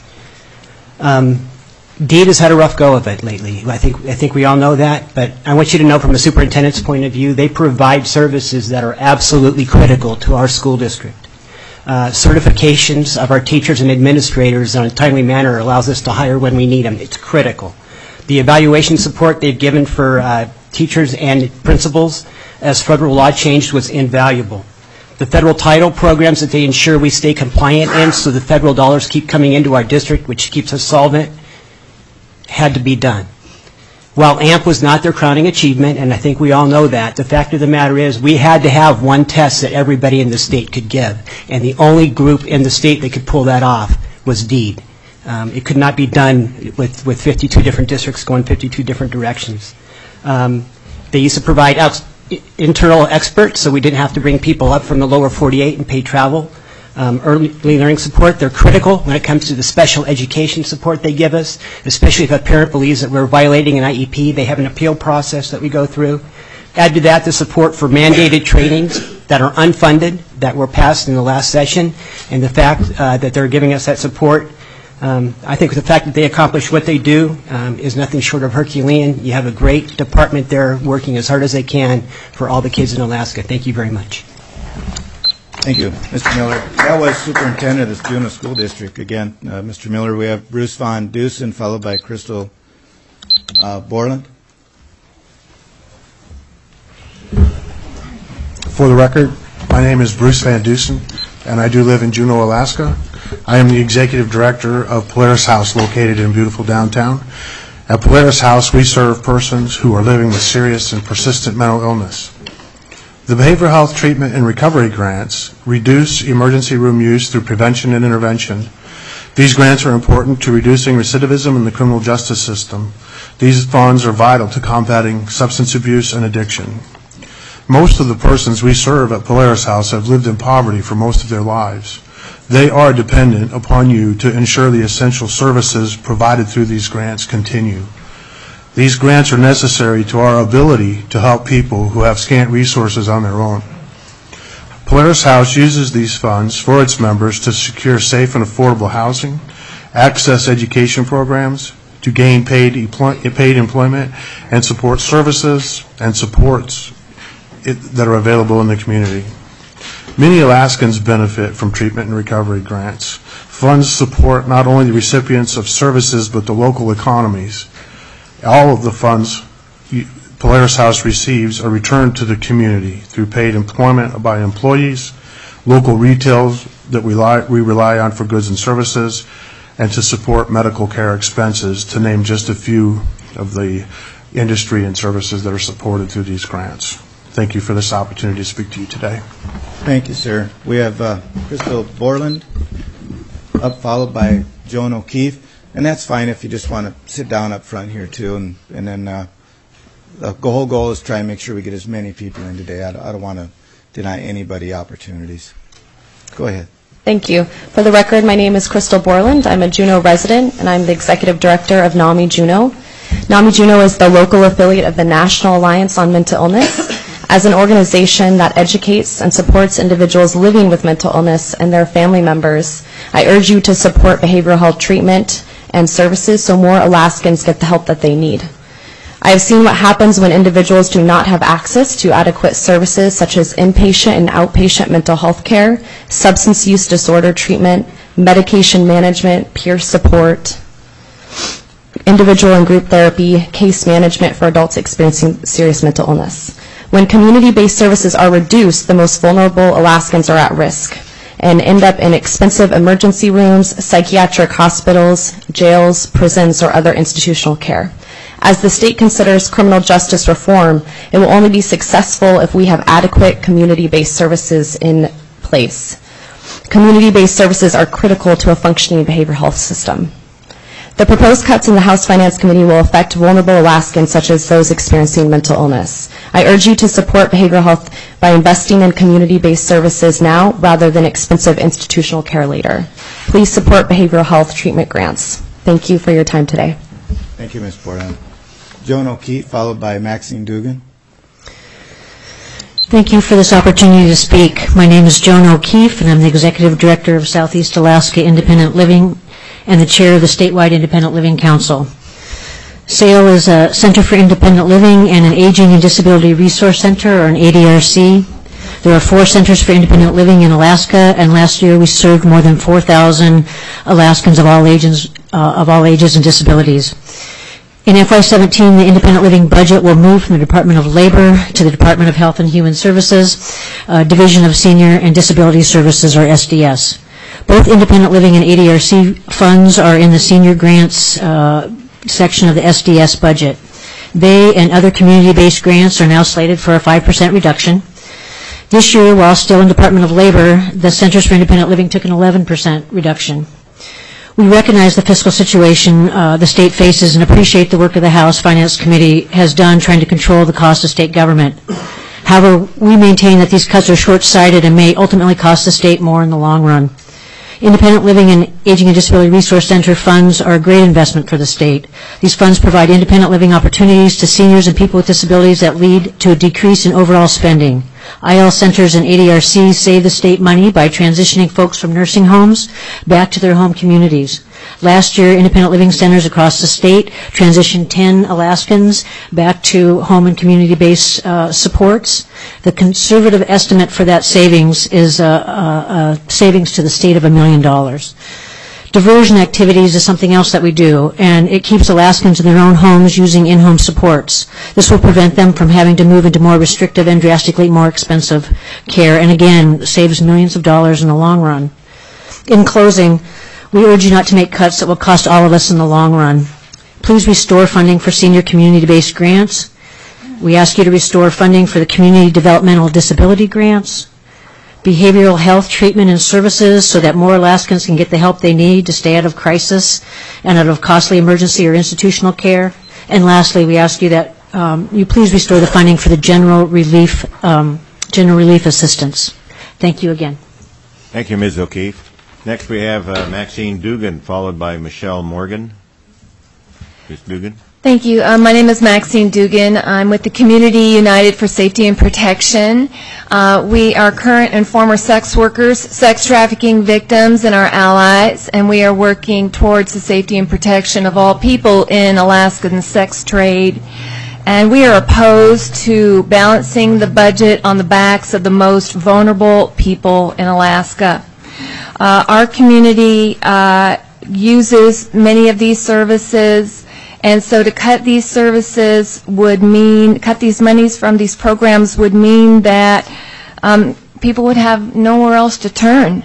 Um, DEED has had a rough go of it lately. I think, I think we all know that, but I want you to know from a superintendent's point of view, they provide services that are absolutely critical to our school district. Uh, certifications of our teachers and administrators in a timely manner allows us to hire when we need them. It's critical. The evaluation support they've given for uh, teachers and principals as federal law changed was invaluable. The federal title programs that they ensure we stay compliant in so the federal dollars keep coming into our district, which keeps us solvent, had to be done. While A M P was not their crowning achievement, and I think we all know that, the fact of the matter is we had to have one test that everybody in the state could give, and the only group in the state that could pull that off was DEED. Um, it could not be done with, with fifty-two different districts going fifty-two different directions. Um, they used to provide out, internal experts, so we didn't have to bring people up from the lower forty-eight and pay travel. Um, early learning support, they're critical when it comes to the special education support they give us, especially if a parent believes that we're violating an I E P. They have an appeal process that we go through. Add to that the support for mandated trainings that are unfunded, that were passed in the last session, and the fact uh, that they're giving us that support. Um, I think the fact that they accomplish what they do um, is nothing short of Herculean. You have a great department there working as hard as they can for all the kids in Alaska. Thank you very much. Thank you, Mister Miller. That was Superintendent of the Juneau School District. Again, uh, Mister Miller, we have Bruce Van Dusen, followed by Crystal uh, Borland. For the record, my name is Bruce Van Dusen, and I do live in Juneau, Alaska. I am the Executive Director of Polaris House, located in beautiful downtown. At Polaris House, we serve persons who are living with serious and persistent mental illness. The behavioral health treatment and recovery grants reduce emergency room use through prevention and intervention. These grants are important to reducing recidivism in the criminal justice system. These funds are vital to combating substance abuse and addiction. Most of the persons we serve at Polaris House have lived in poverty for most of their lives. They are dependent upon you to ensure the essential services provided through these grants continue. These grants are necessary to our ability to help people who have scant resources on their own. Polaris House uses these funds for its members to secure safe and affordable housing, access education programs, to gain paid, paid employment, and support services and supports it, that are available in the community. Many Alaskans benefit from treatment and recovery grants. Funds support not only the recipients of services but the local economies. All of the funds Polaris House receives are returned to the community through paid employment by employees, local retails that we rely, we rely on for goods and services, and to support medical care expenses, to name just a few of the industry and services that are supported through these grants. Thank you for this opportunity to speak to you today. Thank you, sir. We have uh, Crystal Borland, up followed by Joan O'Keefe. And that's fine if you just want to sit down up front here too, and, and then uh, the whole goal is to try and make sure we get as many people in today. I don't, I don't want to deny anybody opportunities. Go ahead. Thank you. For the record, my name is Crystal Borland. I'm a Juneau resident, and I'm the Executive Director of NAMI Juneau. NAMI Juneau is the local affiliate of the National Alliance on Mental Illness, as an organization that educates and supports individuals living with mental illness and their family members. I urge you to support behavioral health treatment and services so more Alaskans get the help that they need. I have seen what happens when individuals do not have access to adequate services such as inpatient and outpatient mental health care, substance use disorder treatment, medication management, peer support, individual and group therapy, case management for adults experiencing serious mental illness. When community-based services are reduced, the most vulnerable Alaskans are at risk and end up in expensive emergency rooms, psychiatric hospitals, jails, prisons, or other institutional care. As the state considers criminal justice reform, it will only be successful if we have adequate community-based services in place. Community-based services are critical to a functioning behavioral health system. The proposed cuts in the House Finance Committee will affect vulnerable Alaskans such as those experiencing mental illness. I urge you to support behavioral health by investing in community-based services now rather than expensive institutional care later. Please support behavioral health treatment grants. Thank you for your time today. Thank you, Miz Borland. Joan O'Keefe, followed by Maxine Dugan. Thank you for this opportunity to speak. My name is Joan O'Keefe, and I'm the Executive Director of Southeast Alaska Independent Living and the Chair of the Statewide Independent Living Council. S A I L is a Center for Independent Living and an Aging and Disability Resource Center, or an A D R C. There are four centers for independent living in Alaska, and last year we served more than four thousand Alaskans of all ages, uh, of all ages and disabilities. In F Y seventeen, the independent living budget will move from the Department of Labor to the Department of Health and Human Services, uh, Division of Senior and Disability Services, or S D S. Both independent living and A D R C funds are in the senior grants uh, section of the S D S budget. They and other community-based grants are now slated for a five percent reduction. This year, while still in Department of Labor, the Centers for Independent Living took an eleven percent reduction. We recognize the fiscal situation uh, the state faces and appreciate the work of the House Finance Committee has done trying to control the cost of state government. However, we maintain that these cuts are short-sighted and may ultimately cost the state more in the long run. Independent Living and Aging and Disability Resource Center funds are a great investment for the state. These funds provide independent living opportunities to seniors and people with disabilities that lead to a decrease in overall spending. I L centers and A D R Cs save the state money by transitioning folks from nursing homes back to their home communities. Last year, independent living centers across the state transitioned ten Alaskans back to home and community-based uh, supports. The conservative estimate for that savings is a uh, uh, uh, savings to the state of a million dollars. Diversion activities is something else that we do, and it keeps Alaskans in their own homes using in-home supports. This will prevent them from having to move into more restrictive and drastically more expensive care, and again, saves millions of dollars in the long run. In closing, we urge you not to make cuts that will cost all of us in the long run. Please restore funding for senior community-based grants. We ask you to restore funding for the community developmental disability grants, behavioral health treatment and services so that more Alaskans can get the help they need to stay out of crisis and out of costly emergency or institutional care. And lastly, we ask you that um, you please restore the funding for the general relief, um, general relief assistance. Thank you again. Thank you, Miz O'Keefe. Next we have uh, Maxine Dugan, followed by Michelle Morgan. Miz Dugan. Thank you. Um, my name is Maxine Dugan. I'm with the Community United for Safety and Protection. Uh, we are current and former sex workers, sex trafficking victims, and our allies, and we are working towards the safety and protection of all people in Alaskan sex trade. And we are opposed to balancing the budget on the backs of the most vulnerable people in Alaska. Uh, our community uh, uses many of these services. And so to cut these services would mean, cut these monies from these programs would mean that um, people would have nowhere else to turn.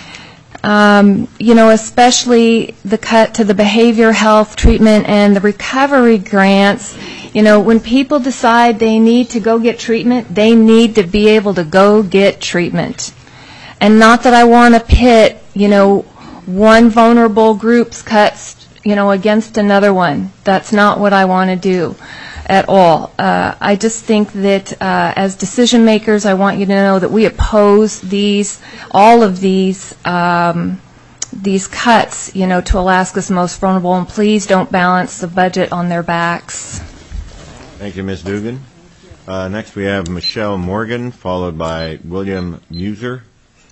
Um, you know, especially the cut to the behavior health treatment and the recovery grants. You know, when people decide they need to go get treatment, they need to be able to go get treatment. And not that I want to pit, you know, one vulnerable group's cuts you know, against another one. That's not what I want to do at all. Uh, I just think that uh, as decision makers, I want you to know that we oppose these, all of these, um, these cuts, you know, to Alaska's most vulnerable, and please don't balance the budget on their backs. Thank you, Miz Dugan. Uh, next we have Michelle Morgan, followed by William Muser.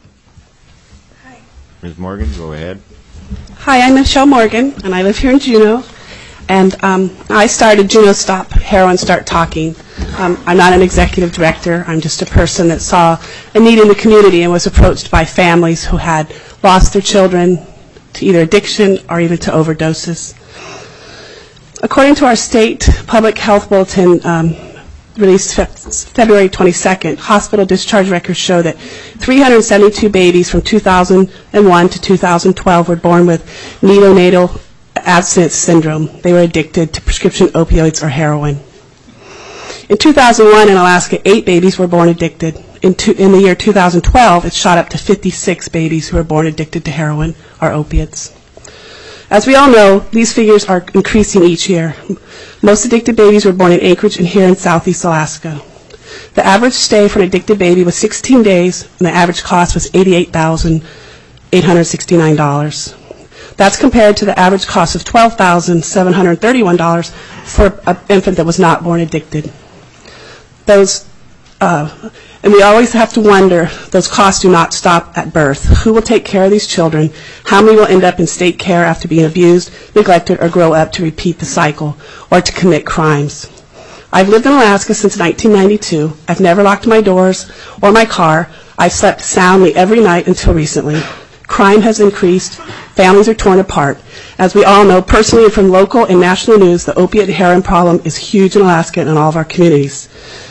Hi. Miz Morgan, go ahead. Hi, I'm Michelle Morgan, and I live here in Juneau. And um, I started Juneau Stop Heroin Start Talking. Um, I'm not an executive director. I'm just a person that saw a need in the community and was approached by families who had lost their children to either addiction or even to overdoses. According to our state public health bulletin um, released fe- February twenty-second, hospital discharge records show that three hundred seventy-two babies from two thousand one to two thousand twelve were born with neonatal abstinence syndrome. They were addicted to prescription opioids or heroin. In two thousand one in Alaska, eight babies were born addicted. In, two, in the year two thousand twelve, it shot up to fifty-six babies who were born addicted to heroin or opiates. As we all know, these figures are increasing each year. Most addicted babies were born in Anchorage and here in Southeast Alaska. The average stay for an addicted baby was sixteen days, and the average cost was eighty-eight thousand eight hundred sixty-nine dollars. That's compared to the average cost of twelve thousand seven hundred thirty-one dollars for an infant that was not born addicted. Those, uh, and we always have to wonder, those costs do not stop at birth. Who will take care of these children? How many will end up in state care after being abused, neglected, or grow up to repeat the cycle or to commit crimes? I've lived in Alaska since nineteen ninety-two. I've never locked my doors or my car. I've slept soundly every night until recently. Crime has increased. Families are torn apart. As we all know, personally and from local and national news, the opiate and heroin problem is huge in Alaska and in all of our communities.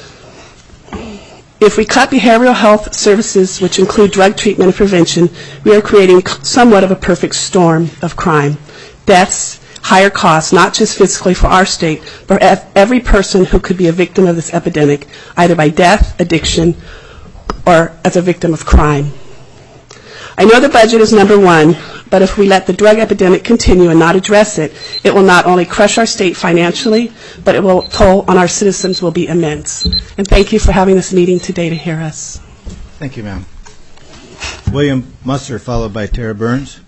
If we cut behavioral health services, which include drug treatment and prevention, we are creating somewhat of a perfect storm of crime. Deaths, higher costs, not just physically for our state, but for every person who could be a victim of this epidemic, either by death, addiction, or as a victim of crime. I know the budget is number one, but if we let the drug epidemic continue and not address it, it will not only crush our state financially, but it will toll on our citizens will be immense. And thank you for having this meeting today to hear us. Thank you, ma'am. William Musser, followed by Tara Burns.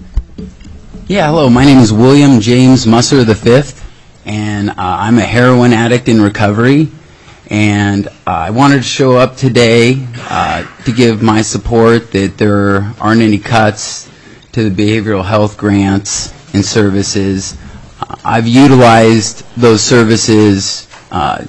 Yeah, hello. My name is William James Musser the fifth, and uh, I'm a heroin addict in recovery. And uh, I wanted to show up today uh, to give my support that there aren't any cuts to the behavioral health grants and services. Uh, I've utilized those services uh,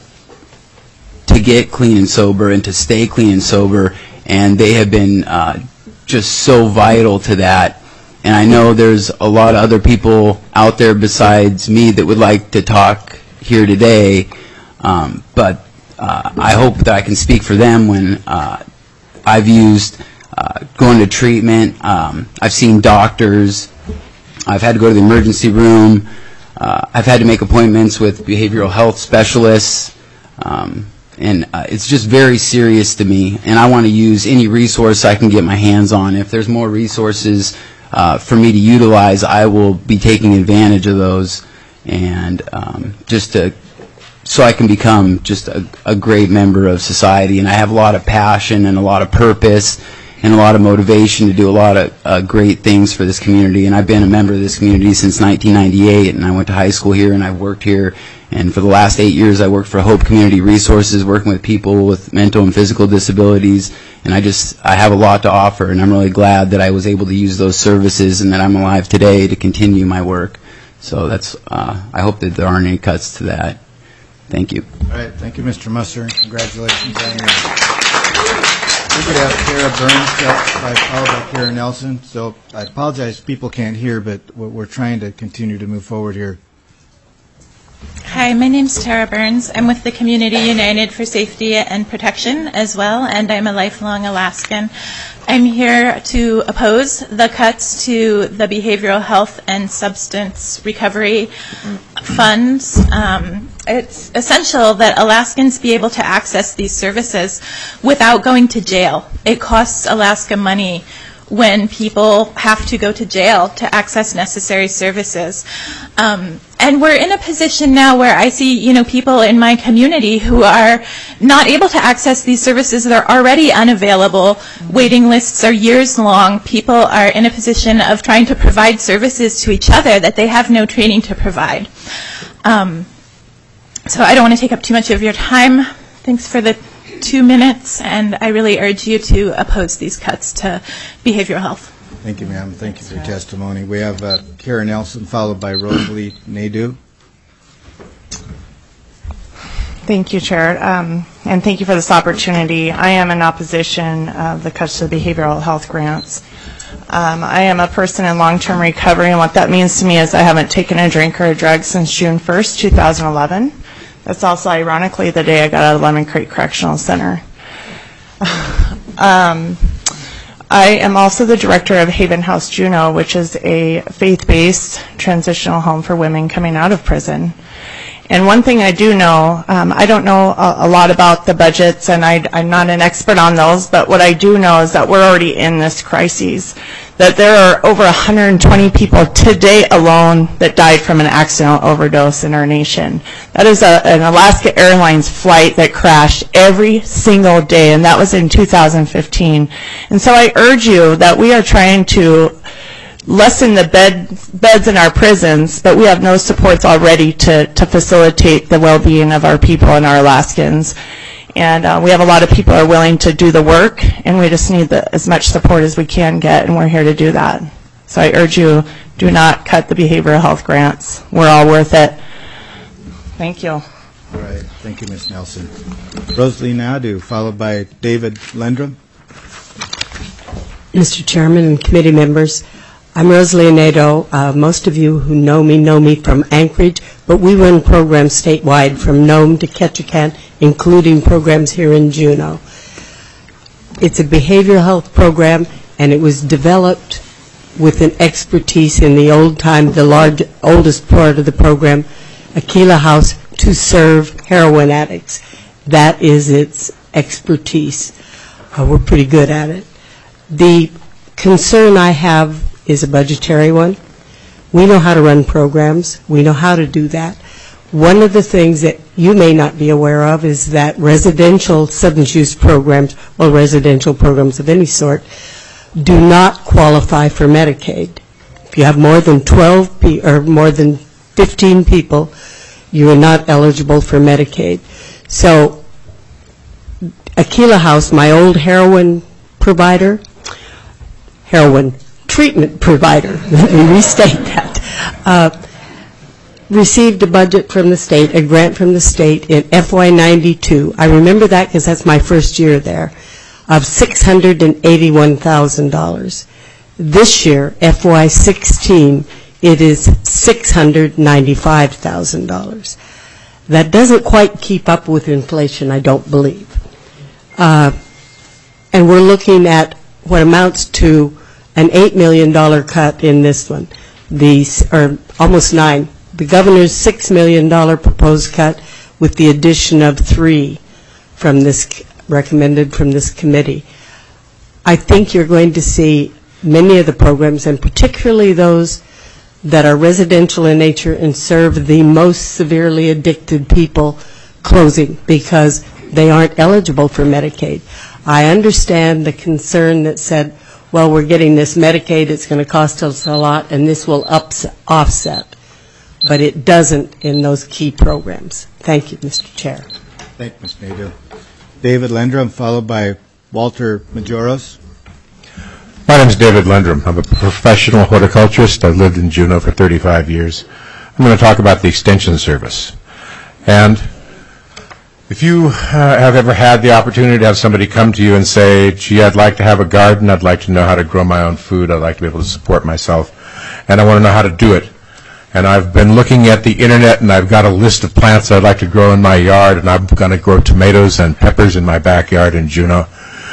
to get clean and sober and to stay clean and sober, and they have been uh, just so vital to that. And I know there's a lot of other people out there besides me that would like to talk here today, um, but Uh, I hope that I can speak for them when uh, I've used uh, going to treatment. Um, I've seen doctors. I've had to go to the emergency room. Uh, I've had to make appointments with behavioral health specialists. Um, and uh, it's just very serious to me. And I want to use any resource I can get my hands on. If there's more resources uh, for me to utilize, I will be taking advantage of those. And um, just to so I can become just a, a great member of society. And I have a lot of passion and a lot of purpose and a lot of motivation to do a lot of uh, great things for this community. And I've been a member of this community since nineteen ninety-eight, and I went to high school here and I've worked here. And for the last eight years I worked for Hope Community Resources, working with people with mental and physical disabilities. And I just, I have a lot to offer, and I'm really glad that I was able to use those services and that I'm alive today to continue my work. So that's, uh, I hope that there aren't any cuts to that. Thank you. All right, thank you, Mister Musser. Congratulations on your. We could have Tara Burns followed by Kara Nelson. So I apologize if people can't hear, but we're trying to continue to move forward here. Hi, my name's Tara Burns. I'm with the Community United for Safety and Protection as well, and I'm a lifelong Alaskan. I'm here to oppose the cuts to the behavioral health and substance recovery funds. Um, it's essential that Alaskans be able to access these services without going to jail. It costs Alaska money when people have to go to jail to access necessary services. Um, and we're in a position now where I see, you know, people in my community who are not able to access these services that are already unavailable. Waiting lists are years long. People are in a position of trying to provide services to each other that they have no training to provide. Um, so I don't want to take up too much of your time. Thanks for the two minutes, and I really urge you to oppose these cuts to behavioral health. Thank you, ma'am. Thank you for your testimony. We have uh, Karen Nelson, followed by Rosalie Nadeau. Thank you, Chair, um, and thank you for this opportunity. I am in opposition of the cuts to the behavioral health grants. Um, I am a person in long-term recovery, and what that means to me is I haven't taken a drink or a drug since June first, two thousand eleven. That's also, ironically, the day I got out of Lemon Creek Correctional Center. um, I am also the director of Haven House Juneau, which is a faith-based transitional home for women coming out of prison. And one thing I do know, um, I don't know a, a lot about the budgets, and I, I'm not an expert on those, but what I do know is that we're already in this crisis, that there are over one hundred twenty people today alone that died from an accidental overdose in our nation. That is a, an Alaska Airlines flight that crashed every single day, and that was in two thousand fifteen. And so I urge you that we are trying to lessen the bed, beds in our prisons, but we have no supports already to, to facilitate the well-being of our people and our Alaskans. And uh, we have a lot of people who are willing to do the work, and we just need the, as much support as we can get, and we're here to do that. So I urge you, do not cut the behavioral health grants. We're all worth it. Thank you. All right. Thank you, Miz Nelson. Rosalie Nadeau, followed by David Lendrum. Mister Chairman and committee members, I'm Rosalie Nadeau. Uh, most of you who know me know me from Anchorage, but we run programs statewide from Nome to Ketchikan, including programs here in Juneau. It's a behavioral health program, and it was developed with an expertise in the old time, the large, oldest part of the program, Aquila House, to serve heroin addicts. That is its expertise. Uh, we're pretty good at it. The concern I have is a budgetary one. We know how to run programs. We know how to do that. One of the things that you may not be aware of is that residential substance use programs, or residential programs of any sort, do not qualify for Medicaid. If you have more than twelve pe- or more than fifteen people, you are not eligible for Medicaid. So Aquila House, my old heroin provider, heroin treatment provider, let me restate that, uh, received a budget from the state, a grant from the state in F Y ninety-two. I remember that because that's my first year there, of six hundred eighty-one thousand dollars. This year, F Y sixteen, it is six hundred ninety-five thousand dollars. That doesn't quite keep up with inflation, I don't believe. Uh, and we're looking at what amounts to an eight million dollars cut in this one, these, or almost nine. The governor's six million dollars proposed cut with the addition of three from this, recommended from this committee. I think you're going to see many of the programs, and particularly those that are residential in nature and serve the most severely addicted people, closing because they aren't eligible for Medicaid. I understand the concern that said, well, we're getting this Medicaid, it's going to cost us a lot, and this will ups- offset. But it doesn't in those key programs. Thank you, Mister Chair. Thank you, Miz Nadeau. David Lendrum, followed by Walter Majoros. My name is David Lendrum. I'm a professional horticulturist. I've lived in Juneau for thirty-five years. I'm going to talk about the Extension Service. And if you uh, have ever had the opportunity to have somebody come to you and say, gee, I'd like to have a garden, I'd like to know how to grow my own food, I'd like to be able to support myself, and I want to know how to do it. And I've been looking at the internet, and I've got a list of plants I'd like to grow in my yard, and I'm going to grow tomatoes and peppers in my backyard in Juneau.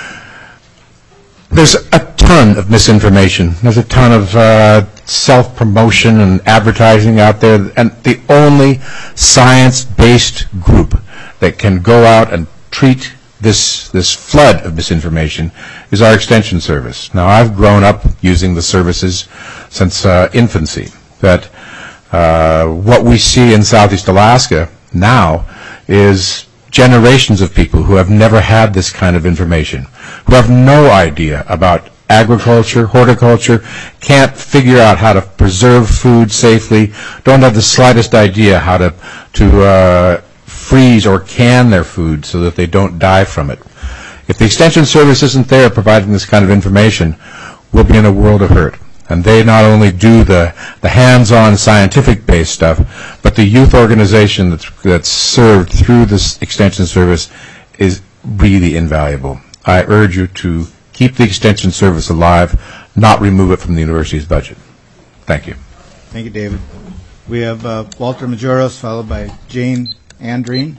There's a ton of misinformation. There's a ton of uh, self-promotion and advertising out there, and the only science-based group that can go out and treat this this flood of misinformation is our Extension Service. Now, I've grown up using the services since uh, infancy, but uh, what we see in Southeast Alaska now is generations of people who have never had this kind of information, who have no idea about agriculture, horticulture, can't figure out how to preserve food safely, don't have the slightest idea how to, to uh, freeze or can their food so that they don't die from it. If the Extension Service isn't there providing this kind of information, we'll be in a world of hurt. And they not only do the, the hands-on scientific-based stuff, but the youth organization that's, that's served through this Extension Service is really invaluable. I urge you to keep the Extension Service alive, not remove it from the university's budget. Thank you. Thank you, David. We have uh, Walter Majoros, followed by Jane Andreen.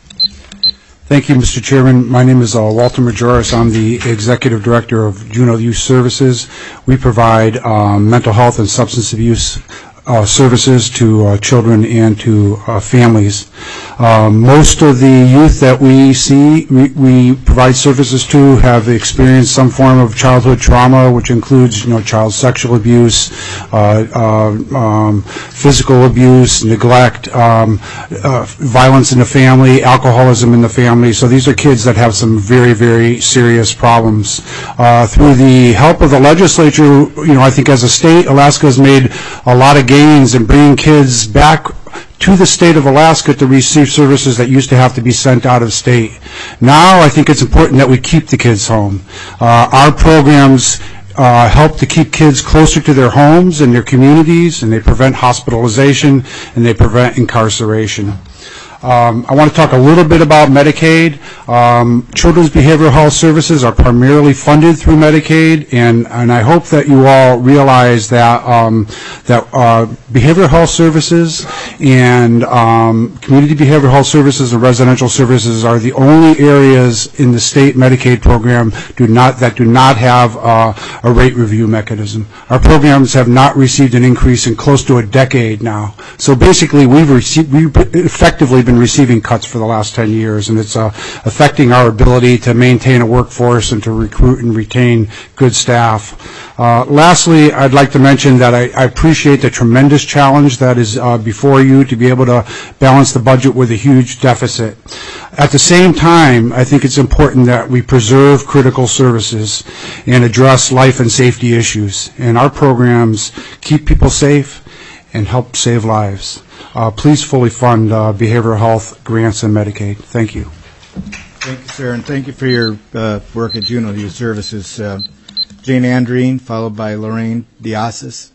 Thank you, Mister Chairman. My name is uh, Walter Majoros. I'm the Executive Director of Juneau Youth Services. We provide um, mental health and substance abuse uh, services to uh, children and to uh, families. Uh, most of the youth that we see, we, we provide services to, have experienced some form of childhood trauma, which includes, you know, child sexual abuse, uh, uh, um, physical abuse, neglect, um, uh, violence in the family, alcoholism in the family. So these are kids that have some very, very serious problems. Uh, through the help of the legislature, you know, I think as a state, Alaska has made a lot of gains in bringing kids back to the state of Alaska to receive services that used to have to be sent out of state. Now I think it's important that we keep the kids home. Uh, our programs uh, help to keep kids closer to their homes and their communities, and they prevent hospitalization and they prevent incarceration. Um, I want to talk a little bit about Medicaid. Um, Children's Behavioral Health Services are primarily funded through Medicaid, and, and I hope that you all realize that um, that uh, behavioral health services and um, community behavioral health services and residential services are the only areas in the state Medicaid program do not that do not have uh, a rate review mechanism. Our programs have not received an increase in close to a decade now. So basically, we've received we've effectively been receiving cuts for the last ten years, and it's uh, affecting our ability to maintain a workforce and to recruit and retain good staff. Uh, lastly, I'd like to mention that I, I appreciate the tremendous challenge that is uh, before you to be able to balance the budget with a huge deficit. At the same time, I think it's important that we preserve critical services and address life and safety issues, and our programs keep people safe and help save lives. Uh, please fully fund uh, behavioral health grants and Medicaid. Thank you. Thank you, sir, and thank you for your uh, work at Juneau Youth Services. Uh, Jane Andreen, followed by Lorraine Diasis.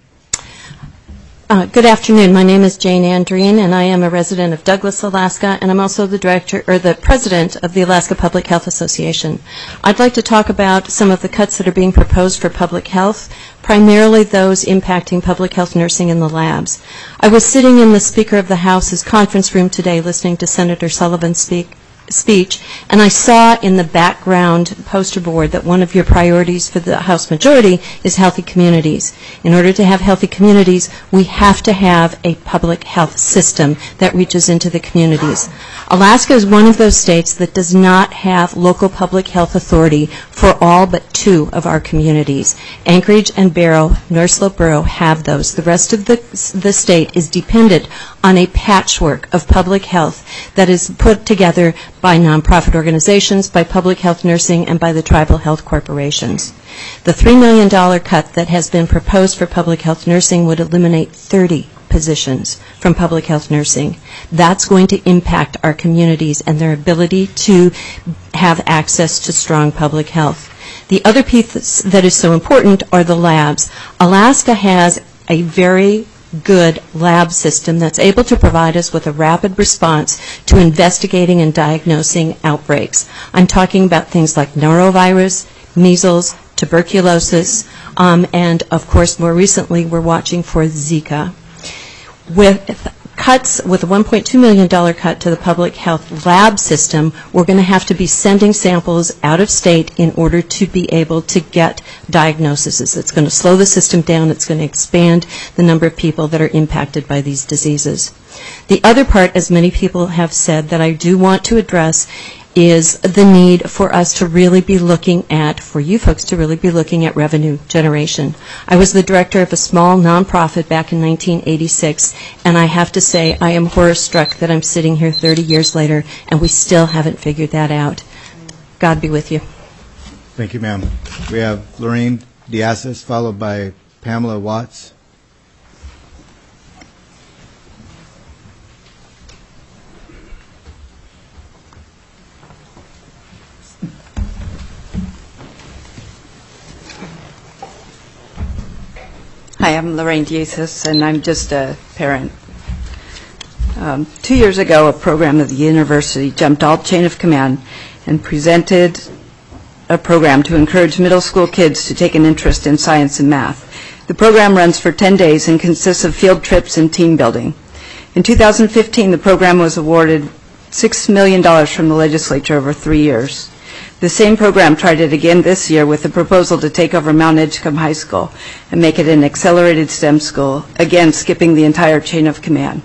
Uh, good afternoon. My name is Jane Andreen, and I am a resident of Douglas, Alaska, and I'm also the director or the president of the Alaska Public Health Association. I'd like to talk about some of the cuts that are being proposed for public health, primarily those impacting public health nursing in the labs. I was sitting in the Speaker of the House's conference room today listening to Senator Sullivan speak. speech, and I saw in the background poster board that one of your priorities for the House majority is healthy communities. In order to have healthy communities, we have to have a public health system that reaches into the communities. Alaska is one of those states that does not have local public health authority for all but two of our communities. Anchorage and Barrow, North Slope Borough have those. The rest of the, the state is dependent on a patchwork of public health that is put together by nonprofit organizations, by public health nursing, and by the tribal health corporations. The three million dollars cut that has been proposed for public health nursing would eliminate thirty positions from public health nursing. That's going to impact our communities and their ability to have access to strong public health. The other piece that is so important are the labs. Alaska has a very good lab system that's able to provide us with a rapid response to investigating and diagnosing outbreaks. I'm talking about things like norovirus, measles, tuberculosis, um, and of course more recently we're watching for Zika. With cuts, with a one point two million dollars cut to the public health lab system, we're going to have to be sending samples out of state in order to be able to get diagnoses. It's going to slow the system down. It's going to expand the number of people that are impacted by these diseases. The other part, as many people have said, that I do want to address is the need for us to really be looking at, for you folks to really be looking at revenue generation. I was the director of a small nonprofit back in nineteen eighty-six, and I have to say I am horror-struck that I'm sitting here thirty years later and we still haven't figured that out. God be with you. Thank you, ma'am. We have Lorraine Diazes, followed by Pamela Watts. Hi, I'm Lorraine Diazes, and I'm just a parent. Um, two years ago, a program at the university jumped all chain of command and presented a program to encourage middle school kids to take an interest in science and math. The program runs for ten days and consists of field trips and team building. In two thousand fifteen, the program was awarded six million dollars from the legislature over three years. The same program tried it again this year with a proposal to take over Mount Edgecombe High School and make it an accelerated STEM school, again skipping the entire chain of command.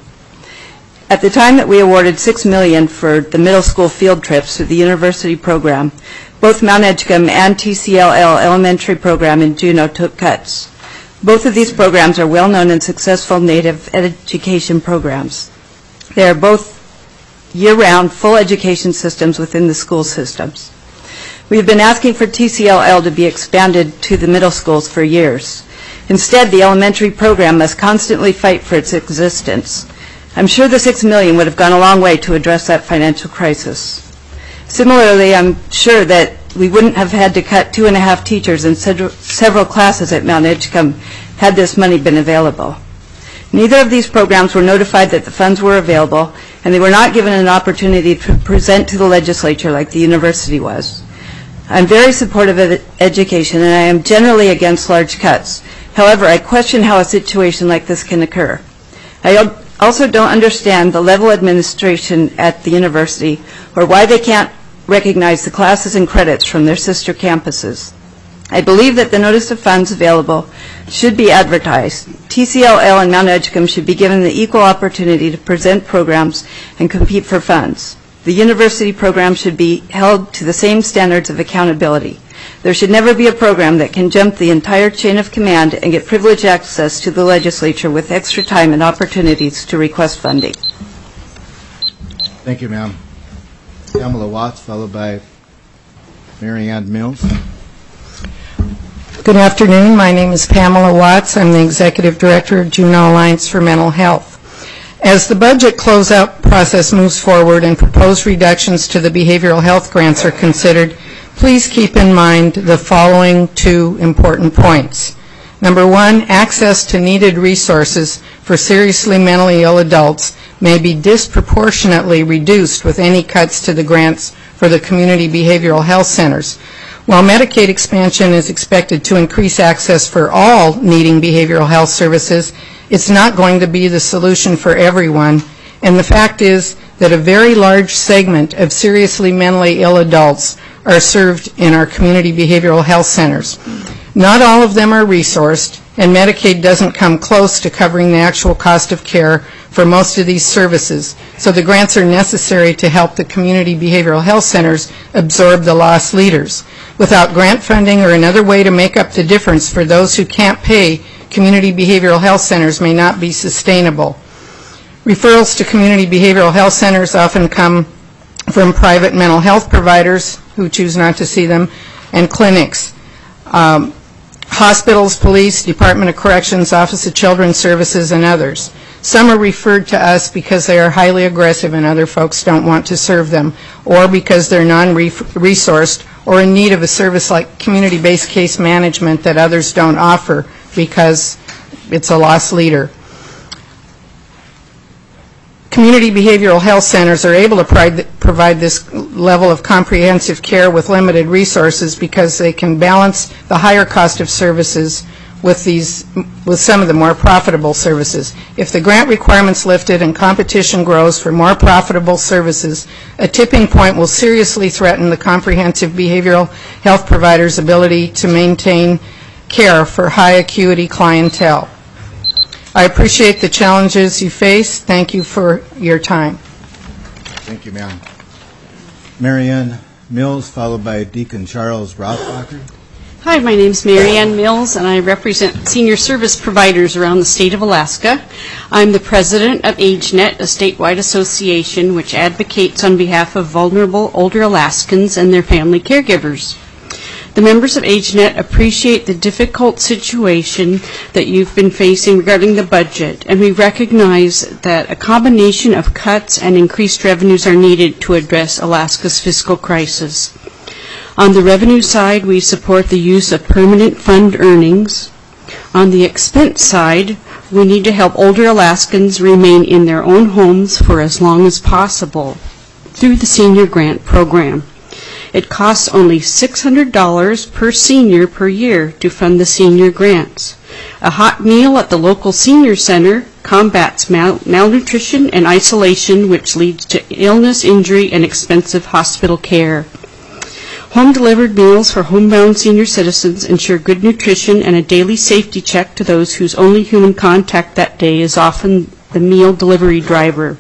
At the time that we awarded six million dollars for the middle school field trips through the university program, both Mount Edgecombe and T C L L Elementary Program in Juneau took cuts. Both of these programs are well-known and successful Native education programs. They are both year-round, full education systems within the school systems. We have been asking for T C L L to be expanded to the middle schools for years. Instead, the elementary program must constantly fight for its existence. I'm sure the six million dollars would have gone a long way to address that financial crisis. Similarly, I'm sure that we wouldn't have had to cut two and a half teachers in several classes at Mount Edgecombe had this money been available. Neither of these programs were notified that the funds were available, and they were not given an opportunity to present to the legislature like the university was. I'm very supportive of education, and I am generally against large cuts. However, I question how a situation like this can occur. I also don't understand the level of administration at the university or why they can't recognize the classes and credits from their sister campuses. I believe that the notice of funds available should be advertised. T C L L and Mount Edgecombe should be given the equal opportunity to present programs and compete for funds. The university program should be held to the same standards of accountability. There should never be a program that can jump the entire chain of command and get privileged access to the legislature with extra time and opportunities to request funding. Thank you, ma'am. Pamela Watts, followed by Mary Ann Mills. Good afternoon. My name is Pamela Watts. I'm the Executive Director of Juneau Alliance for Mental Health. As the budget closeout process moves forward and proposed reductions to the behavioral health grants are considered, please keep in mind the following two important points. Number one, access to needed resources for seriously mentally ill adults may be disproportionately reduced with any cuts to the grants for the community behavioral health centers. While Medicaid expansion is expected to increase access for all needing behavioral health services, it's not going to be the solution for everyone, and the fact is that a very large segment of seriously mentally ill adults are served in our community behavioral health centers. Not all of them are resourced, and Medicaid doesn't come close to covering the actual cost of care for most of these services, so the grants are necessary to help the community behavioral health centers absorb the lost leaders. Without grant funding or another way to make up the difference for those who can't pay, community behavioral health centers may not be sustainable. Referrals to community behavioral health centers often come from private mental health providers who choose not to see them, and clinics. Um, hospitals, police, Department of Corrections, Office of Children's Services, and others. Some are referred to us because they are highly aggressive and other folks don't want to serve them, or because they're non-resourced or in need of a service like community-based case management that others don't offer because it's a lost leader. Community behavioral health centers are able to provide this level of comprehensive care with limited resources because they can balance the higher cost of services with these, with some of the more profitable services. If the grant requirements lifted and competition grows for more profitable services, a tipping point will seriously threaten the comprehensive behavioral health providers' ability to maintain care for high acuity clientele. I appreciate the challenges you face. Thank you for your time. Thank you, ma'am. Marianne Mills, followed by Deacon Charles Rothbacher. Hi, my name is Marianne Mills, and I represent senior service providers around the state of Alaska. I'm the president of AgeNet, a statewide association which advocates on behalf of vulnerable older Alaskans and their family caregivers. The members of AgeNet appreciate the difficult situation that you've been facing regarding the budget, and we recognize that a combination of cuts and increased revenues are needed to address Alaska's fiscal crisis. On the revenue side, we support the use of permanent fund earnings. On the expense side, we need to help older Alaskans remain in their own homes for as long as possible through the Senior Grant Program. It costs only six hundred dollars per senior per year to fund the senior grants. A hot meal at the local senior center combats mal- malnutrition and isolation, which leads to illness, injury, and expensive hospital care. Home-delivered meals for homebound senior citizens ensure good nutrition and a daily safety check to those whose only human contact that day is often the meal delivery driver.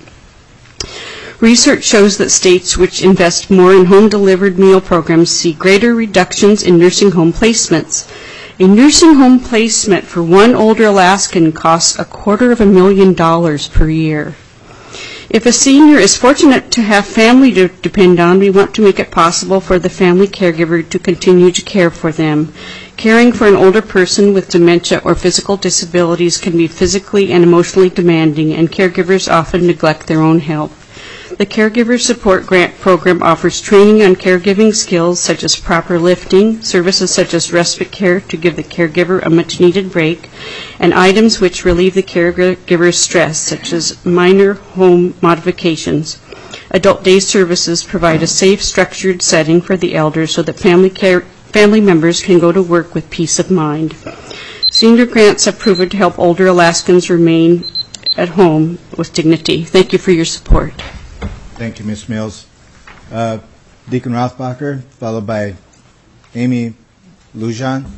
Research shows that states which invest more in home-delivered meal programs see greater reductions in nursing home placements. A nursing home placement for one older Alaskan costs a quarter of a million dollars per year. If a senior is fortunate to have family to depend on, we want to make it possible for the family caregiver to continue to care for them. Caring for an older person with dementia or physical disabilities can be physically and emotionally demanding, and caregivers often neglect their own health. The Caregiver Support Grant Program offers training on caregiving skills such as proper lifting, services such as respite care to give the caregiver a much-needed break, and items which relieve the caregiver's stress, such as minor home modifications. Adult day services provide a safe, structured setting for the elders so that family care, family members can go to work with peace of mind. Senior grants have proven to help older Alaskans remain at home with dignity. Thank you for your support. Thank you, Miz Mills. Uh, Deacon Rothbacher, followed by Amy Lujan.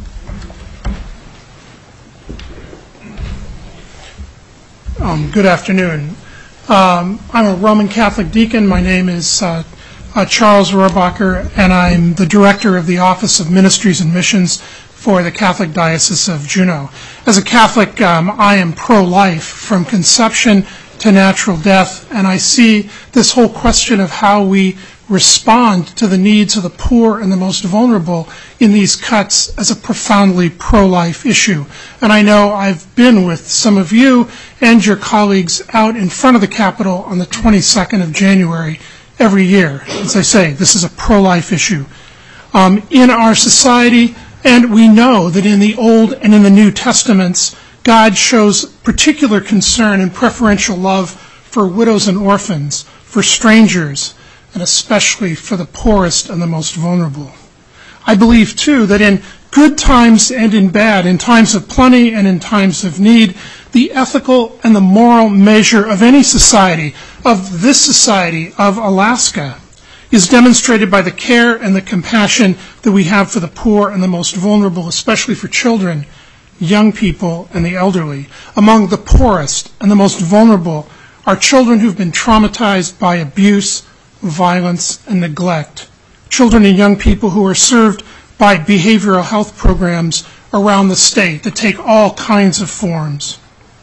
Um, good afternoon. Um, I'm a Roman Catholic deacon. My name is uh, uh, Charles Rohrbacher, and I'm the director of the Office of Ministries and Missions for the Catholic Diocese of Juneau. As a Catholic, um, I am pro-life from conception to natural death, and I see this whole question of how we respond to the needs of the poor and the most vulnerable in these cuts as a profoundly pro-life issue. And I know I've been with some of you and your colleagues out in front of the Capitol on the twenty-second of January every year. As I say, this is a pro-life issue. Um, in our society, and we know that in the Old and in the New Testaments, God shows particular concern and preferential love for widows and orphans, for strangers, and especially for the poorest and the most vulnerable. I believe, too, that in good times and in bad, in times of plenty and in times of need, the ethical and the moral measure of any society, of this society, of Alaska, is demonstrated by the care and the compassion that we have for the poor and the most vulnerable, especially for children, young people, and the elderly. Among the poorest and the most vulnerable are children who've been traumatized by abuse, violence, and neglect. Children and young people who are served by behavioral health programs around the state that take all kinds of forms.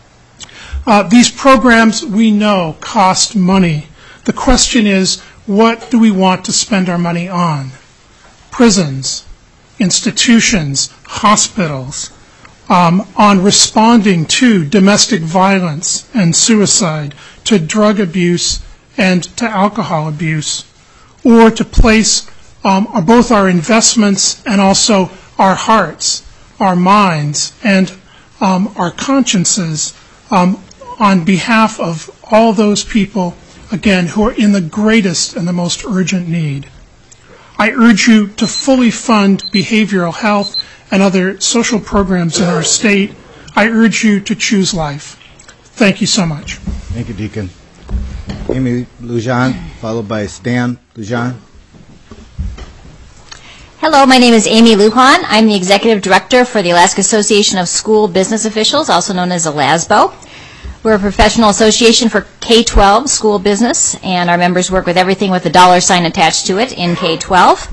Uh, these programs, we know, cost money. The question is, what do we want to spend our money on? Prisons, institutions, hospitals, Um, on responding to domestic violence and suicide, to drug abuse and to alcohol abuse, or to place um, both our investments and also our hearts, our minds, and um, our consciences um, on behalf of all those people, again, who are in the greatest and the most urgent need. I urge you to fully fund behavioral health and other social programs in our state. I urge you to choose life. Thank you so much. Thank you, Deacon. Amy Lujan, followed by Stan Lujan. Hello, my name is Amy Lujan. I'm the Executive Director for the Alaska Association of School Business Officials, also known as ALASBO. We're a professional association for K twelve school business, and our members work with everything with a dollar sign attached to it in K twelve.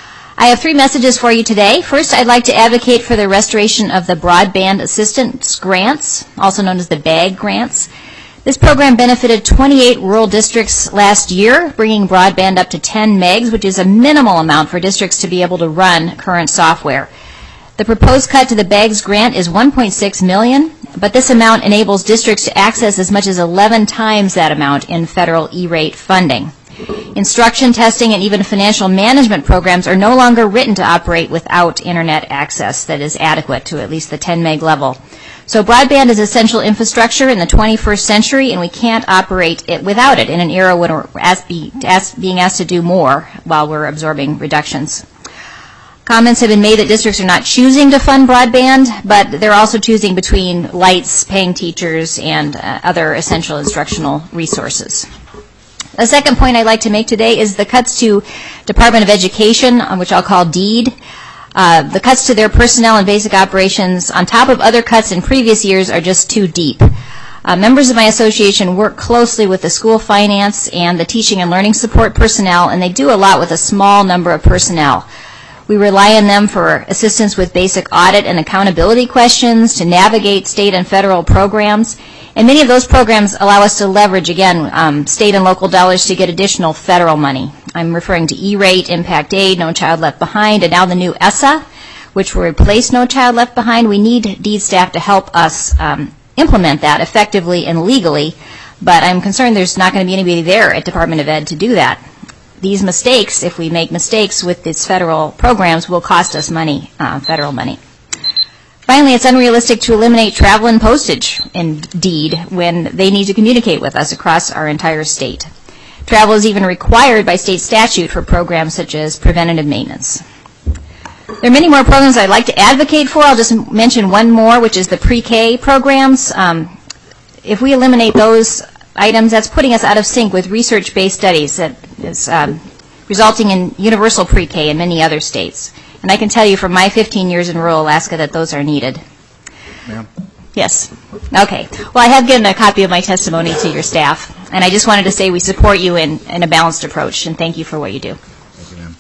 I have three messages for you today. First, I'd like to advocate for the restoration of the Broadband Assistance Grants, also known as the BAG grants. This program benefited twenty-eight rural districts last year, bringing broadband up to ten megs, which is a minimal amount for districts to be able to run current software. The proposed cut to the BAGS grant is one point six million dollars, but this amount enables districts to access as much as eleven times that amount in federal E-rate funding. Instruction, testing, and even financial management programs are no longer written to operate without internet access that is adequate to at least the ten meg level. So broadband is essential infrastructure in the twenty-first century, and we can't operate it without it in an era when we're asked be, asked, being asked to do more while we're absorbing reductions. Comments have been made that districts are not choosing to fund broadband, but they're also choosing between lights, paying teachers, and uh, other essential instructional resources. The second point I'd like to make today is the cuts to Department of Education, which I'll call DEED. Uh, the cuts to their personnel and basic operations, on top of other cuts in previous years, are just too deep. Uh, members of my association work closely with the school finance and the teaching and learning support personnel, and they do a lot with a small number of personnel. We rely on them for assistance with basic audit and accountability questions, to navigate state and federal programs. And many of those programs allow us to leverage, again, um, state and local dollars to get additional federal money. I'm referring to E-rate, Impact Aid, No Child Left Behind, and now the new E S S A, which will replace No Child Left Behind. We need DEED staff to help us um, implement that effectively and legally, but I'm concerned there's not going to be anybody there at Department of Ed to do that. These mistakes, if we make mistakes with these federal programs, will cost us money, uh, federal money. Finally, it's unrealistic to eliminate travel and postage in DEED when they need to communicate with us across our entire state. Travel is even required by state statute for programs such as preventative maintenance. There are many more programs I'd like to advocate for. I'll just mention one more, which is the pre-K programs. Um, if we eliminate those items, that's putting us out of sync with research-based studies that is um, resulting in universal pre-K in many other states. And I can tell you from my fifteen years in rural Alaska that those are needed. Ma'am? Yes. Okay. Well, I have given a copy of my testimony to your staff, and I just wanted to say we support you in, in a balanced approach, and thank you for what you do. Thank you, ma'am.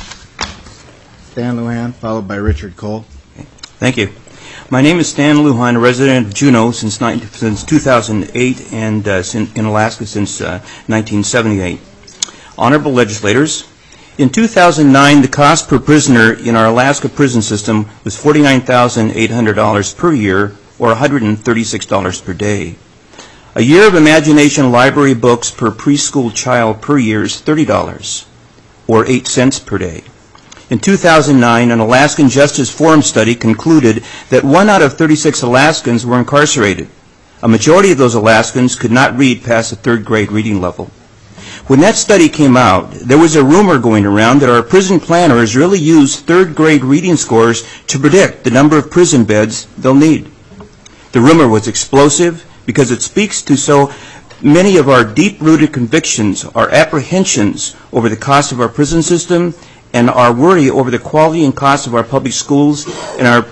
Stan Lujan, followed by Richard Cole. Thank you. My name is Stan Lujan, a resident of Juneau since, since two thousand eight and uh, in Alaska since uh, nineteen seventy-eight. Honorable legislators, in two thousand nine, the cost per prisoner in our Alaska prison system was forty-nine thousand eight hundred dollars per year, or one hundred thirty-six dollars per day. A year of Imagination Library books per preschool child per year is thirty dollars, or eight cents per day. In two thousand nine, an Alaskan Justice Forum study concluded that one out of thirty-six Alaskans were incarcerated. A majority of those Alaskans could not read past the third grade reading level. When that study came out, there was a rumor going around that our prison planners really use third grade reading scores to predict the number of prison beds they'll need. The rumor was explosive because it speaks to so many of our deep-rooted convictions, our apprehensions over the cost of our prison system, and our worry over the quality and cost of our public schools and our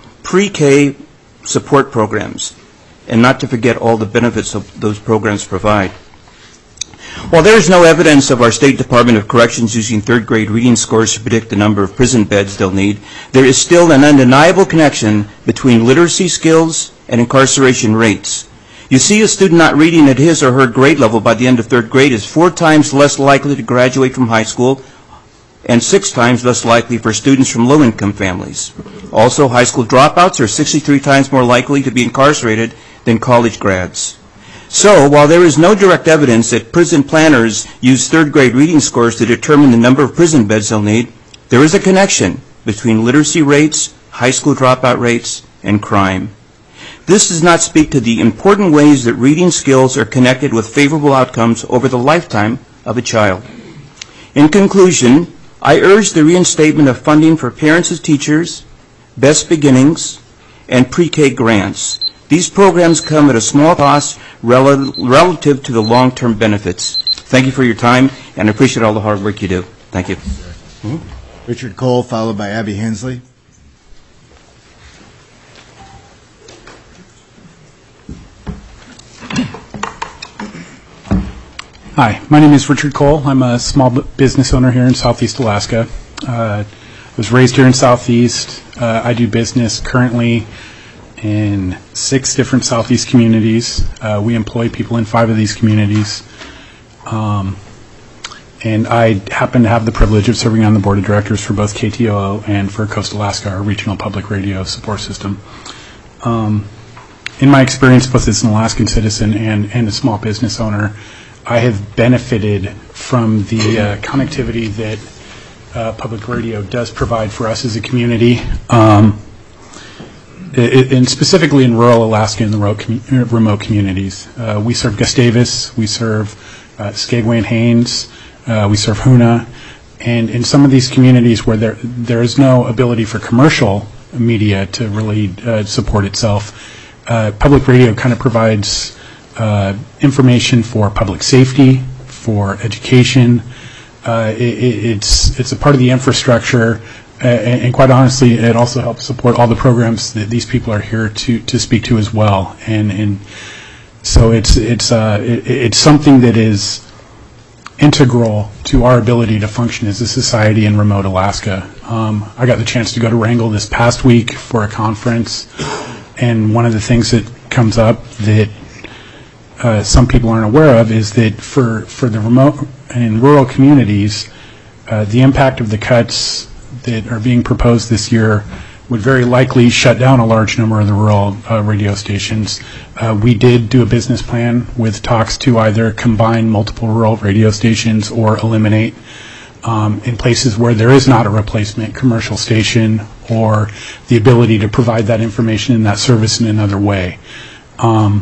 pre-K support programs, and not to forget all the benefits of those programs provide. While there is no evidence of our State Department of Corrections using third grade reading scores to predict the number of prison beds they'll need, there is still an undeniable connection between literacy skills and incarceration rates. You see, a student not reading at his or her grade level by the end of third grade is four times less likely to graduate from high school and six times less likely for students from low-income families. Also, high school dropouts are sixty-three times more likely to be incarcerated than college grads. So, while there is no direct evidence that prison planners use third-grade reading scores to determine the number of prison beds they'll need, there is a connection between literacy rates, high school dropout rates, and crime. This does not speak to the important ways that reading skills are connected with favorable outcomes over the lifetime of a child. In conclusion, I urge the reinstatement of funding for Parents as Teachers, Best Beginnings, and pre-K grants. These programs come at a small cost rel relative to the long-term benefits. Thank you for your time, and I appreciate all the hard work you do. Thank you. Mm-hmm. Richard Cole, followed by Abby Hensley. Hi, my name is Richard Cole. I'm a small bu- business owner here in Southeast Alaska. Uh, I was raised here in Southeast. Uh, I do business currently in six different Southeast communities. Uh, we employ people in five of these communities. Um, and I happen to have the privilege of serving on the board of directors for both K T O O and for Coastal Alaska, our regional public radio support system. Um, in my experience, both as an Alaskan citizen and, and a small business owner, I have benefited from the uh, connectivity that uh, public radio does provide for us as a community, um, it, and specifically in rural Alaska and the remote, commu- remote communities. Uh, we serve Gustavus, we serve uh, Skagway and Haines, uh, we serve Hoonah, and in some of these communities where there there is no ability for commercial media to really uh, support itself, uh, public radio kind of provides Uh, information for public safety, for education. Uh, it, it's it's a part of the infrastructure, uh, and, and quite honestly, it also helps support all the programs that these people are here to, to speak to as well. And and so it's it's uh, it, it's something that is integral to our ability to function as a society in remote Alaska. Um, I got the chance to go to Wrangell this past week for a conference, and one of the things that comes up that Uh, some people aren't aware of is that for, for the remote and rural communities, uh, the impact of the cuts that are being proposed this year would very likely shut down a large number of the rural uh, radio stations. Uh, we did do a business plan with talks to either combine multiple rural radio stations or eliminate um, in places where there is not a replacement commercial station or the ability to provide that information and that service in another way. Um,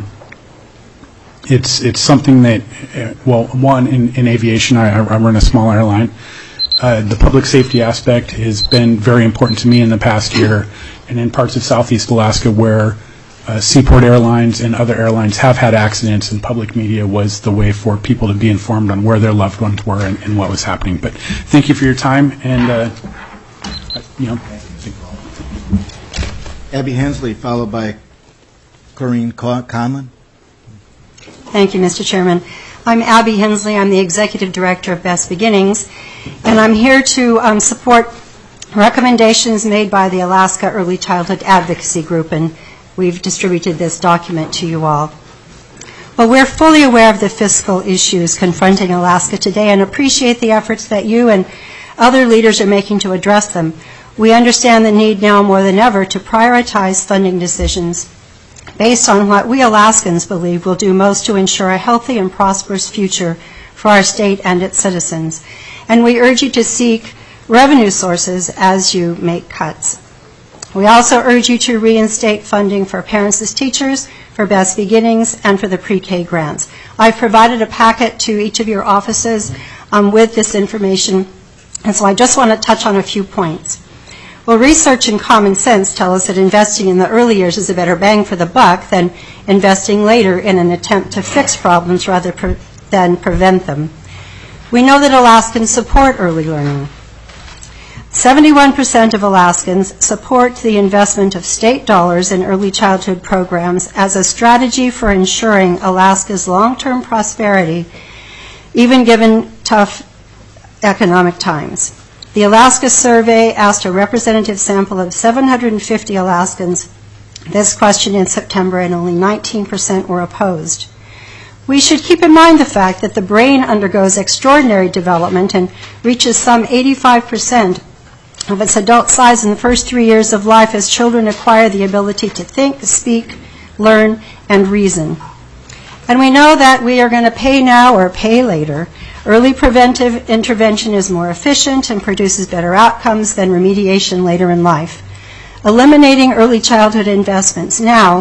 It's it's something that, uh, well, one, in, in aviation, I, I run a small airline. Uh, the public safety aspect has been very important to me in the past year, and in parts of Southeast Alaska where uh, Seaport Airlines and other airlines have had accidents, and public media was the way for people to be informed on where their loved ones were and, and what was happening. But thank you for your time, and, uh, you know. Abby Hensley, followed by Corrine Conlon. Thank you, Mister Chairman. I'm Abby Hensley. I'm the Executive Director of Best Beginnings, and I'm here to um, support recommendations made by the Alaska Early Childhood Advocacy Group, and we've distributed this document to you all. Well, we're fully aware of the fiscal issues confronting Alaska today and appreciate the efforts that you and other leaders are making to address them. We understand the need now more than ever to prioritize funding decisions based on what we Alaskans believe will do most to ensure a healthy and prosperous future for our state and its citizens. And we urge you to seek revenue sources as you make cuts. We also urge you to reinstate funding for Parents as Teachers, for Best Beginnings, and for the pre-K grants. I've provided a packet to each of your offices um, with this information, and so I just want to touch on a few points. Well, research and common sense tell us that investing in the early years is a better bang for the buck than investing later in an attempt to fix problems rather pre- than prevent them. We know that Alaskans support early learning. seventy-one percent of Alaskans support the investment of state dollars in early childhood programs as a strategy for ensuring Alaska's long-term prosperity, even given tough economic times. The Alaska survey asked a representative sample of seven hundred fifty Alaskans this question in September, and only nineteen percent were opposed. We should keep in mind the fact that the brain undergoes extraordinary development and reaches some eighty-five percent of its adult size in the first three years of life as children acquire the ability to think, speak, learn, and reason. And we know that we are going to pay now or pay later. Early preventive intervention is more efficient and produces better outcomes than remediation later in life. Eliminating early childhood investments now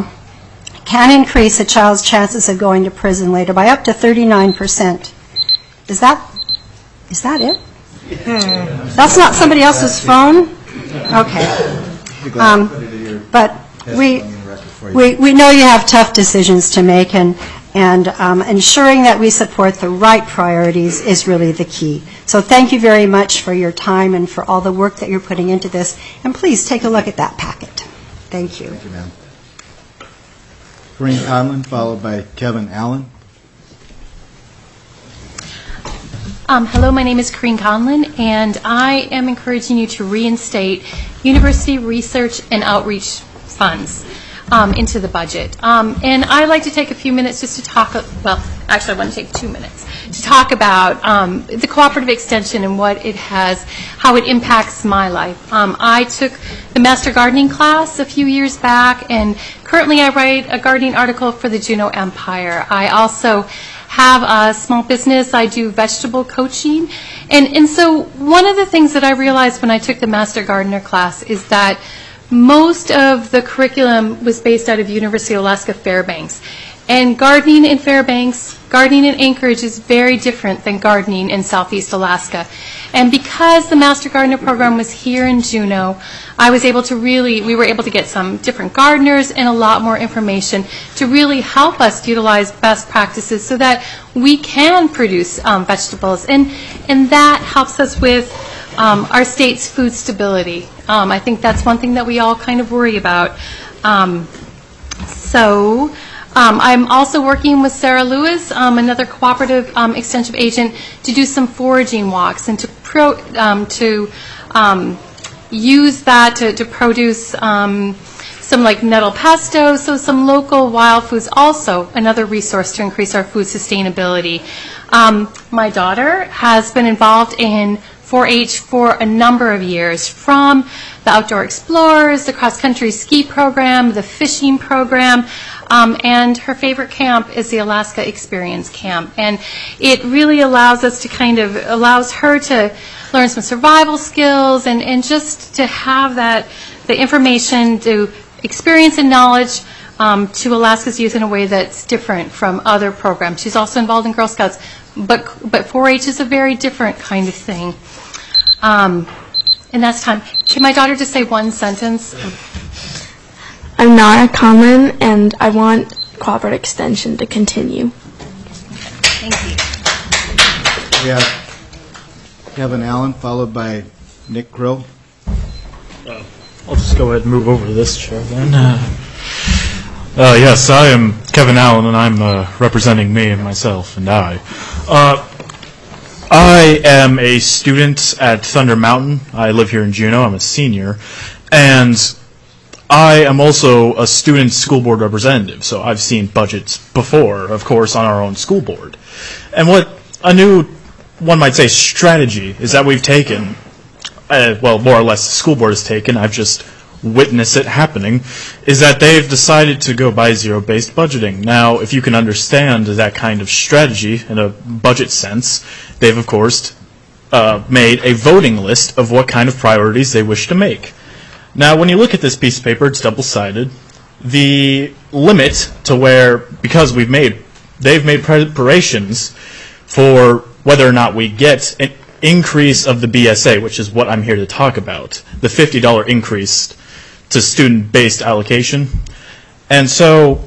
can increase a child's chances of going to prison later by up to thirty-nine percent. Is that, is that it? That's not somebody else's phone? Okay. Um, but we, we, we know you have tough decisions to make, and And um, ensuring that we support the right priorities is really the key. So thank you very much for your time and for all the work that you're putting into this. And please take a look at that packet. Thank you. Thank you, ma'am. Corrine Conlon, followed by Kevin Allen. Um, hello, my name is Corrine Conlon, and I am encouraging you to reinstate university research and outreach funds um, into the budget. Um, and I'd like to take a few minutes just to talk, well, actually I want to take two minutes, to talk about um, the cooperative extension and what it has, how it impacts my life. Um, I took the Master Gardening class a few years back, and currently I write a gardening article for the Juneau Empire. I also have a small business. I do vegetable coaching. And, and so one of the things that I realized when I took the Master Gardener class is that most of the curriculum was based out of University of Alaska Fairbanks. And gardening in Fairbanks, gardening in Anchorage is very different than gardening in Southeast Alaska. And because the Master Gardener program was here in Juneau, I was able to really, we were able to get some different gardeners and a lot more information to really help us utilize best practices so that we can produce um, vegetables. And, and that helps us with um, our state's food stability. Um, I think that's one thing that we all kind of worry about. Um, so... Um, I'm also working with Sarah Lewis, um, another cooperative um, extension agent, to do some foraging walks and to pro, um, to um, use that to, to produce um, some like nettle pesto, so some local wild foods, also another resource to increase our food sustainability. Um, my daughter has been involved in four H for a number of years, from the Outdoor Explorers, the cross-country ski program, the fishing program, um, and her favorite camp is the Alaska Experience Camp. And it really allows us to kind of, allows her to learn some survival skills and, and just to have that, the information, to experience and knowledge um, to Alaska's youth in a way that's different from other programs. She's also involved in Girl Scouts, but, but four H is a very different kind of thing. Um, and that's time. Can my daughter just say one sentence? I'm Nara Conlon, and I want cooperative extension to continue. Thank you. We have Kevin Allen, followed by Nick Crow. Uh, I'll just go ahead and move over to this chair then. Uh, uh, yes, I am Kevin Allen, and I'm uh, representing me and myself and I. Uh, I am a student at Thunder Mountain. I live here in Juneau. I'm a senior. And I am also a student school board representative, so I've seen budgets before, of course, on our own school board. And what a new, one might say, strategy is that we've taken, uh, well, more or less the school board has taken, I've just witnessed it happening, is that they've decided to go by zero-based budgeting. Now, if you can understand that kind of strategy in a budget sense, they've, of course, uh, made a voting list of what kind of priorities they wish to make. Now, when you look at this piece of paper, it's double-sided. The limit to where, because we've made, they've made preparations for whether or not we get an increase of the B S A, which is what I'm here to talk about, the fifty dollar increase to student-based allocation. And so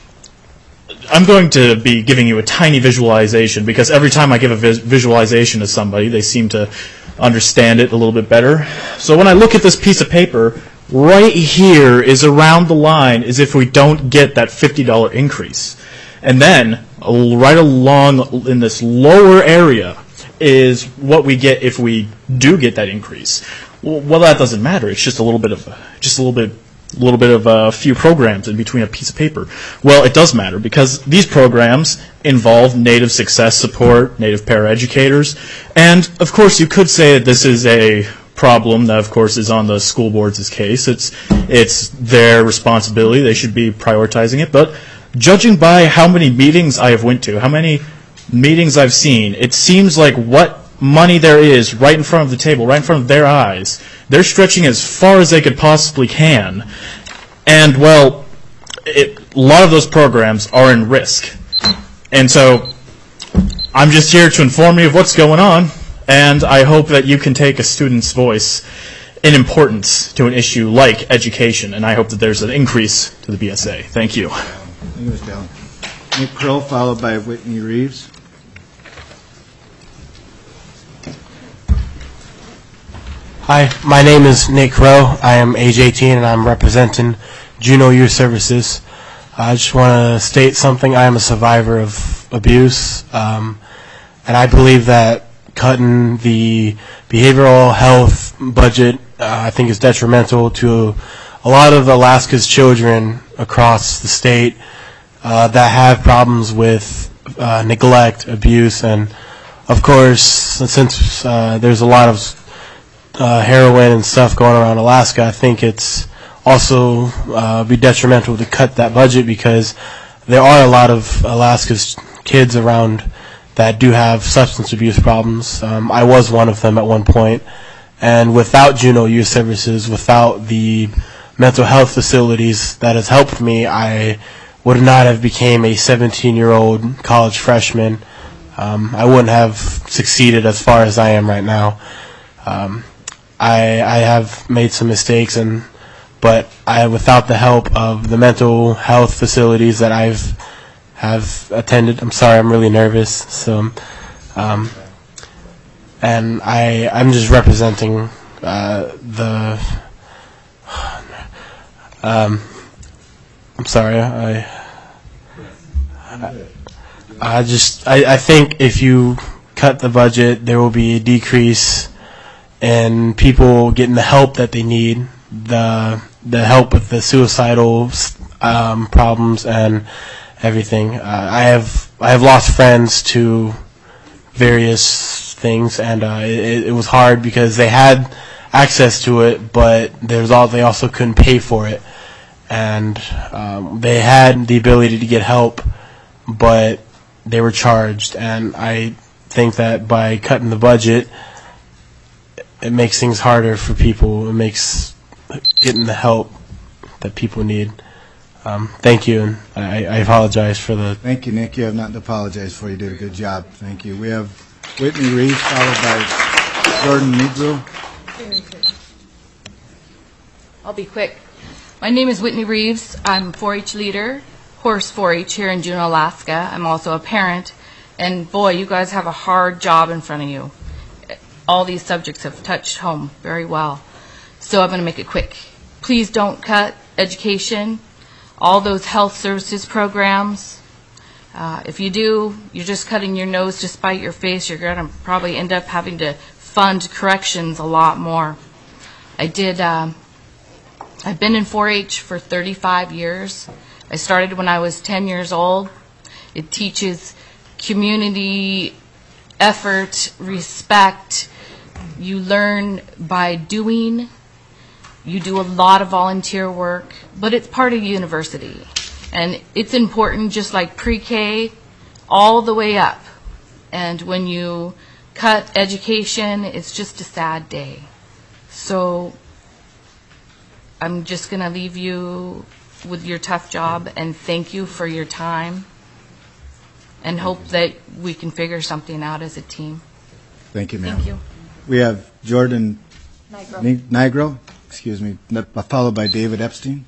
I'm going to be giving you a tiny visualization, because every time I give a vis visualization to somebody, they seem to understand it a little bit better. So when I look at this piece of paper, right here is around the line as if we don't get that fifty dollar increase. And then right along in this lower area is what we get if we do get that increase. Well, that doesn't matter. It's just a little bit of just a little bit a little bit of a few programs in between a piece of paper. Well, it does matter, because these programs involve Native success support, Native paraeducators, and of course you could say that this is a problem that of course is on the school board's case. It's it's their responsibility. They should be prioritizing it. But judging by how many meetings I have went to, how many meetings I've seen, it seems like what money there is right in front of the table, right in front of their eyes, they're stretching as far as they could possibly can. And, well, it, a lot of those programs are in risk. And so I'm just here to inform you of what's going on, and I hope that you can take a student's voice in importance to an issue like education, and I hope that there's an increase to the B S A. Thank you. Thank you, Mister Allen. Nick Crow, followed by Whitney Reeves. Hi, my name is Nate Crow. I am age eighteen, and I'm representing Juneau Youth Services. I just want to state something. I am a survivor of abuse, um, and I believe that cutting the behavioral health budget, uh, I think, is detrimental to a lot of Alaska's children across the state uh, that have problems with uh, neglect, abuse, and of course, since uh, there's a lot of uh, heroin and stuff going around Alaska, I think it's also uh, be detrimental to cut that budget because there are a lot of Alaska's kids around that do have substance abuse problems. Um, I was one of them at one point, and without Juneau Youth Services, without the mental health facilities that has helped me, I would not have became a seventeen-year-old college freshman. Um, I wouldn't have succeeded as far as I am right now. Um, I, I have made some mistakes, and but I, without the help of the mental health facilities that I've have attended, I'm sorry, I'm really nervous. So, um, and I, I'm just representing uh, the. Um, I'm sorry, I. I I just, I, I think if you cut the budget, there will be a decrease in people getting the help that they need, the the help with the suicidal um, problems and everything. Uh, I have I have lost friends to various things, and uh, it, it was hard because they had access to it, but there's all they also couldn't pay for it, and um, they had the ability to get help, but they were charged, and I think that by cutting the budget, it makes things harder for people. It makes getting the help that people need. Um, thank you, and I, I apologize for the... Thank you, Nick. You have nothing to apologize for. You did a good job. Thank you. We have Whitney Reeves, followed by Jordan Negro. I'll be quick. My name is Whitney Reeves. I'm four H leader. Horse four H here in Juneau, Alaska. I'm also a parent, and boy, you guys have a hard job in front of you. All these subjects have touched home very well, so I'm going to make it quick. Please don't cut education, all those health services programs. Uh, if you do, you're just cutting your nose to spite your face. You're going to probably end up having to fund corrections a lot more. I did, um, I've been in four H for thirty-five years. I started when I was ten years old. It teaches community effort, respect. You learn by doing. You do a lot of volunteer work, but it's part of university. And it's important, just like pre-K, all the way up. And when you cut education, it's just a sad day. So I'm just going to leave you with your tough job, and thank you for your time, and hope that we can figure something out as a team. Thank you, ma'am. Thank you. We have Jordan Nigro. Ni- Nigro, excuse me, followed by David Epstein.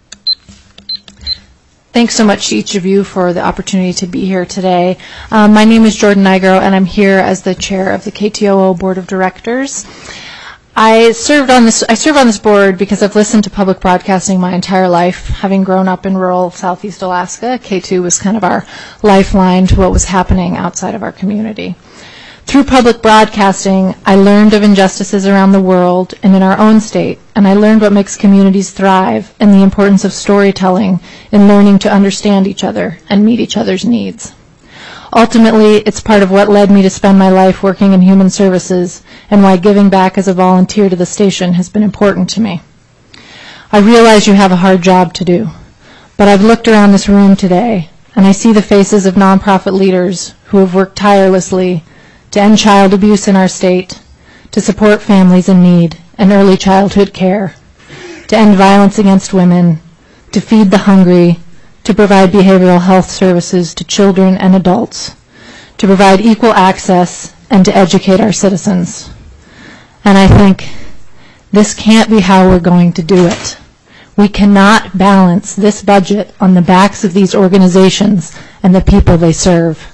Thanks so much to each of you for the opportunity to be here today. Um, my name is Jordan Nigro, and I'm here as the chair of the K T O O Board of Directors. I served on this. I serve on this board because I've listened to public broadcasting my entire life. Having grown up in rural southeast Alaska, K two was kind of our lifeline to what was happening outside of our community. Through public broadcasting, I learned of injustices around the world and in our own state, and I learned what makes communities thrive and the importance of storytelling in learning to understand each other and meet each other's needs. Ultimately, it's part of what led me to spend my life working in human services and why giving back as a volunteer to the station has been important to me. I realize you have a hard job to do, but I've looked around this room today and I see the faces of nonprofit leaders who have worked tirelessly to end child abuse in our state, to support families in need and early childhood care, to end violence against women, to feed the hungry, to provide behavioral health services to children and adults, to provide equal access, and to educate our citizens. And I think this can't be how we're going to do it. We cannot balance this budget on the backs of these organizations and the people they serve.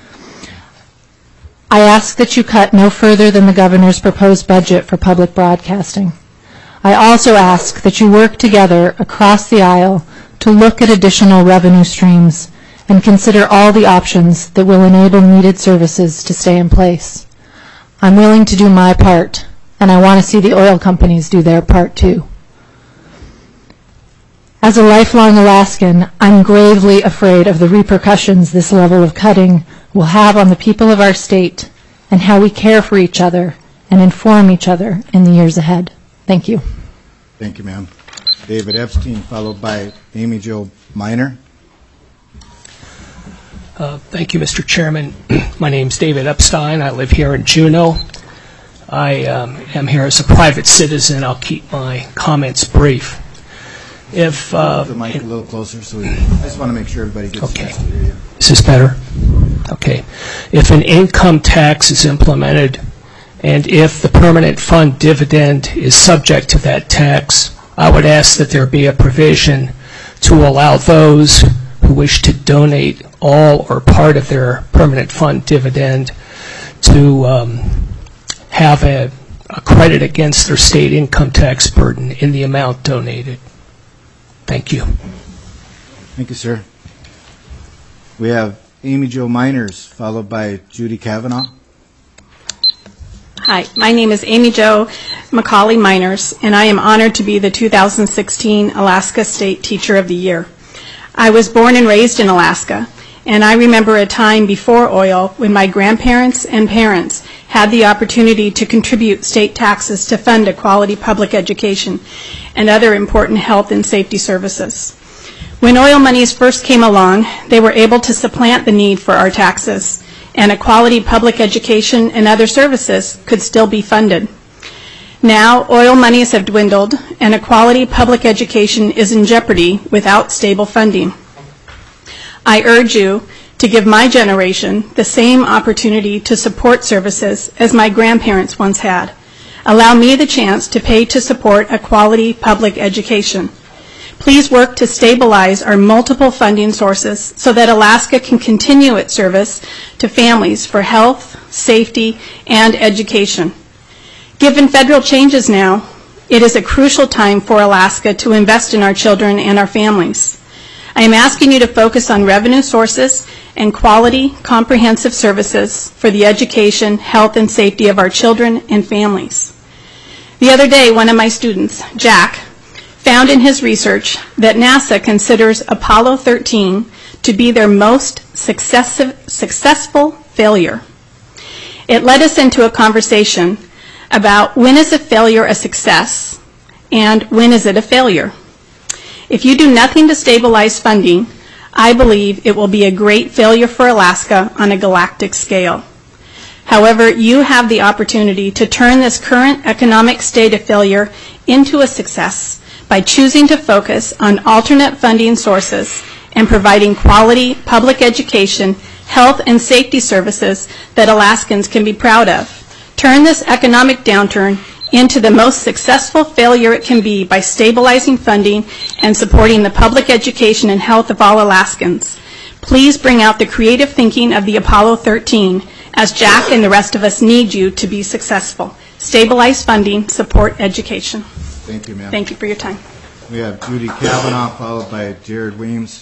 I ask that you cut no further than the governor's proposed budget for public broadcasting. I also ask that you work together across the aisle to look at additional revenue streams and consider all the options that will enable needed services to stay in place. I'm willing to do my part, and I want to see the oil companies do their part too. As a lifelong Alaskan, I'm gravely afraid of the repercussions this level of cutting will have on the people of our state and how we care for each other and inform each other in the years ahead. Thank you. Thank you, ma'am. David Epstein, followed by Amy Jo Minor. Uh, thank you, Mister Chairman. My name is David Epstein. I live here in Juneau. I um, am here as a private citizen. I'll keep my comments brief. If uh, the mic a little closer, so we, I just want to make sure everybody gets okay. a chance to hear you. Is this better? Okay. If an income tax is implemented, and if the permanent fund dividend is subject to that tax, I would ask that there be a provision to allow those who wish to donate all or part of their permanent fund dividend to um, have a, a credit against their state income tax burden in the amount donated. Thank you. Thank you, sir. We have Amy Jo Miners, followed by Judy Kavanaugh. Hi, my name is Amy Jo Macaulay Miners, and I am honored to be the two thousand sixteen Alaska State Teacher of the Year. I was born and raised in Alaska, and I remember a time before oil when my grandparents and parents had the opportunity to contribute state taxes to fund a quality public education and other important health and safety services. When oil monies first came along, they were able to supplant the need for our taxes, and a quality public education and other services could still be funded. Now, oil monies have dwindled, and a quality public education is in jeopardy without stable funding. I urge you to give my generation the same opportunity to support services as my grandparents once had. Allow me the chance to pay to support a quality public education. Please work to stabilize our multiple funding sources so that Alaska can continue its service to families for health, safety, and education. Given federal changes now, it is a crucial time for Alaska to invest in our children and our families. I am asking you to focus on revenue sources and quality, comprehensive services for the education, health, and safety of our children and families. The other day, one of my students, Jack, found in his research that NASA considers Apollo thirteen to be their most successive, successful failure. It led us into a conversation about when is a failure a success and when is it a failure. If you do nothing to stabilize funding, I believe it will be a great failure for Alaska on a galactic scale. However, you have the opportunity to turn this current economic state of failure into a success by choosing to focus on alternate funding sources and providing quality public education, health, and safety services that Alaskans can be proud of. Turn this economic downturn into the most successful failure it can be by stabilizing funding and supporting the public education and health of all Alaskans. Please bring out the creative thinking of the Apollo thirteen, as Jack and the rest of us need you to be successful. Stabilize funding, support education. Thank you, ma'am. Thank you for your time. We have Judy Kavanaugh, followed by Jared Weems.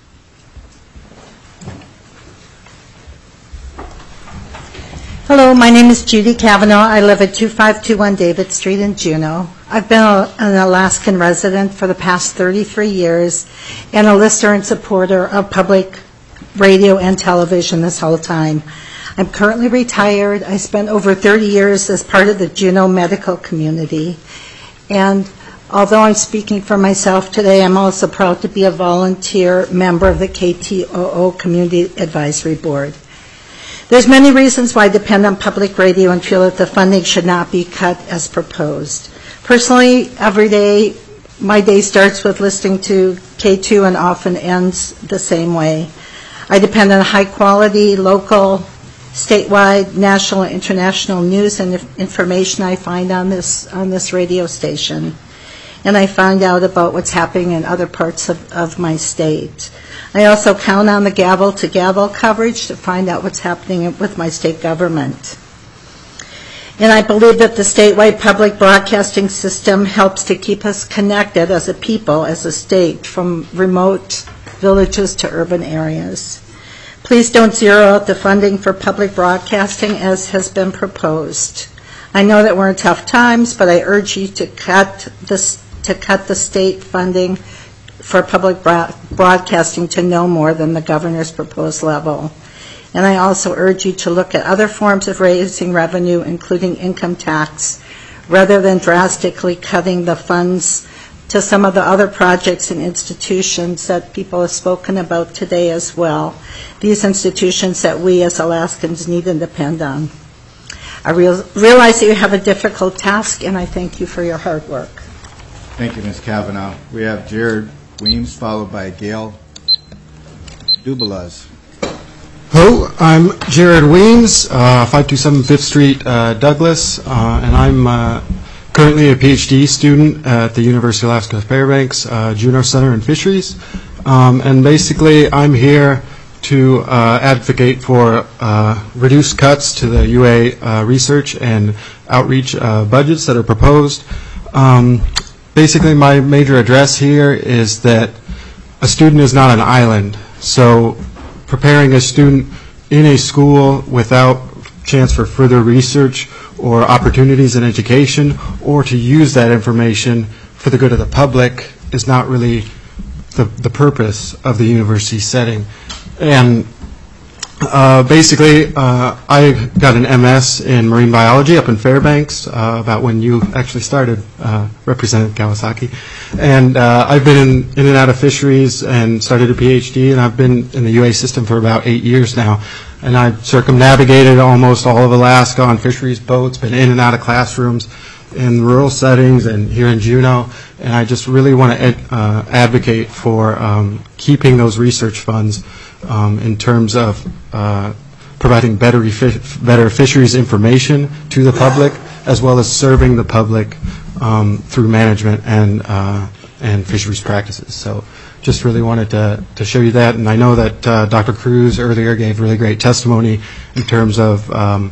Hello, my name is Judy Kavanaugh. I live at two five two one David Street in Juneau. I've been a, an Alaskan resident for the past thirty-three years and a listener and supporter of public radio and television this whole time. I'm currently retired. I spent over thirty years as part of the Juneau medical community. And although I'm speaking for myself today, I'm also proud to be a volunteer member of the K T O O Community Advisory Board. There's many reasons why I depend on public radio and feel that the funding should not be cut as proposed. Personally, every day, my day starts with listening to K two and often ends the same way. I depend on high quality, local, statewide, national, and international news and information I find on this on this radio station. And I find out about what's happening in other parts of, of my state. I also count on the gavel-to-gavel coverage to find out what's happening with my state government. And I believe that the statewide public broadcasting system helps to keep us connected as a people, as a state, from remote villages to urban areas. Please don't zero out the funding for public broadcasting as has been proposed. I know that we're in tough times, but I urge you to cut this, to cut the state funding for public broadcasting to no more than the governor's proposed level. And I also urge you to look at other forms of raising revenue, including income tax, rather than drastically cutting the funds to some of the other projects and institutions that people have spoken about today as well. These institutions that we as Alaskans need and depend on. I real, realize that you have a difficult task, and I thank you for your hard work. Thank you, Miz Kavanaugh. We have Jared Weems, followed by Gail Dubaluz. Hello, I'm Jared Weems, uh, five two seven Fifth Street, uh, Douglas, uh, and I'm uh, currently a PhD student at the University of Alaska Fairbanks uh, Juneau Center in Fisheries. Um, and basically, I'm here to uh, advocate for uh, reduced cuts to the U A uh, research and outreach uh, budgets that are proposed. Um, basically, my major address here is that a student is not an island. So preparing a student in a school without chance for further research or opportunities in education, or to use that information for the good of the public, is not really the, the purpose of the university setting. And uh, basically, uh, I got an M S in marine biology up in Fairbanks, uh, about when you actually started, uh, Representative Kawasaki. And uh, I've been in, in and out of fisheries and started a PhD, and I've been in the U A system for about eight years now. And I've circumnavigated almost all of Alaska on fisheries boats, been in and out of classrooms in rural settings and here in Juneau. And I just really want to uh, advocate for um, keeping those research funds um, in terms of uh, providing better, better fisheries information to the public, as well as serving the public um, through management and, uh, and fisheries practices. So just really wanted to, to show you that. And I know that uh, Doctor Cruz earlier gave really great testimony in terms of um,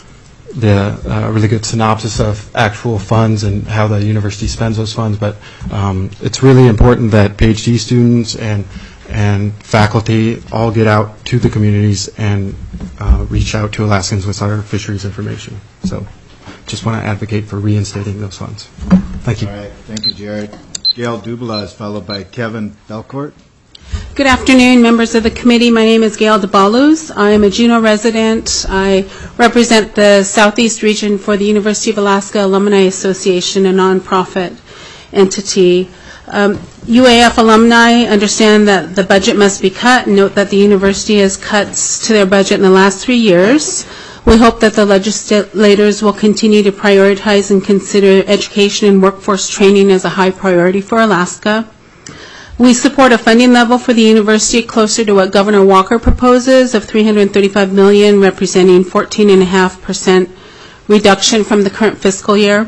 the uh, really good synopsis of actual funds and how the university spends those funds. But um, it's really important that PhD students and and faculty all get out to the communities and uh, reach out to Alaskans with our fisheries information. So just want to advocate for reinstating those funds. Thank you. All right. Thank you, Jared. Gail Dubaluz, followed by Kevin Belcourt. Good afternoon, members of the committee. My name is Gail Dubaluz. I am a Juneau resident. I represent the Southeast region for the University of Alaska Alumni Association, a nonprofit entity. Um, U A F alumni understand that the budget must be cut, and note that the university has cuts to their budget in the last three years. We hope that the legislators will continue to prioritize and consider education and workforce training as a high priority for Alaska. We support a funding level for the university closer to what Governor Walker proposes of three hundred thirty-five million dollars, representing fourteen point five percent reduction from the current fiscal year.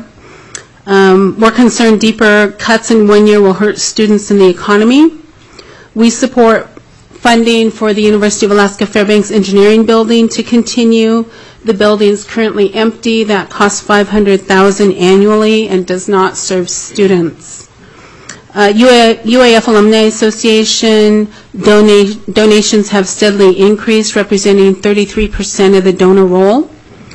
Um, we're concerned deeper cuts in one year will hurt students and the economy. We support funding for the University of Alaska Fairbanks Engineering Building to continue. The building is currently empty. That costs five hundred thousand dollars annually and does not serve students. Uh, U A F Alumni Association dona donations have steadily increased, representing thirty-three percent of the donor roll.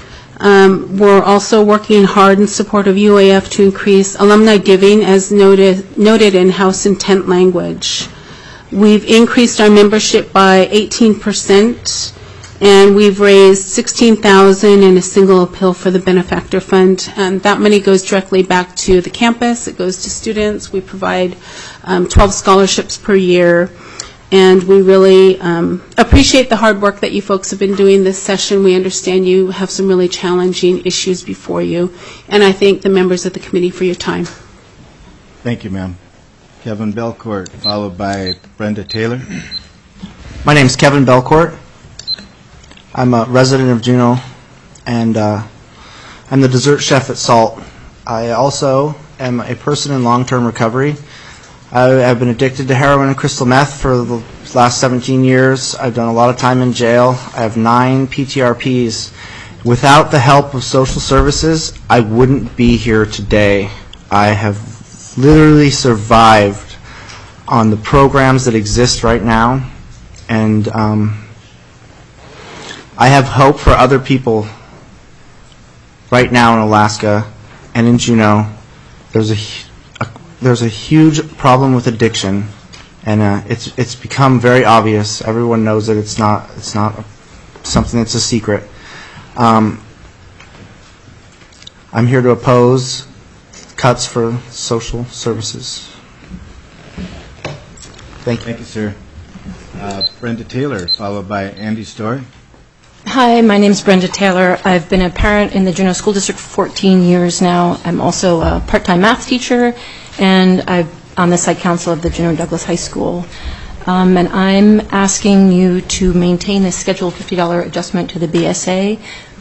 Um, we're also working hard in support of U A F to increase alumni giving, as noted, noted in House intent language. We've increased our membership by eighteen percent, and we've raised sixteen thousand dollars in a single appeal for the benefactor fund. And that money goes directly back to the campus. It goes to students. We provide um, twelve scholarships per year. And we really um, appreciate the hard work that you folks have been doing this session. We understand you have some really challenging issues before you. And I thank the members of the committee for your time. Thank you, ma'am. Kevin Belcourt, followed by Brenda Taylor. My name is Kevin Belcourt. I'm a resident of Juneau, and uh, I'm the dessert chef at SALT. I also am a person in long-term recovery. I have been addicted to heroin and crystal meth for the last seventeen years. I've done a lot of time in jail. I have nine P T R Ps. Without the help of social services, I wouldn't be here today. I have literally survived on the programs that exist right now, and um, I have hope for other people right now in Alaska and in Juneau. There's a, a there's a huge problem with addiction, and uh, it's it's become very obvious. Everyone knows that it's not it's not something that's a secret. Um, I'm here to oppose cuts for social services. Thank you. Thank you, sir. Uh, Brenda Taylor, followed by Andy Story. Hi, my name is Brenda Taylor. I've been a parent in the Juneau School District for fourteen years now. I'm also a part-time math teacher, and I'm on the site council of the Juneau Douglas High School. Um, and I'm asking you to maintain the scheduled fifty dollar adjustment to the B S A.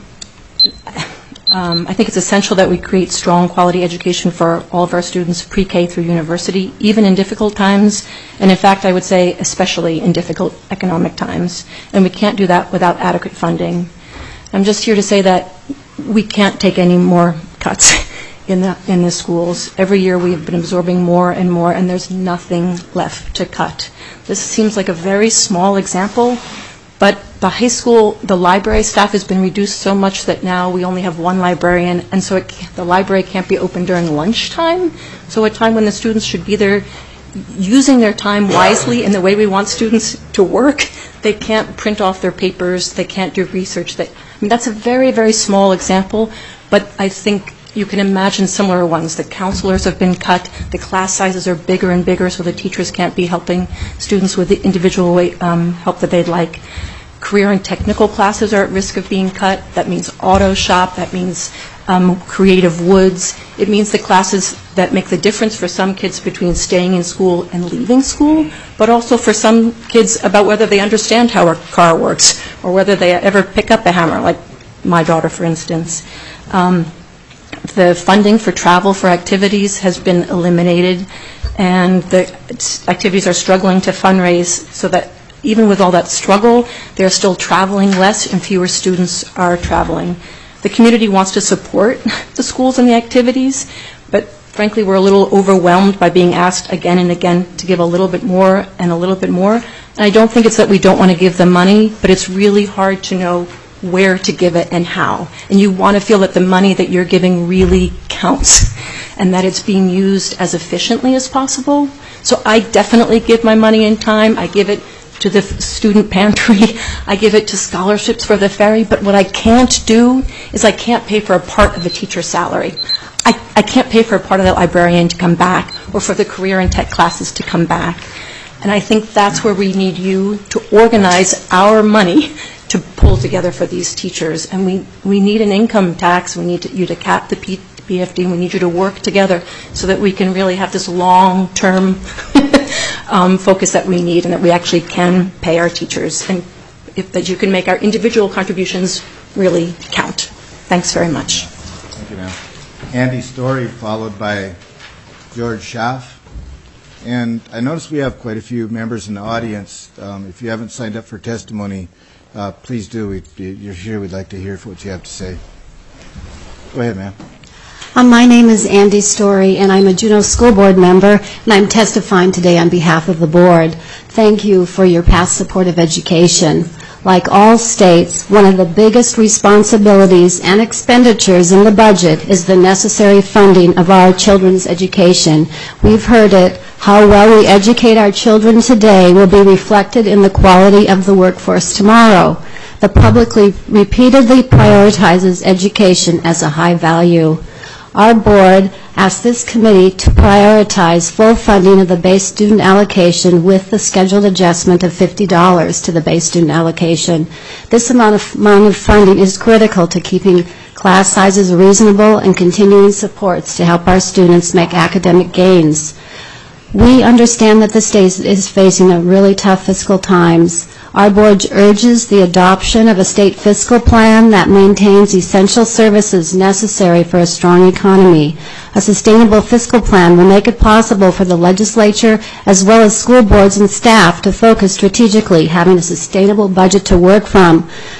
Um, I think it's essential that we create strong quality education for all of our students, pre-K through university, even in difficult times, and in fact, I would say especially in difficult economic times. And we can't do that without adequate funding. I'm just here to say that we can't take any more cuts in the, in the schools. Every year we have been absorbing more and more, and there's nothing left to cut. This seems like a very small example, but the high school, the library staff has been reduced so much that now we only have one librarian, and so it, the library can't be open during lunchtime. So a time when the students should be there using their time wisely in the way we want students to work, they can't print off their papers, they can't do research. That, I mean, that's a very, very small example, but I think you can imagine similar ones. The counselors have been cut, the class sizes are bigger and bigger, so the teachers can't be helping students with the individual way, um, help that they'd like. Career and technical classes are at risk of being cut. That means auto shop, that means um, creative woods. It means the classes that make the difference for some kids between staying in school and leaving school, but also for some kids about whether they understand how a car works or whether they ever pick up a hammer, like my daughter, for instance. Um, The funding for travel for activities has been eliminated, and the activities are struggling to fundraise, so that even with all that struggle, they're still traveling less and fewer students are traveling. The community wants to support the schools and the activities, but frankly, we're a little overwhelmed by being asked again and again to give a little bit more and a little bit more. And I don't think it's that we don't want to give them money, but it's really hard to know where to give it and how. And you want to feel that the money that you're giving really counts and that it's being used as efficiently as possible. So I definitely give my money in time. I give it to the student pantry. I give it to scholarships for the ferry. But what I can't do is I can't pay for a part of a teacher's salary. I, I can't pay for a part of that librarian to come back or for the career and tech classes to come back. And I think that's where we need you to organize our money to pull together for these teachers. And we, we need an income tax. We need to, you to cap the P, P F D. We need you to work together so that we can really have this long-term um, focus that we need and that we actually can pay our teachers and if, that you can make our individual contributions really count. Thanks very much. Thank you, ma'am. Andy Story, followed by George Schaff. And I notice we have quite a few members in the audience. Um, if you haven't signed up for testimony, uh, please do. We, you're here. We'd like to hear what you have to say. Go ahead, ma'am. Um, my name is Andy Story, and I'm a Juneau School Board member, and I'm testifying today on behalf of the board. Thank you for your past support of education. Like all states, one of the biggest responsibilities and expenditures in the budget is the necessary funding of our children's education. We've heard it. How well we educate our children today will be reflected in the quality of the workforce tomorrow. The public repeatedly prioritizes education as a high value. Our board asked this committee to prioritize full funding of the base student allocation with the scheduled adjustment of fifty dollars to the base student allocation. This amount of, amount of funding is critical to keeping class sizes reasonable and continuing supports to help our students make academic gains. We understand that the state is facing a really tough fiscal times. Our board urges the adoption of a state fiscal plan that maintains essential services necessary for a strong economy. A sustainable fiscal plan will make it possible for the legislature as well as school boards and staff to focus strategically, having a sustainable budget to work from.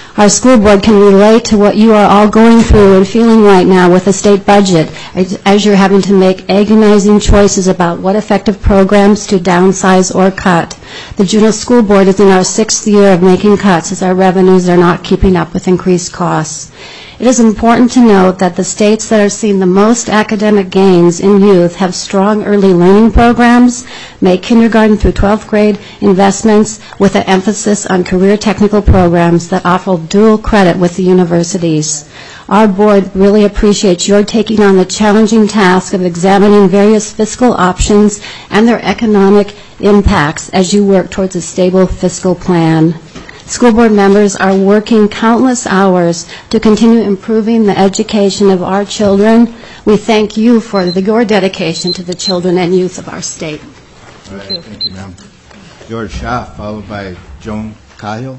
Our school board can relate to what you are all going through and feeling right now with the state budget as, as you're having to make agonizing choices about what effective programs to downsize or cut. The Juneau School Board is in our sixth year of making cuts as our revenues are not keeping up with increased costs. It is important to note that the states that are seeing the most academic gains in youth have strong early learning programs, make kindergarten through twelfth grade investments with an emphasis on career technical programs that offer dual credit with the universities. Our board really appreciates your taking on the challenging task of examining various fiscal options and their economic impacts as you work towards a stable fiscal plan. School board members are working countless hours to continue improving the education of our children. We thank you for the, your dedication to the children and youth of our state. All right, thank you, thank you ma'am. George Schaff, followed by Joan Cahill.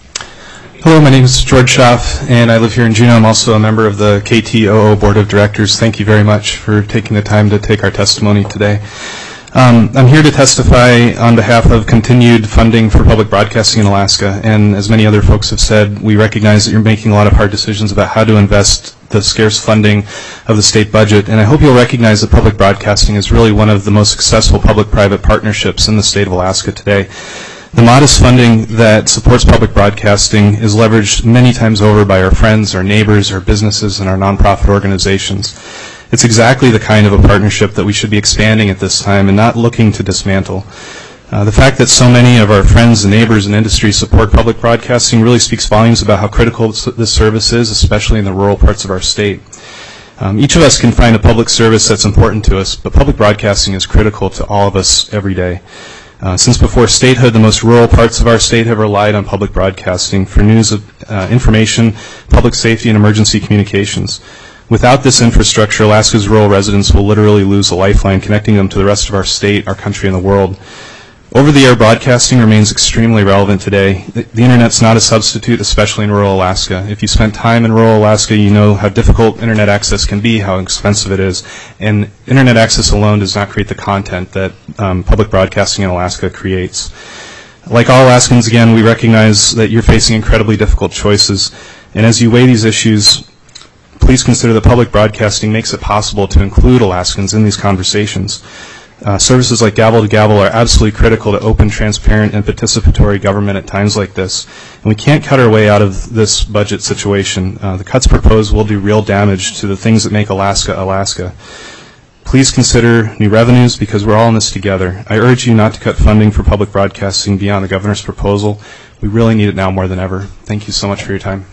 Hello, my name is George Schaff, and I live here in Juneau. I'm also a member of the K T O O Board of Directors. Thank you very much for taking the time to take our testimony today. Um, I'm here to testify on behalf of continued funding for public broadcasting in Alaska, and as many other folks have said, we recognize that you're making a lot of hard decisions about how to invest the scarce funding of the state budget, and I hope you'll recognize that public broadcasting is really one of the most successful public-private partnerships in the state of Alaska today. The modest funding that supports public broadcasting is leveraged many times over by our friends, our neighbors, our businesses, and our nonprofit organizations. It's exactly the kind of a partnership that we should be expanding at this time and not looking to dismantle. Uh, the fact that so many of our friends and neighbors and industry support public broadcasting really speaks volumes about how critical this service is, especially in the rural parts of our state. Um, each of us can find a public service that's important to us, but public broadcasting is critical to all of us every day. Uh, since before statehood, the most rural parts of our state have relied on public broadcasting for news, of, uh, information, public safety, and emergency communications. Without this infrastructure, Alaska's rural residents will literally lose a lifeline connecting them to the rest of our state, our country, and the world. Over-the-air broadcasting remains extremely relevant today. The, the Internet's not a substitute, especially in rural Alaska. If you spent time in rural Alaska, you know how difficult Internet access can be, how expensive it is. And Internet access alone does not create the content that um, public broadcasting in Alaska creates. Like all Alaskans, again, we recognize that you're facing incredibly difficult choices. And as you weigh these issues, please consider that public broadcasting makes it possible to include Alaskans in these conversations. Uh, services like Gavel to Gavel are absolutely critical to open, transparent, and participatory government at times like this. And we can't cut our way out of this budget situation. Uh, the cuts proposed will do real damage to the things that make Alaska, Alaska. Please consider new revenues because we're all in this together. I urge you not to cut funding for public broadcasting beyond the governor's proposal. We really need it now more than ever. Thank you so much for your time.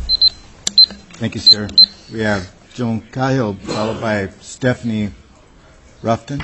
Thank you, sir. We have Joan Cahill, followed by Stephanie Ruffton.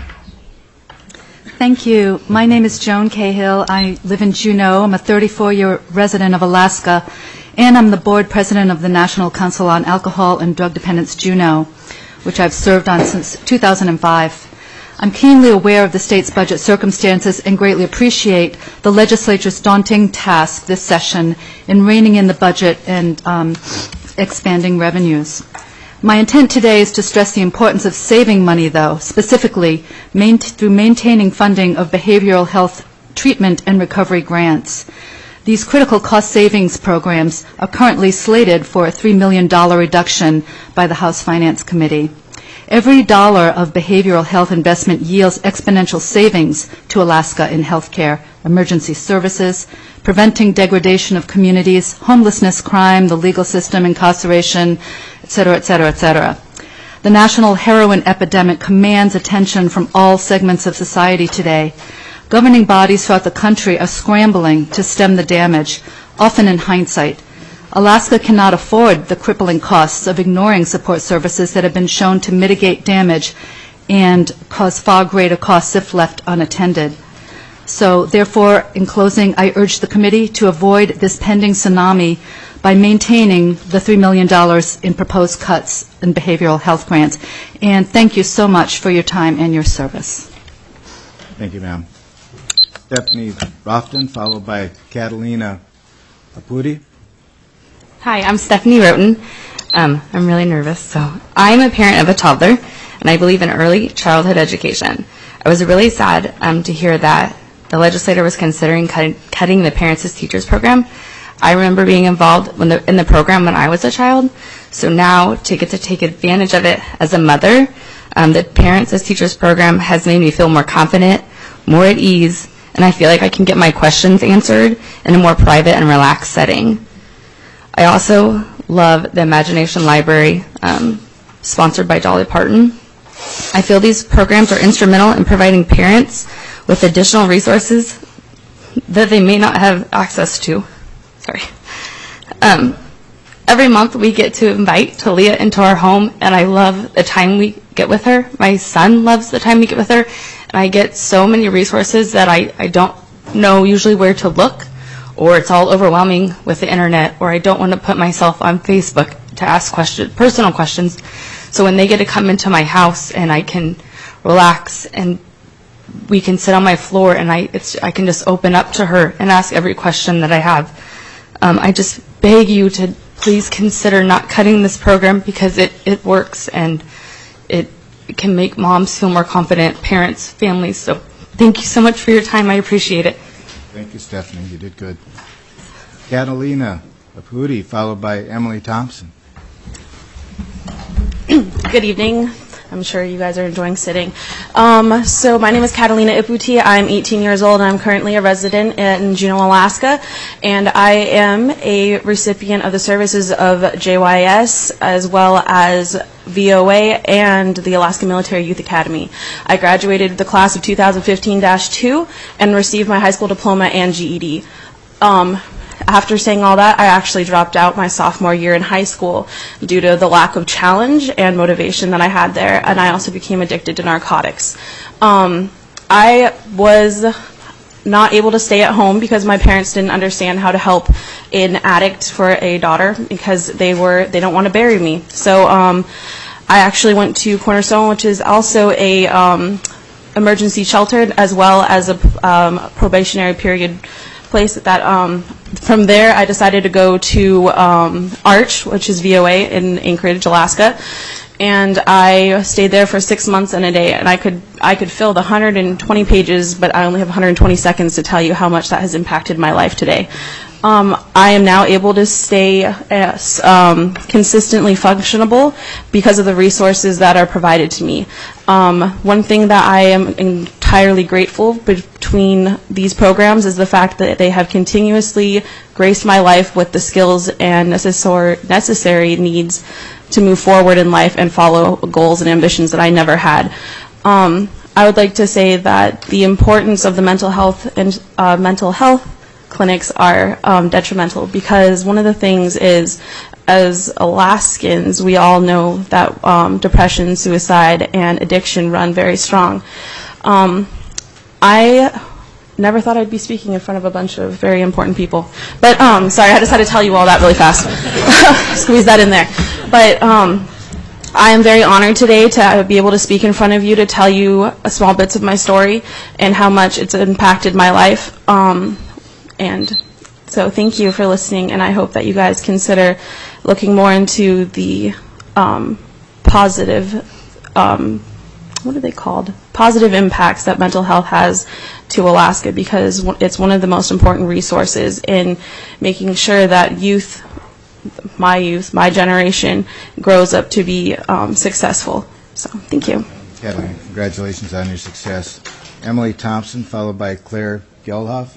Thank you. My name is Joan Cahill. I live in Juneau. I'm a thirty-four-year resident of Alaska, and I'm the board president of the National Council on Alcohol and Drug Dependence Juneau, which I've served on since two thousand five. I'm keenly aware of the state's budget circumstances and greatly appreciate the legislature's daunting task this session in reining in the budget and um, expanding revenues. My intent today is to stress the importance of saving money, though, specifically main through maintaining funding of behavioral health treatment and recovery grants. These critical cost savings programs are currently slated for a three million dollars reduction by the House Finance Committee. Every dollar of behavioral health investment yields exponential savings to Alaska in healthcare, emergency services, preventing degradation of communities, homelessness, crime, the legal system, incarceration, et cetera, et cetera, et cetera. The national heroin epidemic commands attention from all segments of society today. Governing bodies throughout the country are scrambling to stem the damage, often in hindsight. Alaska cannot afford the crippling costs of ignoring support services that have been shown to mitigate damage and cause far greater costs if left unattended. So, therefore, in closing, I urge the committee to avoid this pending tsunami by maintaining the three million dollars in proposed cuts in behavioral health grants. And thank you so much for your time and your service. Thank you, ma'am. Stephanie Rofton, followed by Catalina Apudi. Hi, I'm Stephanie Roten. Um, I'm really nervous. So I'm a parent of a toddler, and I believe in early childhood education. I was really sad um, to hear that the legislator was considering cut, cutting the Parents as Teachers program. I remember being involved when the, in the program when I was a child, so now to get to take advantage of it as a mother, um, the Parents as Teachers program has made me feel more confident, more at ease, and I feel like I can get my questions answered in a more private and relaxed setting. I also love the Imagination Library, um, sponsored by Dolly Parton. I feel these programs are instrumental in providing parents with additional resources that they may not have access to. Sorry. Um, every month we get to invite Talia into our home, and I love the time we get with her. My son loves the time we get with her, and I get so many resources that I, I don't know usually where to look, or it's all overwhelming with the internet, or I don't want to put myself on Facebook to ask question, personal questions. So when they get to come into my house and I can relax and we can sit on my floor and I, it's, I can just open up to her and ask every question that I have. Um, I just beg you to please consider not cutting this program because it, it works and it, it can make moms feel more confident, parents, families. So thank you so much for your time. I appreciate it. Thank you, Stephanie. You did good. Catalina Apudi, followed by Emily Thompson. Good evening. I'm sure you guys are enjoying sitting. Um, so my name is Catalina Iputi. I'm eighteen years old, and I'm currently a resident in Juneau, Alaska. And I am a recipient of the services of J Y S as well as V O A and the Alaska Military Youth Academy. I graduated the class of two thousand fifteen dash two and received my high school diploma and G E D. Um, After saying all that, I actually dropped out my sophomore year in high school due to the lack of challenge and motivation that I had there, and I also became addicted to narcotics. Um, I was not able to stay at home because my parents didn't understand how to help an addict for a daughter because they were they don't want to bury me. So um, I actually went to Cornerstone, which is also a um, emergency shelter as well as a um, probationary period place that um, from there I decided to go to um, Arch, which is V O A in Anchorage, Alaska, and I stayed there for six months and a day, and I could I could fill the one hundred twenty pages, but I only have one hundred twenty seconds to tell you how much that has impacted my life today. Um, I am now able to stay as, um, consistently functionable because of the resources that are provided to me. Um, one thing that I am entirely grateful between these programs is the fact that they have continuously graced my life with the skills and necessary, necessary needs to move forward in life and follow goals and ambitions that I never had. Um, I would like to say that the importance of the mental health and uh, mental health clinics are um, detrimental because one of the things is, as Alaskans, we all know that um, depression, suicide, and addiction run very strong. Um, I never thought I'd be speaking in front of a bunch of very important people. But, um, sorry, I just had to tell you all that really fast. Squeeze that in there. But um, I am very honored today to be able to speak in front of you to tell you a small bits of my story and how much it's impacted my life. Um, And so thank you for listening, and I hope that you guys consider looking more into the um, positive, um, what are they called? Positive impacts that mental health has to Alaska, because it's one of the most important resources in making sure that youth, my youth, my generation, grows up to be um, successful. So thank you. Kathleen, congratulations on your success. Emily Thompson, followed by Claire Geldhoff.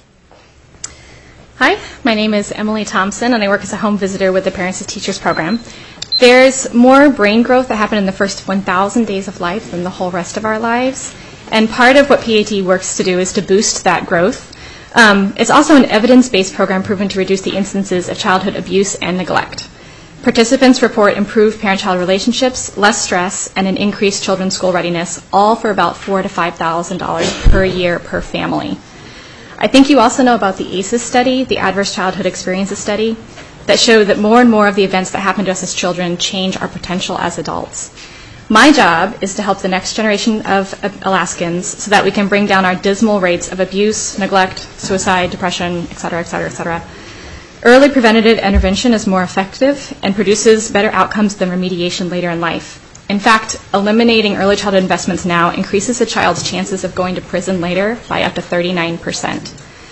Hi, my name is Emily Thompson, and I work as a home visitor with the Parents as Teachers program. There's more brain growth that happened in the first one thousand days of life than the whole rest of our lives, and part of what P A T works to do is to boost that growth. Um, it's also an evidence-based program proven to reduce the instances of childhood abuse and neglect. Participants report improved parent-child relationships, less stress, and an increased children's school readiness, all for about four thousand to five thousand dollars per year per family. I think you also know about the A C Es study, the Adverse Childhood Experiences study, that showed that more and more of the events that happen to us as children change our potential as adults. My job is to help the next generation of Alaskans so that we can bring down our dismal rates of abuse, neglect, suicide, depression, et cetera, et cetera, et cetera. Early preventative intervention is more effective and produces better outcomes than remediation later in life. In fact, eliminating early childhood investments now increases a child's chances of going to prison later by up to thirty-nine percent.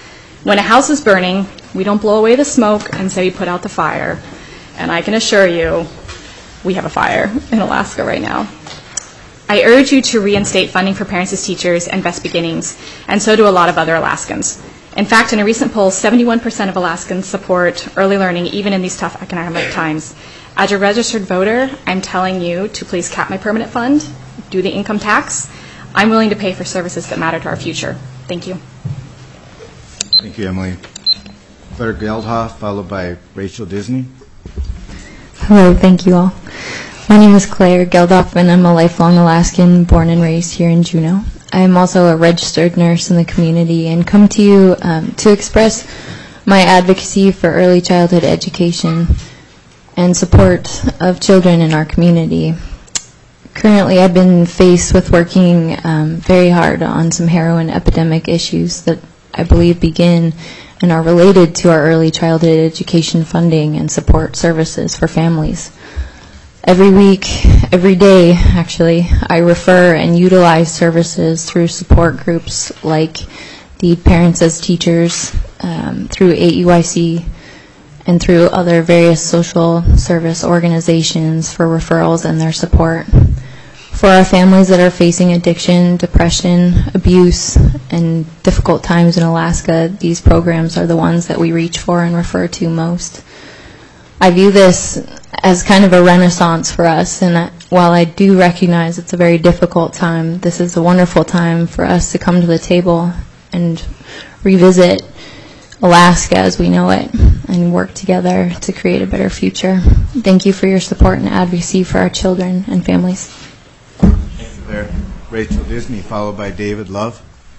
When a house is burning, we don't blow away the smoke and say we put out the fire. And I can assure you, we have a fire in Alaska right now. I urge you to reinstate funding for Parents as Teachers and Best Beginnings, and so do a lot of other Alaskans. In fact, in a recent poll, seventy-one percent of Alaskans support early learning, even in these tough economic times. As a registered voter, I'm telling you to please cap my permanent fund, do the income tax. I'm willing to pay for services that matter to our future. Thank you. Thank you, Emily. Claire Geldhoff, followed by Rachel Disney. Hello, thank you all. My name is Claire Geldof, and I'm a lifelong Alaskan, born and raised here in Juneau. I'm also a registered nurse in the community and come to you um, to express my advocacy for early childhood education and support of children in our community. Currently, I've been faced with working um, very hard on some heroin epidemic issues that I believe begin and are related to our early childhood education funding and support services for families. Every week, every day, actually, I refer and utilize services through support groups like the Parents as Teachers, um, through A E Y C, and through other various social service organizations for referrals and their support. For our families that are facing addiction, depression, abuse, and difficult times in Alaska, these programs are the ones that we reach for and refer to most. I view this as kind of a renaissance for us, and that while I do recognize it's a very difficult time, this is a wonderful time for us to come to the table and revisit Alaska as we know it and work together to create a better future. Thank you for your support and advocacy for our children and families. Thank you there. Rachel Disney, followed by David Love.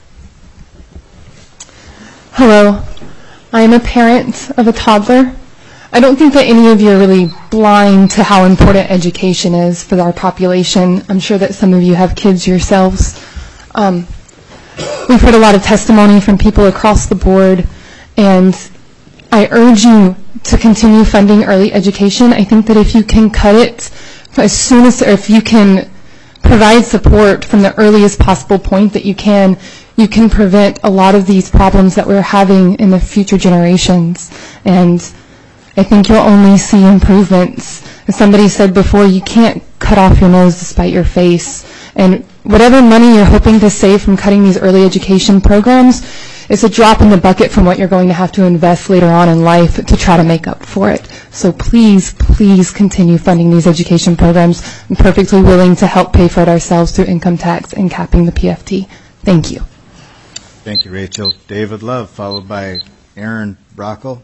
Hello, I am a parent of a toddler. I don't think that any of you are really blind to how important education is for our population. I'm sure that some of you have kids yourselves. Um, we've heard a lot of testimony from people across the board, and I urge you to continue funding early education. I think that if you can cut it as soon as, or if you can provide support from the earliest possible point that you can, you can prevent a lot of these problems that we're having in the future generations. And I think you'll only see improvements. As somebody said before, you can't cut off your nose to spite your face. And whatever money you're hoping to save from cutting these early education programs is a drop in the bucket from what you're going to have to invest later on in life to try to make up for it. So please, please continue funding these education programs. I'm perfectly willing to help pay for it ourselves through income tax and capping the P F T. Thank you. Thank you, Rachel. David Love, followed by Aaron Brockel.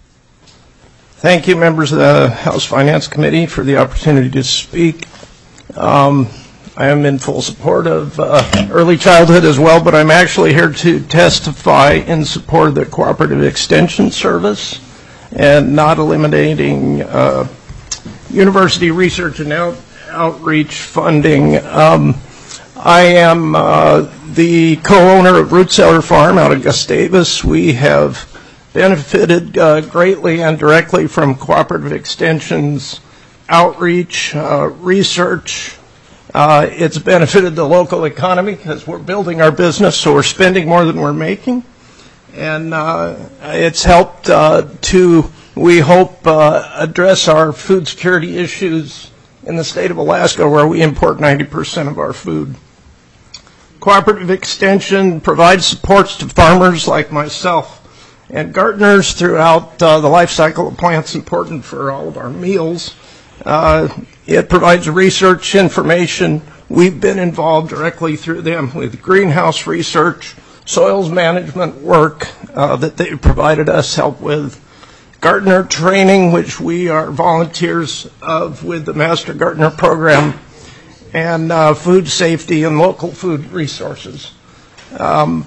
Thank you, members of the House Finance Committee, for the opportunity to speak. Um, I am in full support of uh, early childhood as well, but I'm actually here to testify in support of the Cooperative Extension Service and not eliminating uh, university research and out outreach funding. Um, I am uh, the co-owner of Root Cellar Farm out of Gustavus. We have benefited uh, greatly and directly from Cooperative Extension's outreach, uh, research. Uh, it's benefited the local economy because we're building our business, so we're spending more than we're making. And uh, it's helped uh, to, we hope, uh, address our food security issues in the state of Alaska, where we import ninety percent of our food. Cooperative Extension provides supports to farmers like myself and gardeners throughout uh, the life cycle of plants important for all of our meals. Uh, it provides research information. We've been involved directly through them with greenhouse research, soils management work uh, that they provided us help with, gardener training, which we are volunteers of with the Master Gardener Program, and uh, food safety and local food resources. Um,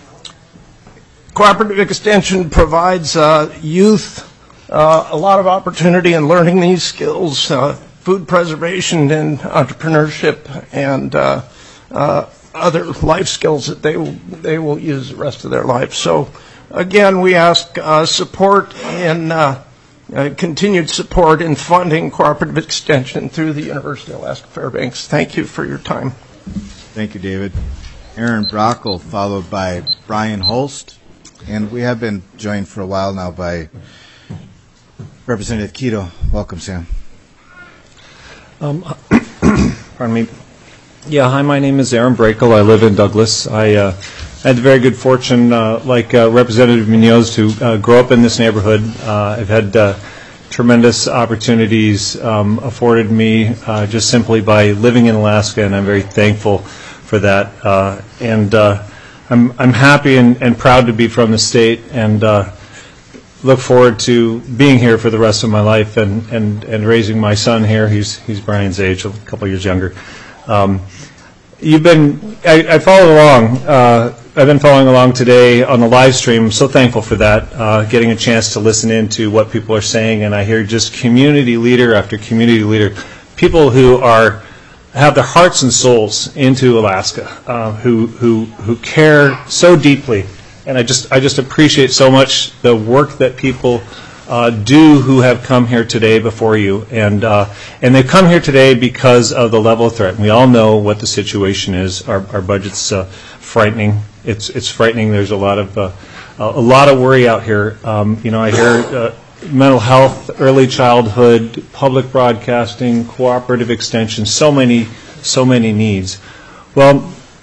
Cooperative Extension provides uh, youth uh, a lot of opportunity in learning these skills, uh, food preservation and entrepreneurship, and uh, uh, other life skills that they will, they will use the rest of their life. So again, we ask uh, support in uh, uh, continued support in funding Cooperative Extension through the University of Alaska Fairbanks. Thank you for your time. Thank you, David. Aaron Brockel, followed by Brian Holst. And we have been joined for a while now by Representative Quito. Welcome, Sam. Um, pardon me. Yeah, hi, my name is Aaron Brakel. I live in Douglas. I uh, had the very good fortune, uh, like uh, Representative Munoz, to uh, grow up in this neighborhood. Uh, I've had uh, tremendous opportunities um, afforded me uh, just simply by living in Alaska, and I'm very thankful for that. Uh, and uh, I'm, I'm happy and, and proud to be from the state, and uh, look forward to being here for the rest of my life and, and, and raising my son here. He's, he's Brian's age, a couple years younger. Um, you've been, I, I followed along, uh, I've been following along today on the live stream. I'm so thankful for that, uh, getting a chance to listen in to what people are saying, and I hear just community leader after community leader, people who are, have their hearts and souls into Alaska, uh, who, who, who care so deeply, and I just, I just appreciate so much the work that people Uh, do who have come here today before you, and uh, and they've come here today because of the level of threat. And we all know what the situation is. Our, our budget's uh, frightening. It's it's frightening. There's a lot of uh, a lot of worry out here. Um, you know, I hear uh, mental health, early childhood, public broadcasting, cooperative extension. So many so many needs. Well,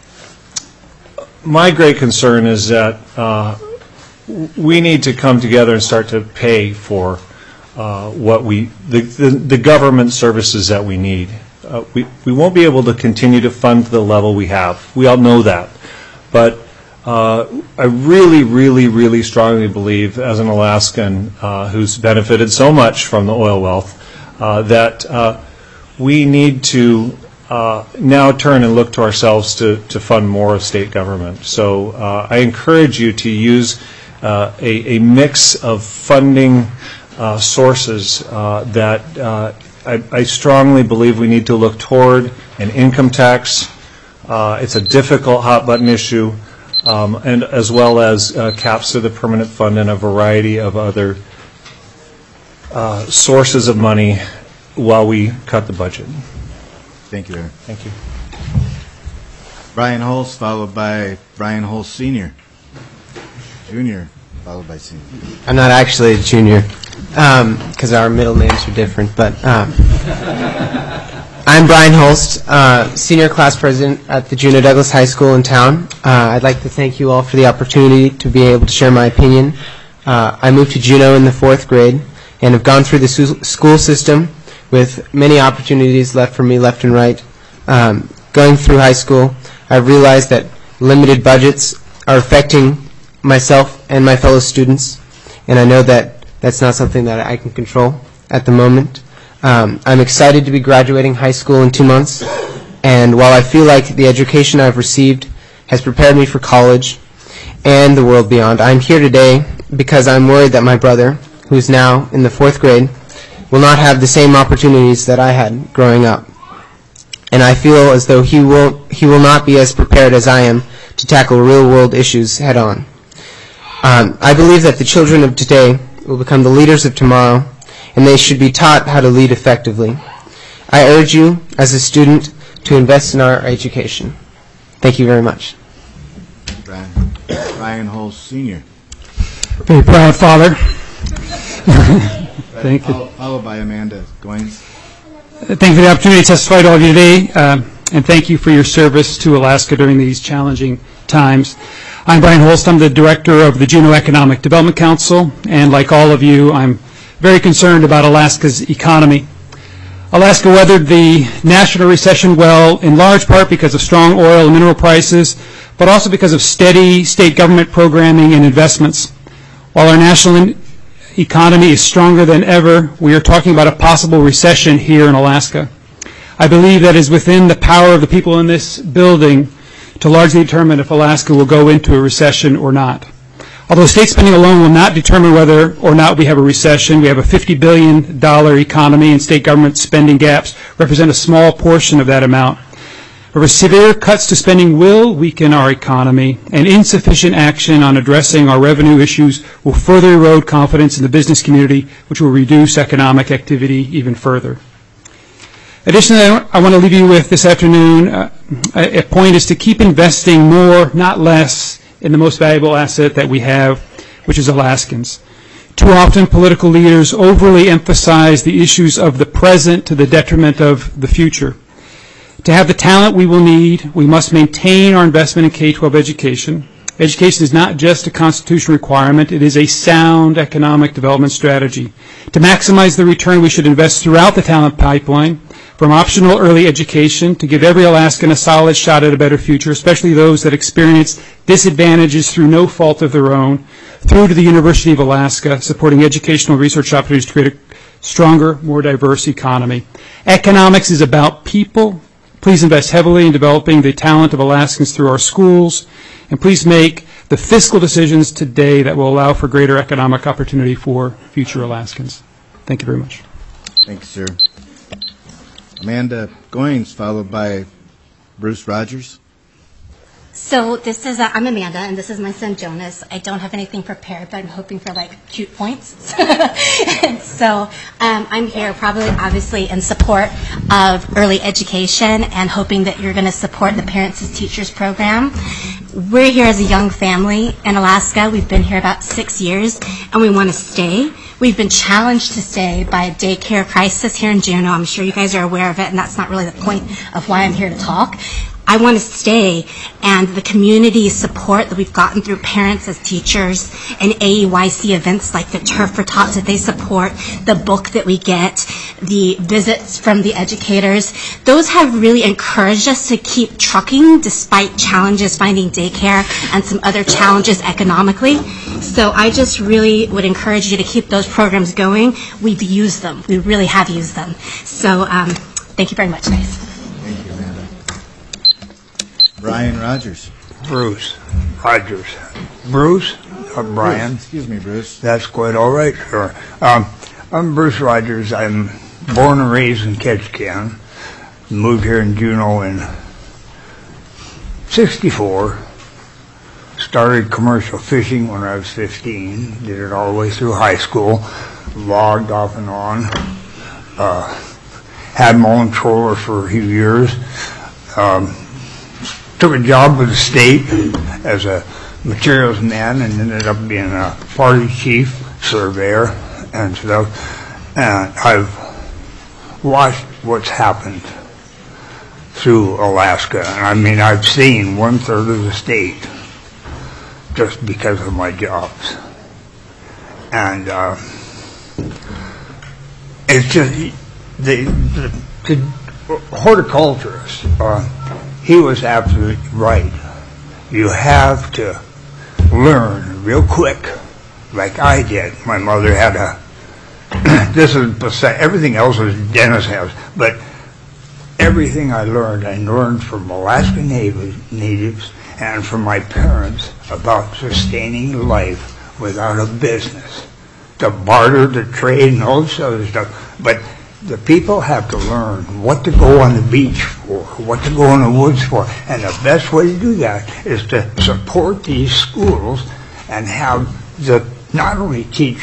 my great concern is that Uh, we need to come together and start to pay for uh, what we, the, the, the government services that we need. Uh, we, we won't be able to continue to fund to the level we have. We all know that. But uh, I really, really, really strongly believe, as an Alaskan uh, who's benefited so much from the oil wealth, uh, that uh, we need to uh, now turn and look to ourselves to, to fund more of state government. So uh, I encourage you to use Uh, a, a mix of funding uh, sources uh, that uh, I, I strongly believe we need to look toward. An income tax, uh, it's a difficult hot button issue, um, and as well as uh, caps to the permanent fund and a variety of other uh, sources of money while we cut the budget. Thank you, Aaron. Thank you. Brian Holst, followed by Brian Holst Senior. Junior, followed by senior. I'm not actually a junior because um, our middle names are different, but um, I'm Brian Holst, uh, senior class president at the Juneau Douglas High School in town. Uh, I'd like to thank you all for the opportunity to be able to share my opinion. Uh, I moved to Juneau in the fourth grade and have gone through the su- school system with many opportunities left for me left and right. Um, going through high school, I've realized that limited budgets are affecting myself and my fellow students, and I know that that's not something that I can control at the moment. Um, I'm excited to be graduating high school in two months, and while I feel like the education I've received has prepared me for college and the world beyond, I'm here today because I'm worried that my brother, who's now in the fourth grade, will not have the same opportunities that I had growing up. And I feel as though he will, he will not be as prepared as I am to tackle real-world issues head-on. Um, I believe that the children of today will become the leaders of tomorrow, and they should be taught how to lead effectively. I urge you, as a student, to invest in our education. Thank you very much. Brian, Brian Holst Senior. Very proud father. Thank you. Followed by Amanda Goins. Thank you for the opportunity to testify to all of you today, uh, and thank you for your service to Alaska during these challenging times. I'm Brian Holst. I'm the director of the Juneau Economic Development Council, and like all of you, I'm very concerned about Alaska's economy. Alaska weathered the national recession well, in large part because of strong oil and mineral prices, but also because of steady state government programming and investments. While our national economy is stronger than ever, we are talking about a possible recession here in Alaska. I believe that is within the power of the people in this building to largely determine if Alaska will go into a recession or not. Although state spending alone will not determine whether or not we have a recession, we have a fifty billion dollars economy, and state government spending gaps represent a small portion of that amount. However, severe cuts to spending will weaken our economy, and insufficient action on addressing our revenue issues will further erode confidence in the business community, which will reduce economic activity even further. Additionally, I want to leave you with this afternoon, uh, a point is to keep investing more, not less, in the most valuable asset that we have, which is Alaskans. Too often, political leaders overly emphasize the issues of the present to the detriment of the future. To have the talent we will need, we must maintain our investment in K twelve education. Education is not just a constitutional requirement, it is a sound economic development strategy. To maximize the return, we should invest throughout the talent pipeline, from optional early education to give every Alaskan a solid shot at a better future, especially those that experience disadvantages through no fault of their own, through to the University of Alaska, supporting educational research opportunities to create a stronger, more diverse economy. Economics is about people. Please invest heavily in developing the talent of Alaskans through our schools, and please make the fiscal decisions today that will allow for greater economic opportunity for future Alaskans. Thank you very much. Thank you, sir. Amanda Goins, followed by Bruce Rogers. So this is, uh, I'm Amanda, and this is my son Jonas. I don't have anything prepared, but I'm hoping for like cute points. And so um, I'm here probably obviously in support of early education and hoping that you're going to support the Parents as Teachers program. We're here as a young family in Alaska. We've been here about six years, and we want to stay. We've been challenged to stay by a daycare crisis here in Juneau. I'm sure you guys are aware of it, and that's not really the point of why I'm here to talk. I want to stay, and the community support that we've gotten through Parents as Teachers and A E Y C events like the Turf for Tots that they support, the book that we get, the visits from the educators, those have really encouraged us to keep trucking despite challenges finding daycare and some other challenges economically. So I just really would encourage you to keep those programs going. We've used them. We really have used them. So um, thank you very much, guys. Thank you, Amanda. Brian Rogers. Bruce Rogers. Bruce or Brian? Bruce. Excuse me, Bruce. That's quite all right, sure. Um, I'm Bruce Rogers. I'm born and raised in Ketchikan. Moved here in Juneau in sixty-four. Started commercial fishing when I was fifteen. Did it all the way through high school. Logged off and on. Uh, had my own trawler for a few years. Um, Took a job with the state as a materials man and ended up being a party chief surveyor and stuff. And I've watched what's happened through Alaska. And I mean, I've seen one third of the state just because of my jobs. And uh, it's just the, the, the horticulturist. Uh, He was absolutely right. You have to learn real quick, like I did. My mother had a, this is, everything else was Dennis House, but everything I learned, I learned from Alaska natives and from my parents about sustaining life without a business. To barter, to trade, and all this other stuff. But the people have to learn what to go on the beach for, what to go in the woods for, and the best way to do that is to support these schools and have the, not only teach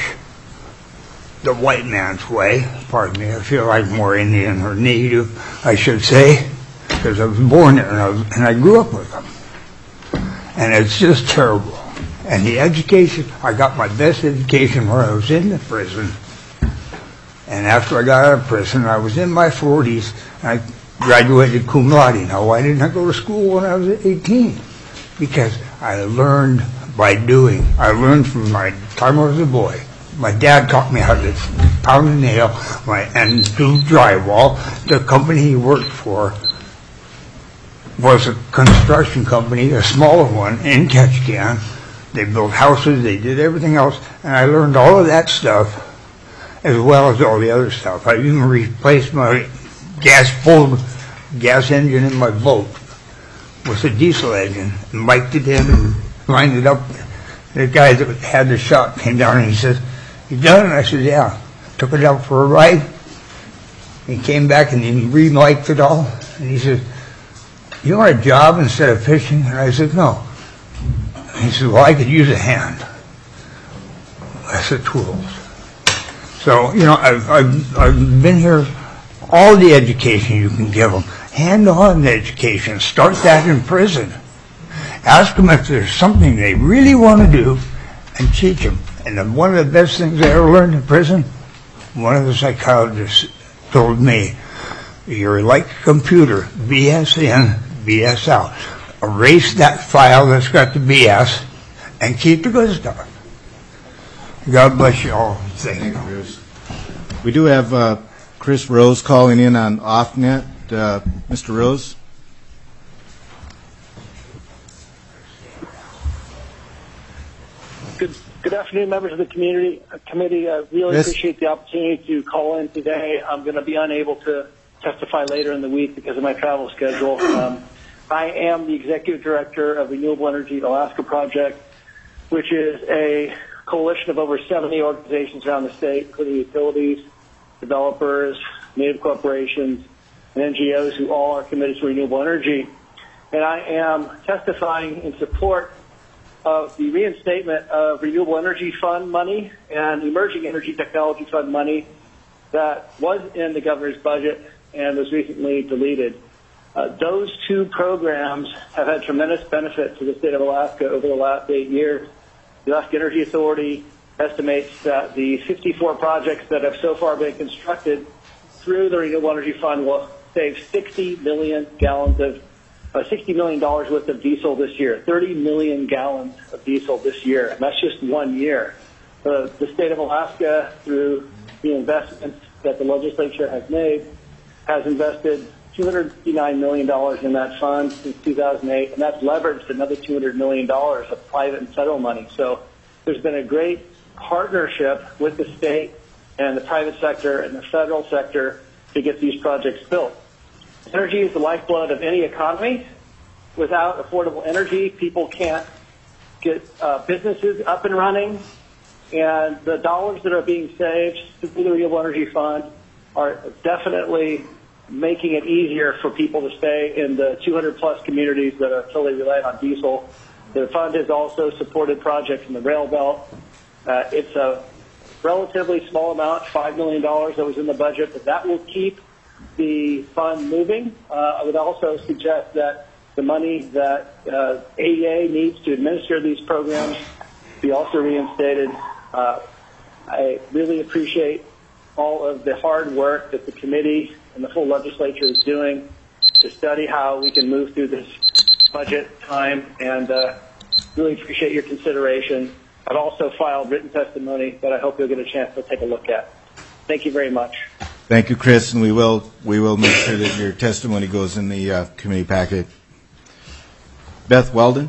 the white man's way, pardon me, I feel like more Indian or Native, I should say, because I was born there and I, was, and I grew up with them. And it's just terrible. And the education, I got my best education where I was in the prison. And after I got out of prison, I was in my forties, and I graduated cum laude. Now, why didn't I go to school when I was eighteen? Because I learned by doing. I learned from my time I was a boy. My dad taught me how to pound a nail my, and do drywall. The company he worked for was a construction company, a smaller one, in Ketchikan. They built houses, they did everything else, and I learned all of that stuff as well as all the other stuff. I even replaced my gas full gas engine in my boat with a diesel engine, and mic'd it in and lined it up. The guy that had the shop came down and he said, "You done?" And I said, "Yeah." Took it out for a ride. He came back and he re-mic'd it all. And he said, "You want a job instead of fishing?" And I said, "No." And he said, "Well, I could use a hand." I said, "Tools." So, you know, I've, I've, I've been here, all the education you can give them. Hand-on education. Start that in prison. ask them if there's something they really want to do and teach them. And then one of the best things I ever learned in prison, one of the psychologists told me, you're like a computer, B S in, B S out. Erase that file that's got the B S and keep the good stuff. God bless you all. Thank you. Bruce. We do have uh, Chris Rose calling in on OffNet. Uh, Mister Rose? Good, good afternoon, members of the community uh, committee. I really Yes. appreciate the opportunity to call in today. I'm going to be unable to testify later in the week because of my travel schedule. Um, I am the executive director of Renewable Energy Alaska Project, which is a coalition of over seventy organizations around the state, including utilities, developers, native corporations, and N G Os who all are committed to renewable energy. And I am testifying in support of the reinstatement of Renewable Energy Fund money and Emerging Energy Technology Fund money that was in the governor's budget and was recently deleted. Uh, those two programs have had tremendous benefit to the state of Alaska over the last eight years. The Alaska Energy Authority estimates that the fifty-four projects that have so far been constructed through the Renewable Energy Fund will save sixty million gallons of Uh, sixty million dollars worth of diesel this year, thirty million gallons of diesel this year, and that's just one year. Uh, the state of Alaska, through the investments that the legislature has made, has invested two hundred fifty-nine million dollars in that fund since two thousand eight, and that's leveraged another two hundred million dollars of private and federal money. So there's been a great partnership with the state and the private sector and the federal sector to get these projects built. Energy is the lifeblood of any economy. Without affordable energy, people can't get uh, businesses up and running. And the dollars that are being saved through the Renewable Energy Fund are definitely making it easier for people to stay in the two hundred plus communities that are totally reliant on diesel. The fund has also supported projects in the rail belt. Uh, it's a relatively small amount, five million dollars that was in the budget, but that will keep the fund moving. Uh, I would also suggest that the money that uh, A E A needs to administer these programs be also reinstated. Uh, I really appreciate all of the hard work that the committee and the full legislature is doing to study how we can move through this budget time, and uh, really appreciate your consideration. I've also filed written testimony that I hope you'll get a chance to take a look at. Thank you very much. Thank you, Chris, and we will we will make sure that your testimony goes in the uh, committee packet. Beth Weldon.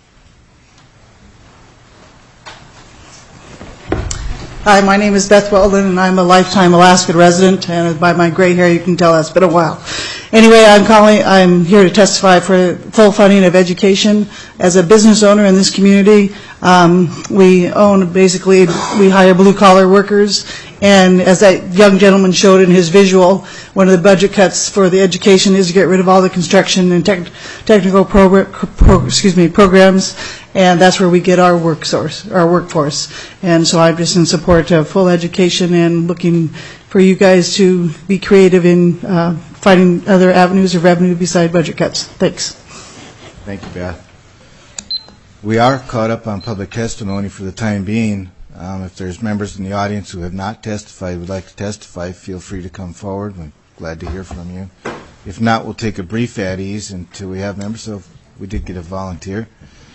Hi, my name is Beth Weldon, and I'm a lifetime Alaska resident, and by my gray hair you can tell it's been a while. Anyway, I'm calling, I'm here to testify for full funding of education. As a business owner in this community, um, we own, basically, we hire blue-collar workers, and as that young gentleman showed in his visual, one of the budget cuts for the education is to get rid of all the construction and tech, technical progr pro, excuse me, programs, and that's where we get our work source, our workforce. And so I'm just in support of full education and looking for you guys to be creative in uh, finding other avenues of revenue beside budget cuts. Thanks. Thank you, Beth. We are caught up on public testimony for the time being. Um, if there's members in the audience who have not testified, would like to testify, feel free to come forward. We're glad to hear from you. If not, we'll take a brief at ease until we have members. So we did get a volunteer.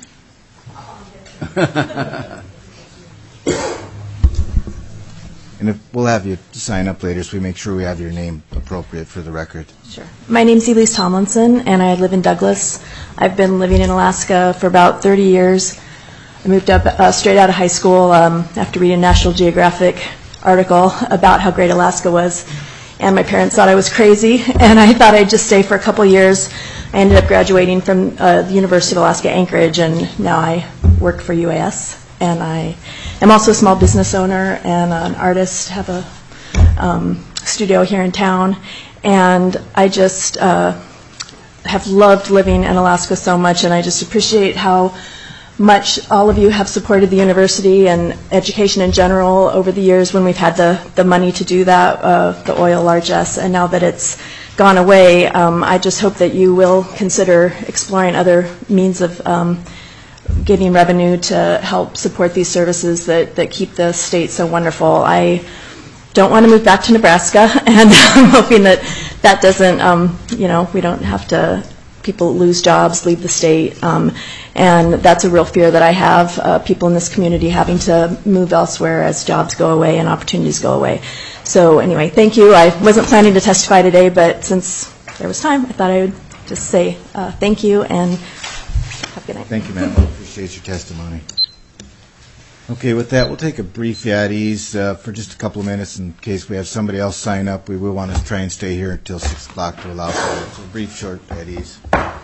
And if, we'll have you sign up later so we make sure we have your name appropriate for the record. Sure. My name's Elise Tomlinson, and I live in Douglas. I've been living in Alaska for about thirty years. I moved up uh, straight out of high school um, after reading a National Geographic article about how great Alaska was. And my parents thought I was crazy, and I thought I'd just stay for a couple years. I ended up graduating from uh, the University of Alaska Anchorage, and now I work for U A S. And I am also a small business owner and an artist, have a um, studio here in town. And I just uh, have loved living in Alaska so much, and I just appreciate how much all of you have supported the university and education in general over the years when we've had the, the money to do that, uh, the oil largesse, and now that it's gone away. Um, I just hope that you will consider exploring other means of um, getting revenue to help support these services that, that keep the state so wonderful. I don't want to move back to Nebraska, and I'm hoping that that doesn't, um, you know, we don't have to, people lose jobs, leave the state, um, and that's a real fear that I have, uh, people in this community having to move elsewhere as jobs go away and opportunities go away. So anyway, thank you. I wasn't planning to testify today, but since there was time, I thought I would just say uh, thank you and have a good night. Thank you, ma'am. I appreciate your testimony. Okay, with that, we'll take a brief at ease uh, for just a couple of minutes in case we have somebody else sign up. We will want to try and stay here until six o'clock to allow for so a brief, short at ease.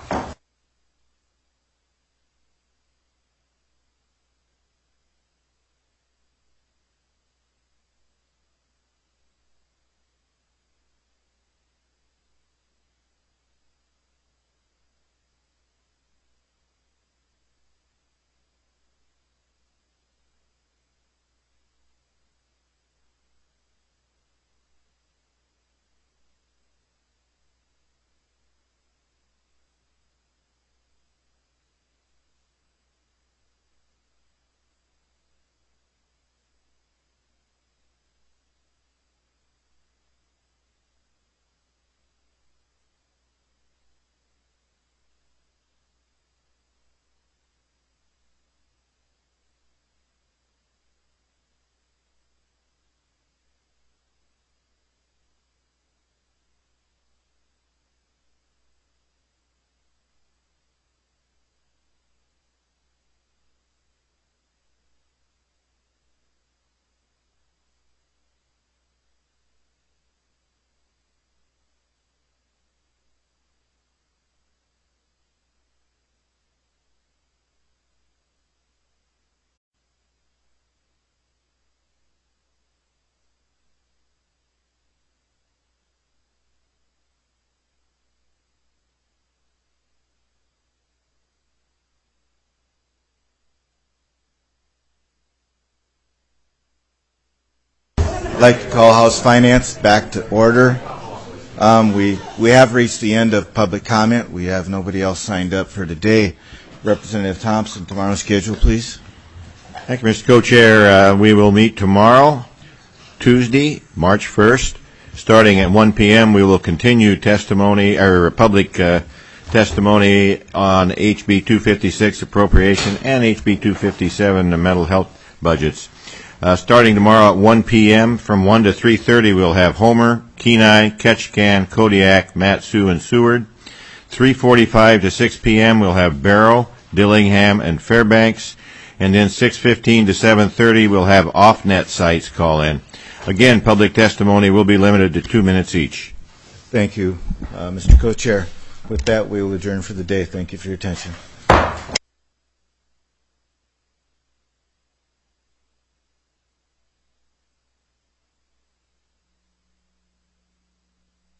I'd like to call House Finance back to order. Um, we we have reached the end of public comment. We have nobody else signed up for today. Representative Thompson, tomorrow's schedule, please. Thank you, Mister Co-Chair. Uh, we will meet tomorrow, Tuesday, March first. Starting at one p m, we will continue testimony, or public uh, testimony on H B two fifty-six appropriation and H B two fifty-seven, the mental health budgets. Uh, starting tomorrow at one p m from one to three thirty, we'll have Homer, Kenai, Ketchikan, Kodiak, Mat-Su, and Seward. three forty-five to six p m, we'll have Barrow, Dillingham, and Fairbanks. And then six fifteen to seven thirty, we'll have off-net sites call in. Again, public testimony will be limited to two minutes each. Thank you, uh, Mister Co-Chair. With that, we will adjourn for the day. Thank you for your attention.